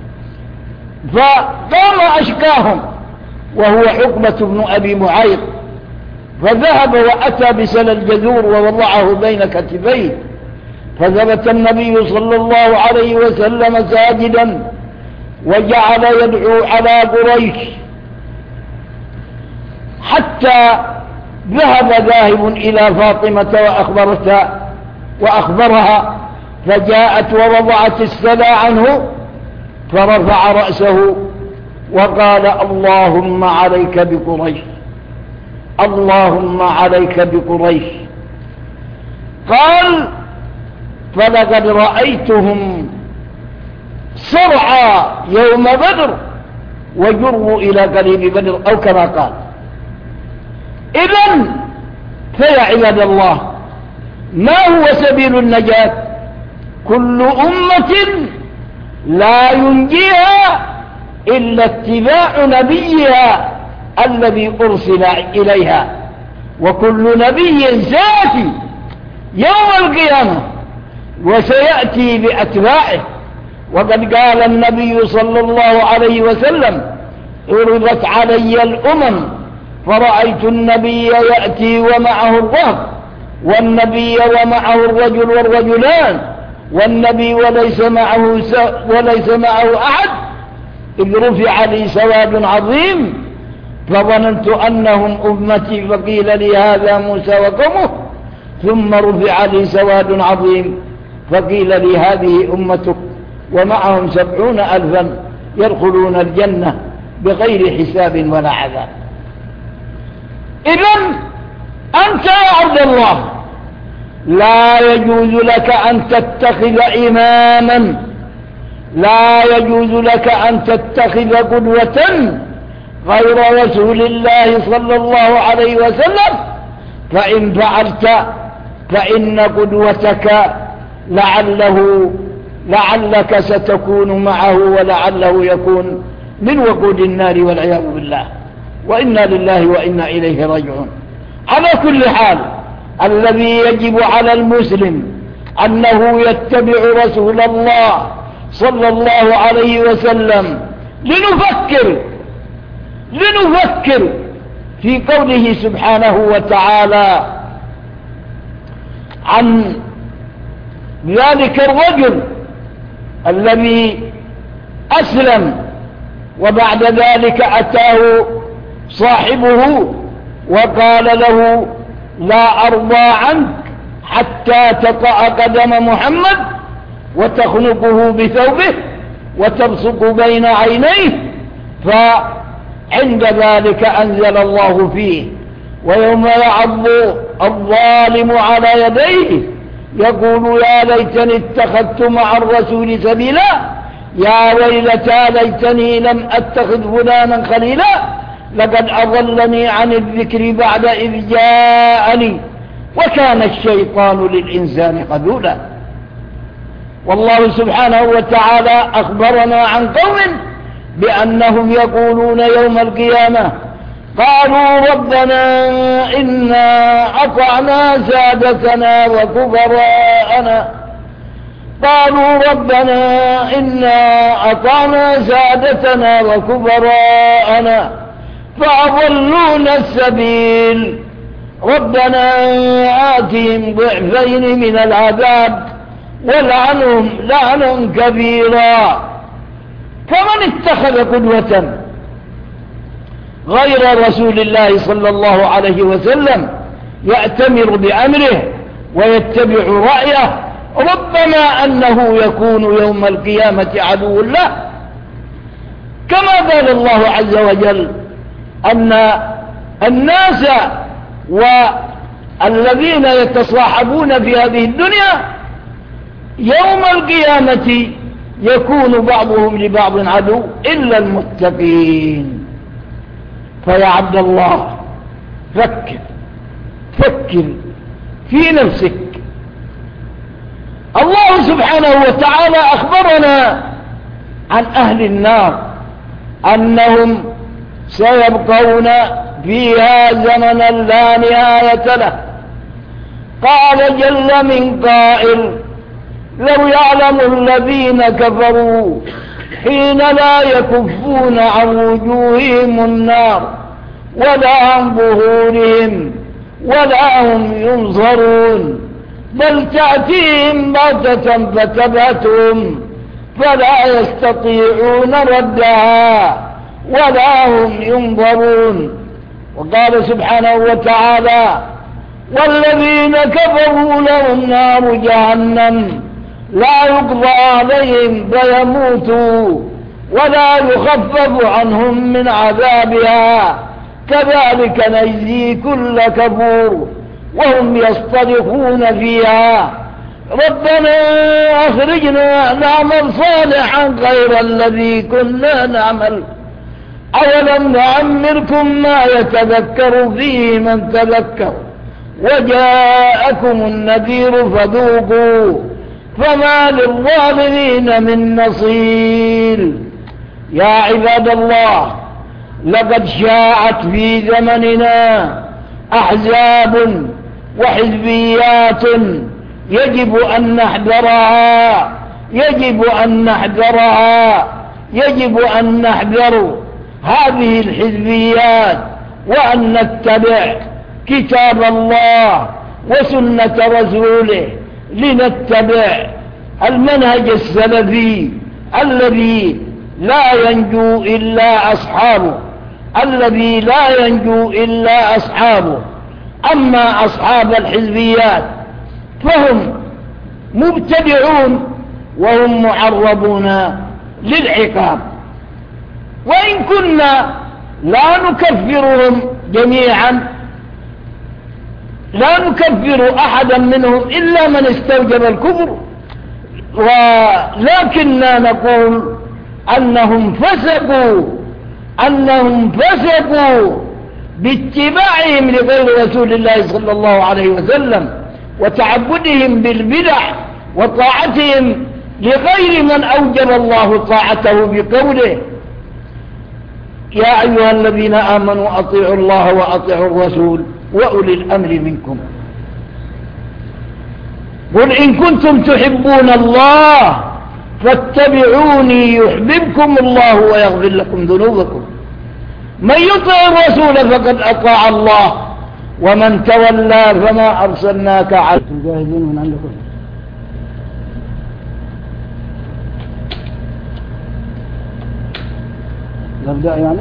فقام أشقاهم وهو عقبة بن أبي معيط، فذهب وأتى بسل الجذور ووضعه بين كتفيه، فثبت النبي صلى الله عليه وسلم ساجدا وجعل يدعو على قريش، حتى ذاهب إلى فاطمة وأخبرها، فجاءت ووضعت السلى عنه، فرفع رأسه وقال اللهم عليك بقريش، اللهم عليك بقريش. قال فلقد رأيتهم صرعى يوم بدر وجروا إلى قريب بدر، أو كما قال. إذن فيا عباد الله، ما هو سبيل النجاة؟ كل أمة لا ينجيها إلا اتباع نبيها الذي أرسل إليها، وكل نبي سيأتي يوم القيامة وسيأتي بأتباعه. وقد قال النبي صلى الله عليه وسلم عرضت علي الأمم فرأيت النبي يأتي ومعه الرهط، والنبي ومعه الرجل والرجلان، والنبي وليس معه أحد، إذ رفع لي سواد عظيم فظننت أنهم أمتي، فقيل لي هذا موسى وقومه، ثم رفع لي سواد عظيم فقيل لي هذه أمتك، ومعهم 70,000 يدخلون الجنة بغير حساب ولا عذاب. إذن أنت يا عبد الله لا يجوز لك أن تتخذ إماما، لا يجوز لك أن تتخذ قدوة غير رسول الله صلى الله عليه وسلم، فإن فعلت فإن قدوتك لعلك ستكون معه، ولعله يكون من وقود النار والعياذ بالله، وإنا لله وإنا إليه راجعون. على كل حال، الذي يجب على المسلم أنه يتبع رسول الله صلى الله عليه وسلم. لنفكر في قوله سبحانه وتعالى عن ذلك الرجل الذي أسلم، وبعد ذلك أتاه صاحبه وقال له لا أرضى عنك حتى تطأ قدم محمد وتخنقه بثوبه وتبصق بين عينيه. فعند ذلك أنزل الله فيه ويوم يعض الظالم على يديه يقول يا ليتني اتخذت مع الرسول سبيلا، يا ويلتى ليتني لم أتخذ فلانا خليلا، لقد أضلني عن الذكر بعد إذ جاءني وكان الشيطان للإنسان خذولا. والله سبحانه وتعالى أخبرنا عن قوم بأنهم يقولون يوم القيامة قالوا ربنا إنا أطعنا سادتنا وكبراءنا، قالوا ربنا إنا أطعنا سادتنا وكبراءنا فأضلونا السبيل، ربنا آتهم ضعفين من العذاب ولعنهم لعنا كبيرا. فمن اتخذ قدوة غير رسول الله صلى الله عليه وسلم يأتمر بأمره ويتبع رأيه، ربما أنه يكون يوم القيامة عدو له، كما قال الله عز وجل أن الناس والذين يتصاحبون في هذه الدنيا يوم القيامة يكون بعضهم لبعض عدو إلا المتقين. فيا عبد الله فكر في نفسك. الله سبحانه وتعالى أخبرنا عن أهل النار أنهم سيبقون فيها زمنا لا نهاية له. قال جل من قائل: لو يعلم الذين كفروا حين لا يكفون عن وجوههم النار ولا عن ظهورهم ولا هم ينظرون، بل تأتيهم بغتة فتبهتهم فلا يستطيعون ردها ولا هم ينظرون. وقال سبحانه وتعالى: والذين كفروا لهم نار جهنم لا يقضى عليهم فيموتوا ولا يخفف عنهم من عذابها كذلك نجزي كل كفور وهم يصطرخون فيها ربنا أخرجنا نعمل صالحا غير الذي كنا نعمل أولم نعمركم ما يتذكر فيه من تذكر وجاءكم النذير فذوقوا فما للظالمين من نصير. يا عباد الله، لقد شاعت في زمننا أحزاب وحزبيات يجب أن نحذر هذه الحزبيات وأن نتبع كتاب الله وسنة رسوله، لنتبع المنهج السلفي الذي لا ينجو إلا أصحابه. أما أصحاب الحزبيات فهم مبتدعون وهم معرضون للعقاب. وإن كنا لا نكفرهم جميعا، لا نكفر أحدا منهم إلا من استوجب الكفر، ولكننا نقول أنهم فسقوا باتباعهم لغير رسول الله صلى الله عليه وسلم وتعبدهم بالبدع وطاعتهم لغير من أوجب الله طاعته بقوله: يا أيها الذين آمنوا أطيعوا الله وأطيعوا الرسول وأولي الأمر منكم. قل إن كنتم تحبون الله فاتبعوني يحببكم الله ويغفر لكم ذنوبكم. من يطع الرسول فقد أطاع الله ومن تولى فما أرسلناك عليهم. جاهزين من عندكم؟ نبدأ يعني.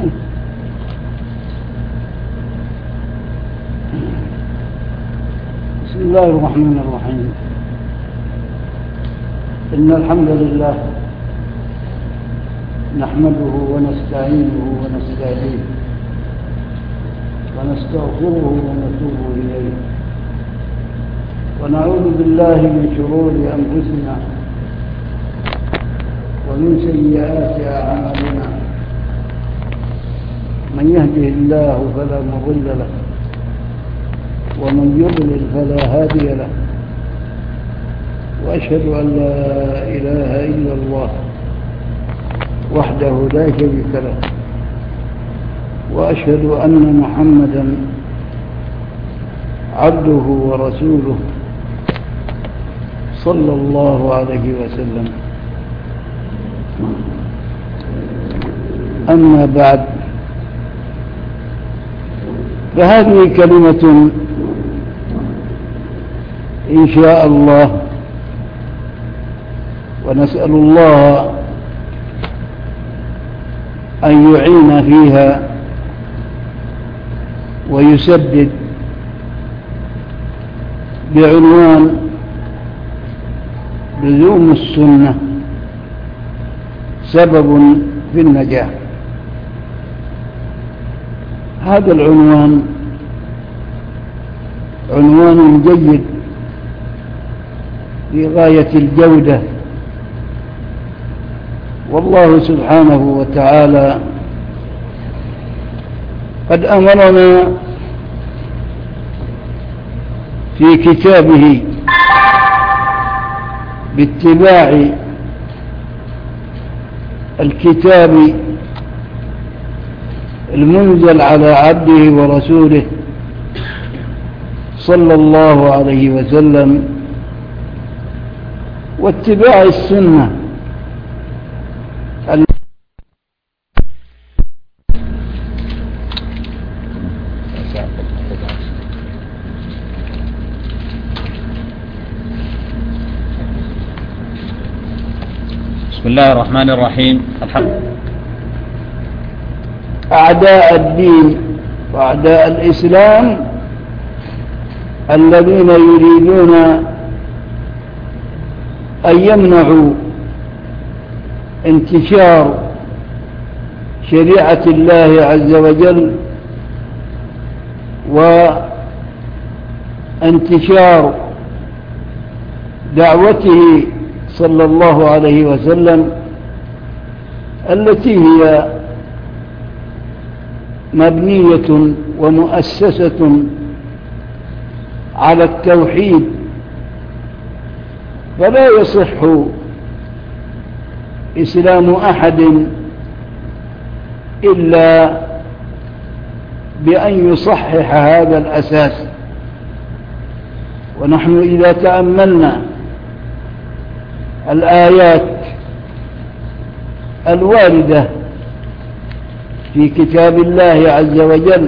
بسم الله الرحمن الرحيم. إن الحمد لله نحمده ونستعينه ونستهديه ونستغفره ونتوب إليه ونعوذ بالله من شرور أنفسنا ومن سيئات أعمالنا. من يهده الله فلا مضل له ومن يضلل فلا هادي له، وأشهد أن لا إله إلا الله وحده لا شريك له، وأشهد أن محمدا عبده ورسوله صلى الله عليه وسلم. أما بعد، فهذه كلمة إن شاء الله، ونسأل الله أن يعين فيها ويسدد، بعنوان لزوم السنة سبب في النجاح. هذا العنوان عنوان جيد في غاية الجودة والله سبحانه وتعالى قد أمرنا في كتابه باتباع الكتاب المنزل على عبده ورسوله صلى الله عليه وسلم، واتباع السنة بسم الله الرحمن الرحيم. الحمد أعداء الدين وأعداء الإسلام الذين يريدون أن يمنعوا انتشار شريعة الله عز وجل وانتشار دعوته صلى الله عليه وسلم التي هي مبنية ومؤسسة على التوحيد، فلا يصح إسلام أحد إلا بأن يصحح هذا الأساس. ونحن إذا تأملنا الآيات الواردة في كتاب الله عز وجل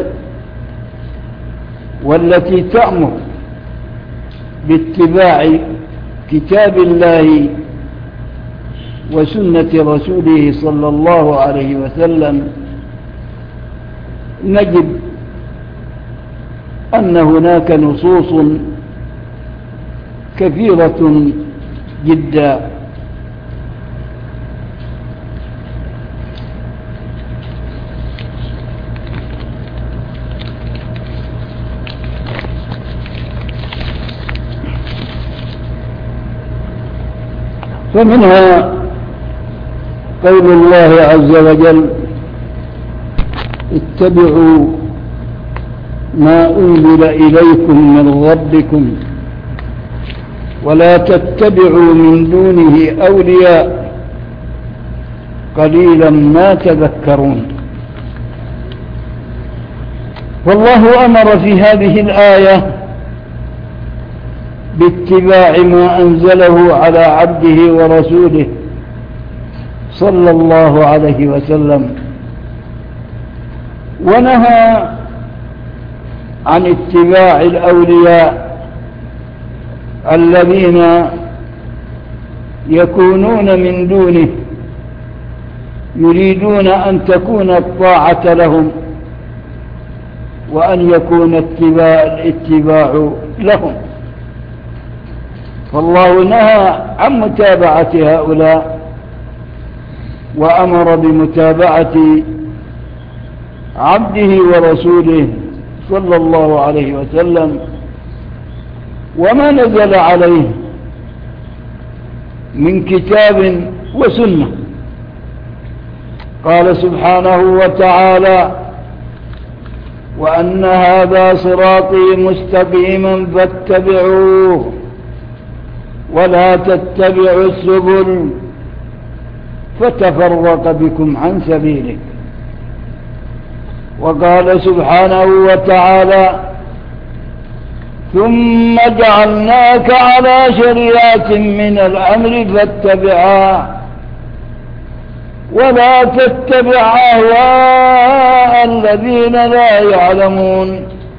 والتي تأمر باتباع كتاب الله وسنة رسوله صلى الله عليه وسلم، نجد أن هناك نصوص كثيرة جدا فمنها قول الله عز وجل: اتبعوا ما أنزل إليكم من ربكم ولا تتبعوا من دونه أولياء قليلا ما تذكرون. والله أمر في هذه الآية باتباع ما أنزله على عبده ورسوله صلى الله عليه وسلم، ونهى عن اتباع الأولياء الذين يكونون من دونه يريدون أن تكون الطاعة لهم وأن يكون الاتباع لهم. فالله نهى عن متابعة هؤلاء وأمر بمتابعة عبده ورسوله صلى الله عليه وسلم وما نزل عليه من كتاب وسنة. قال سبحانه وتعالى: وأن هذا صراطي مستقيما فاتبعوه ولا تتبعوا السبل فتفرق بكم عن سبيله. وقال سبحانه وتعالى: ثم جعلناك على شريعة من الأمر فاتبعها ولا تتبع أهواء الذين لا يعلمون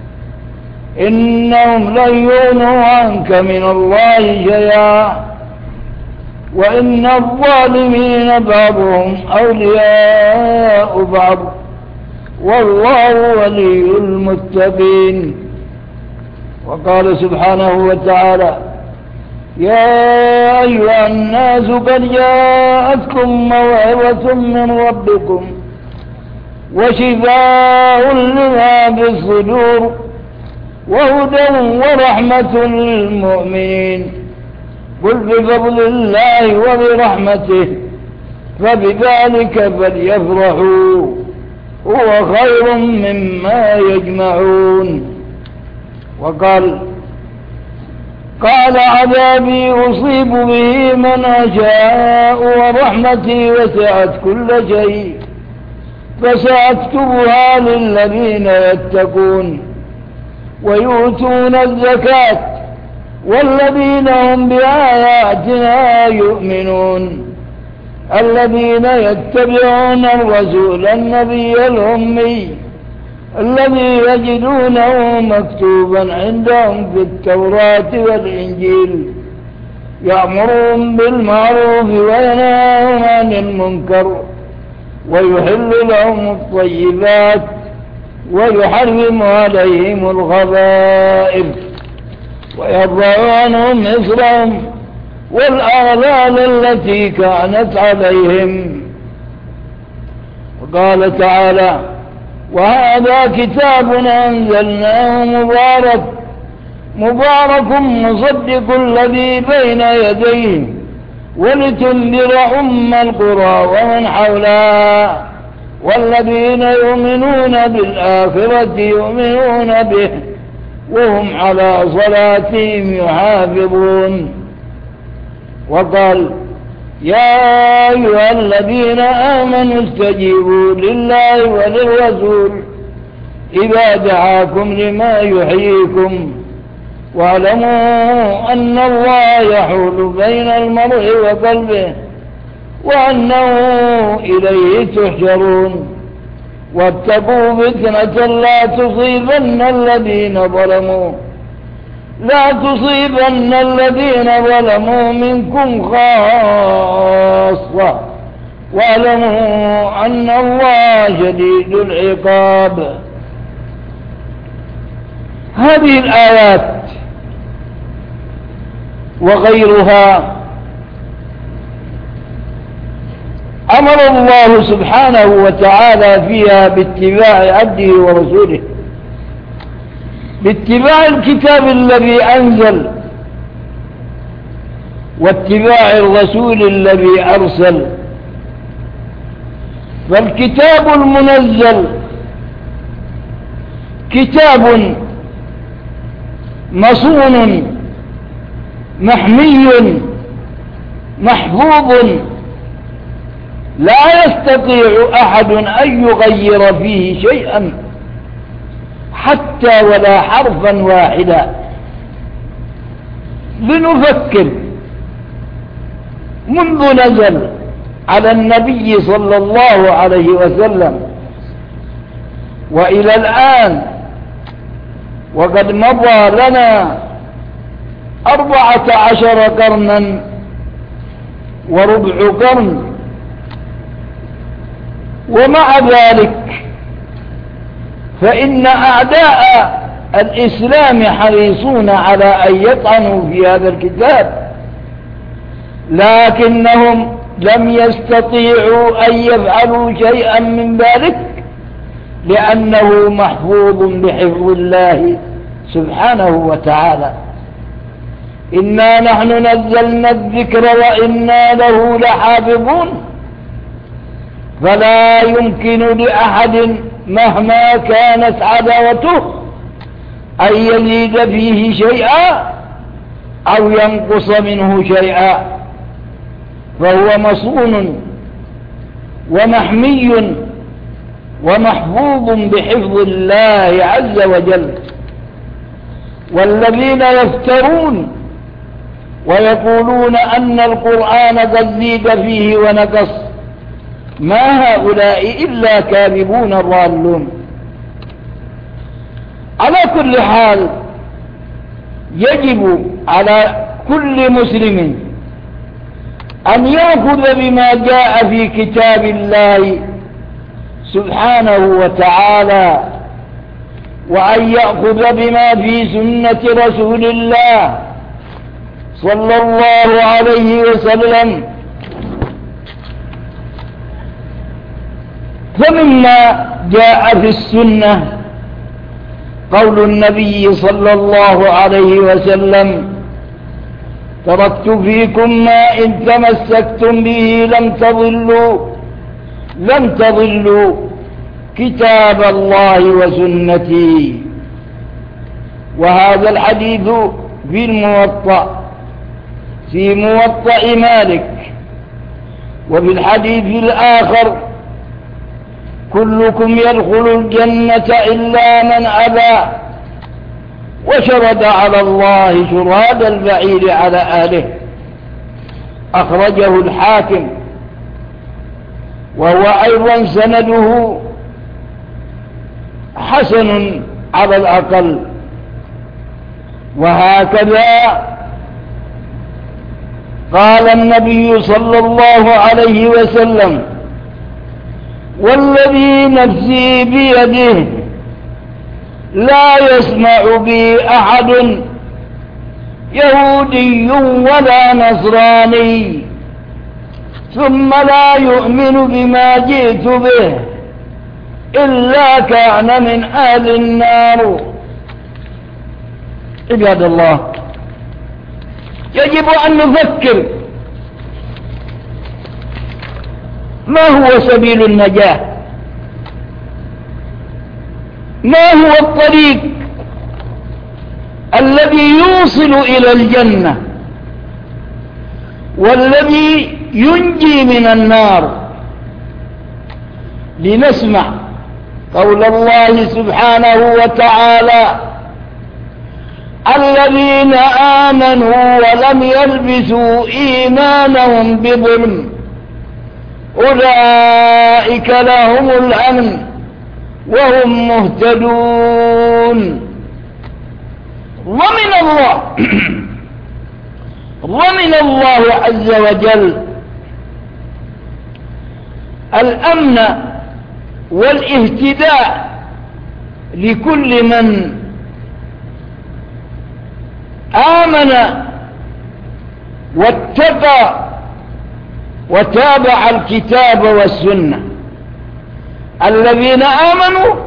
إنهم لن يغنوا عنك من الله شيئا وإن الظالمين بعضهم أولياء بعض والله ولي المتقين. وقال سبحانه وتعالى: يا أيها الناس قد جاءتكم موعظة من ربكم وشفاء لما في الصدور وهدى ورحمة للمؤمنين قل بفضل الله وبرحمته فبذلك فليفرحوا هو خير مما يجمعون. وقال عذابي أصيب به من أشاء ورحمتي وسعت كل شيء فسأكتبها للذين يتقون ويؤتون الزكاة والذين هم بآياتنا يؤمنون الذين يتبعون الرسول النبي الأمي الذي يجدونه مكتوبا عندهم في التوراة والإنجيل يأمرهم بالمعروف وينهاهم عن المنكر ويحل لهم الطيبات ويحرم عليهم الخبائث ويضع عنهم إصرهم والأغلال التي كانت عليهم. وقال تعالى وهذا كتاب أنزلناه مبارك مصدق الذي بين يديه ولتنذر أم القرى ومن حولها والذين يؤمنون بالآخرة يؤمنون به وهم على صلاتهم يحافظون. وقال يا أيها الذين آمنوا استجيبوا لله وللرسول إذا دعاكم لما يحييكم واعلموا أن الله يحول بين المرء وقلبه وأنه إليه تحشرون واتقوا فتنة لا تصيبن الذين ظلموا منكم خاصة واعلموا أن الله شديد العقاب. هذه الآيات وغيرها أمر الله سبحانه وتعالى فيها باتباع عبده ورسوله، باتباع الكتاب الذي أنزل واتباع الرسول الذي أرسل. فالكتاب المنزل كتاب مصون محمي محفوظ لا يستطيع أحد أن يغير فيه شيئا حتى ولا حرفا واحدا. لنفكر منذ نزل على النبي صلى الله عليه وسلم وإلى الآن وقد مضى لنا 14 قرنا وربع قرن، ومع ذلك فإن أعداء الإسلام حريصون على أن يطعنوا في هذا الكتاب، لكنهم لم يستطيعوا أن يفعلوا شيئا من ذلك لأنه محفوظ بحفظ الله سبحانه وتعالى. إنا نحن نزلنا الذكر وإنا له لحافظون. فلا يمكن لأحد مهما كانت عداوته أن يزيد فيه شيئا أو ينقص منه شيئا، فهو مصون ومحمي ومحفوظ بحفظ الله عز وجل. والذين يفترون ويقولون أن القرآن قد زيد فيه ونقص ما هؤلاء إلا كاذبون ضالون. على كل حال يجب على كل مسلم أن يأخذ بما جاء في كتاب الله سبحانه وتعالى وأن يأخذ بما في سنة رسول الله صلى الله عليه وسلم. فمما جاء في السنة قول النبي صلى الله عليه وسلم تركت فيكم ما إن تمسكتم به لم تضلوا كتاب الله وسنتي. وهذا الحديث في الموطأ، في موطأ مالك. وفي الحديث الآخر: كلكم يدخل الجنة إلا من أبى، وشرد على الله شراد البعير على أهله. أخرجه الحاكم، وهو أيضا سنده حسن على الأقل. وهكذا قال النبي صلى الله عليه وسلم: والذي نفسي بيده لا يسمع بي أحد يهودي ولا نصراني ثم لا يؤمن بما جئت به إلا كان من أهل النار. عباد الله، يجب أن نفكر ما هو سبيل النجاة، ما هو الطريق الذي يوصل إلى الجنة والذي ينجي من النار. لنسمع قول الله سبحانه وتعالى: الذين آمنوا ولم يلبسوا إيمانهم بظلم أولئك لهم الأمن وهم مهتدون. ضمن الله عز وجل الأمن والاهتداء لكل من آمن واتقى وتابع الكتاب والسنة. الذين آمنوا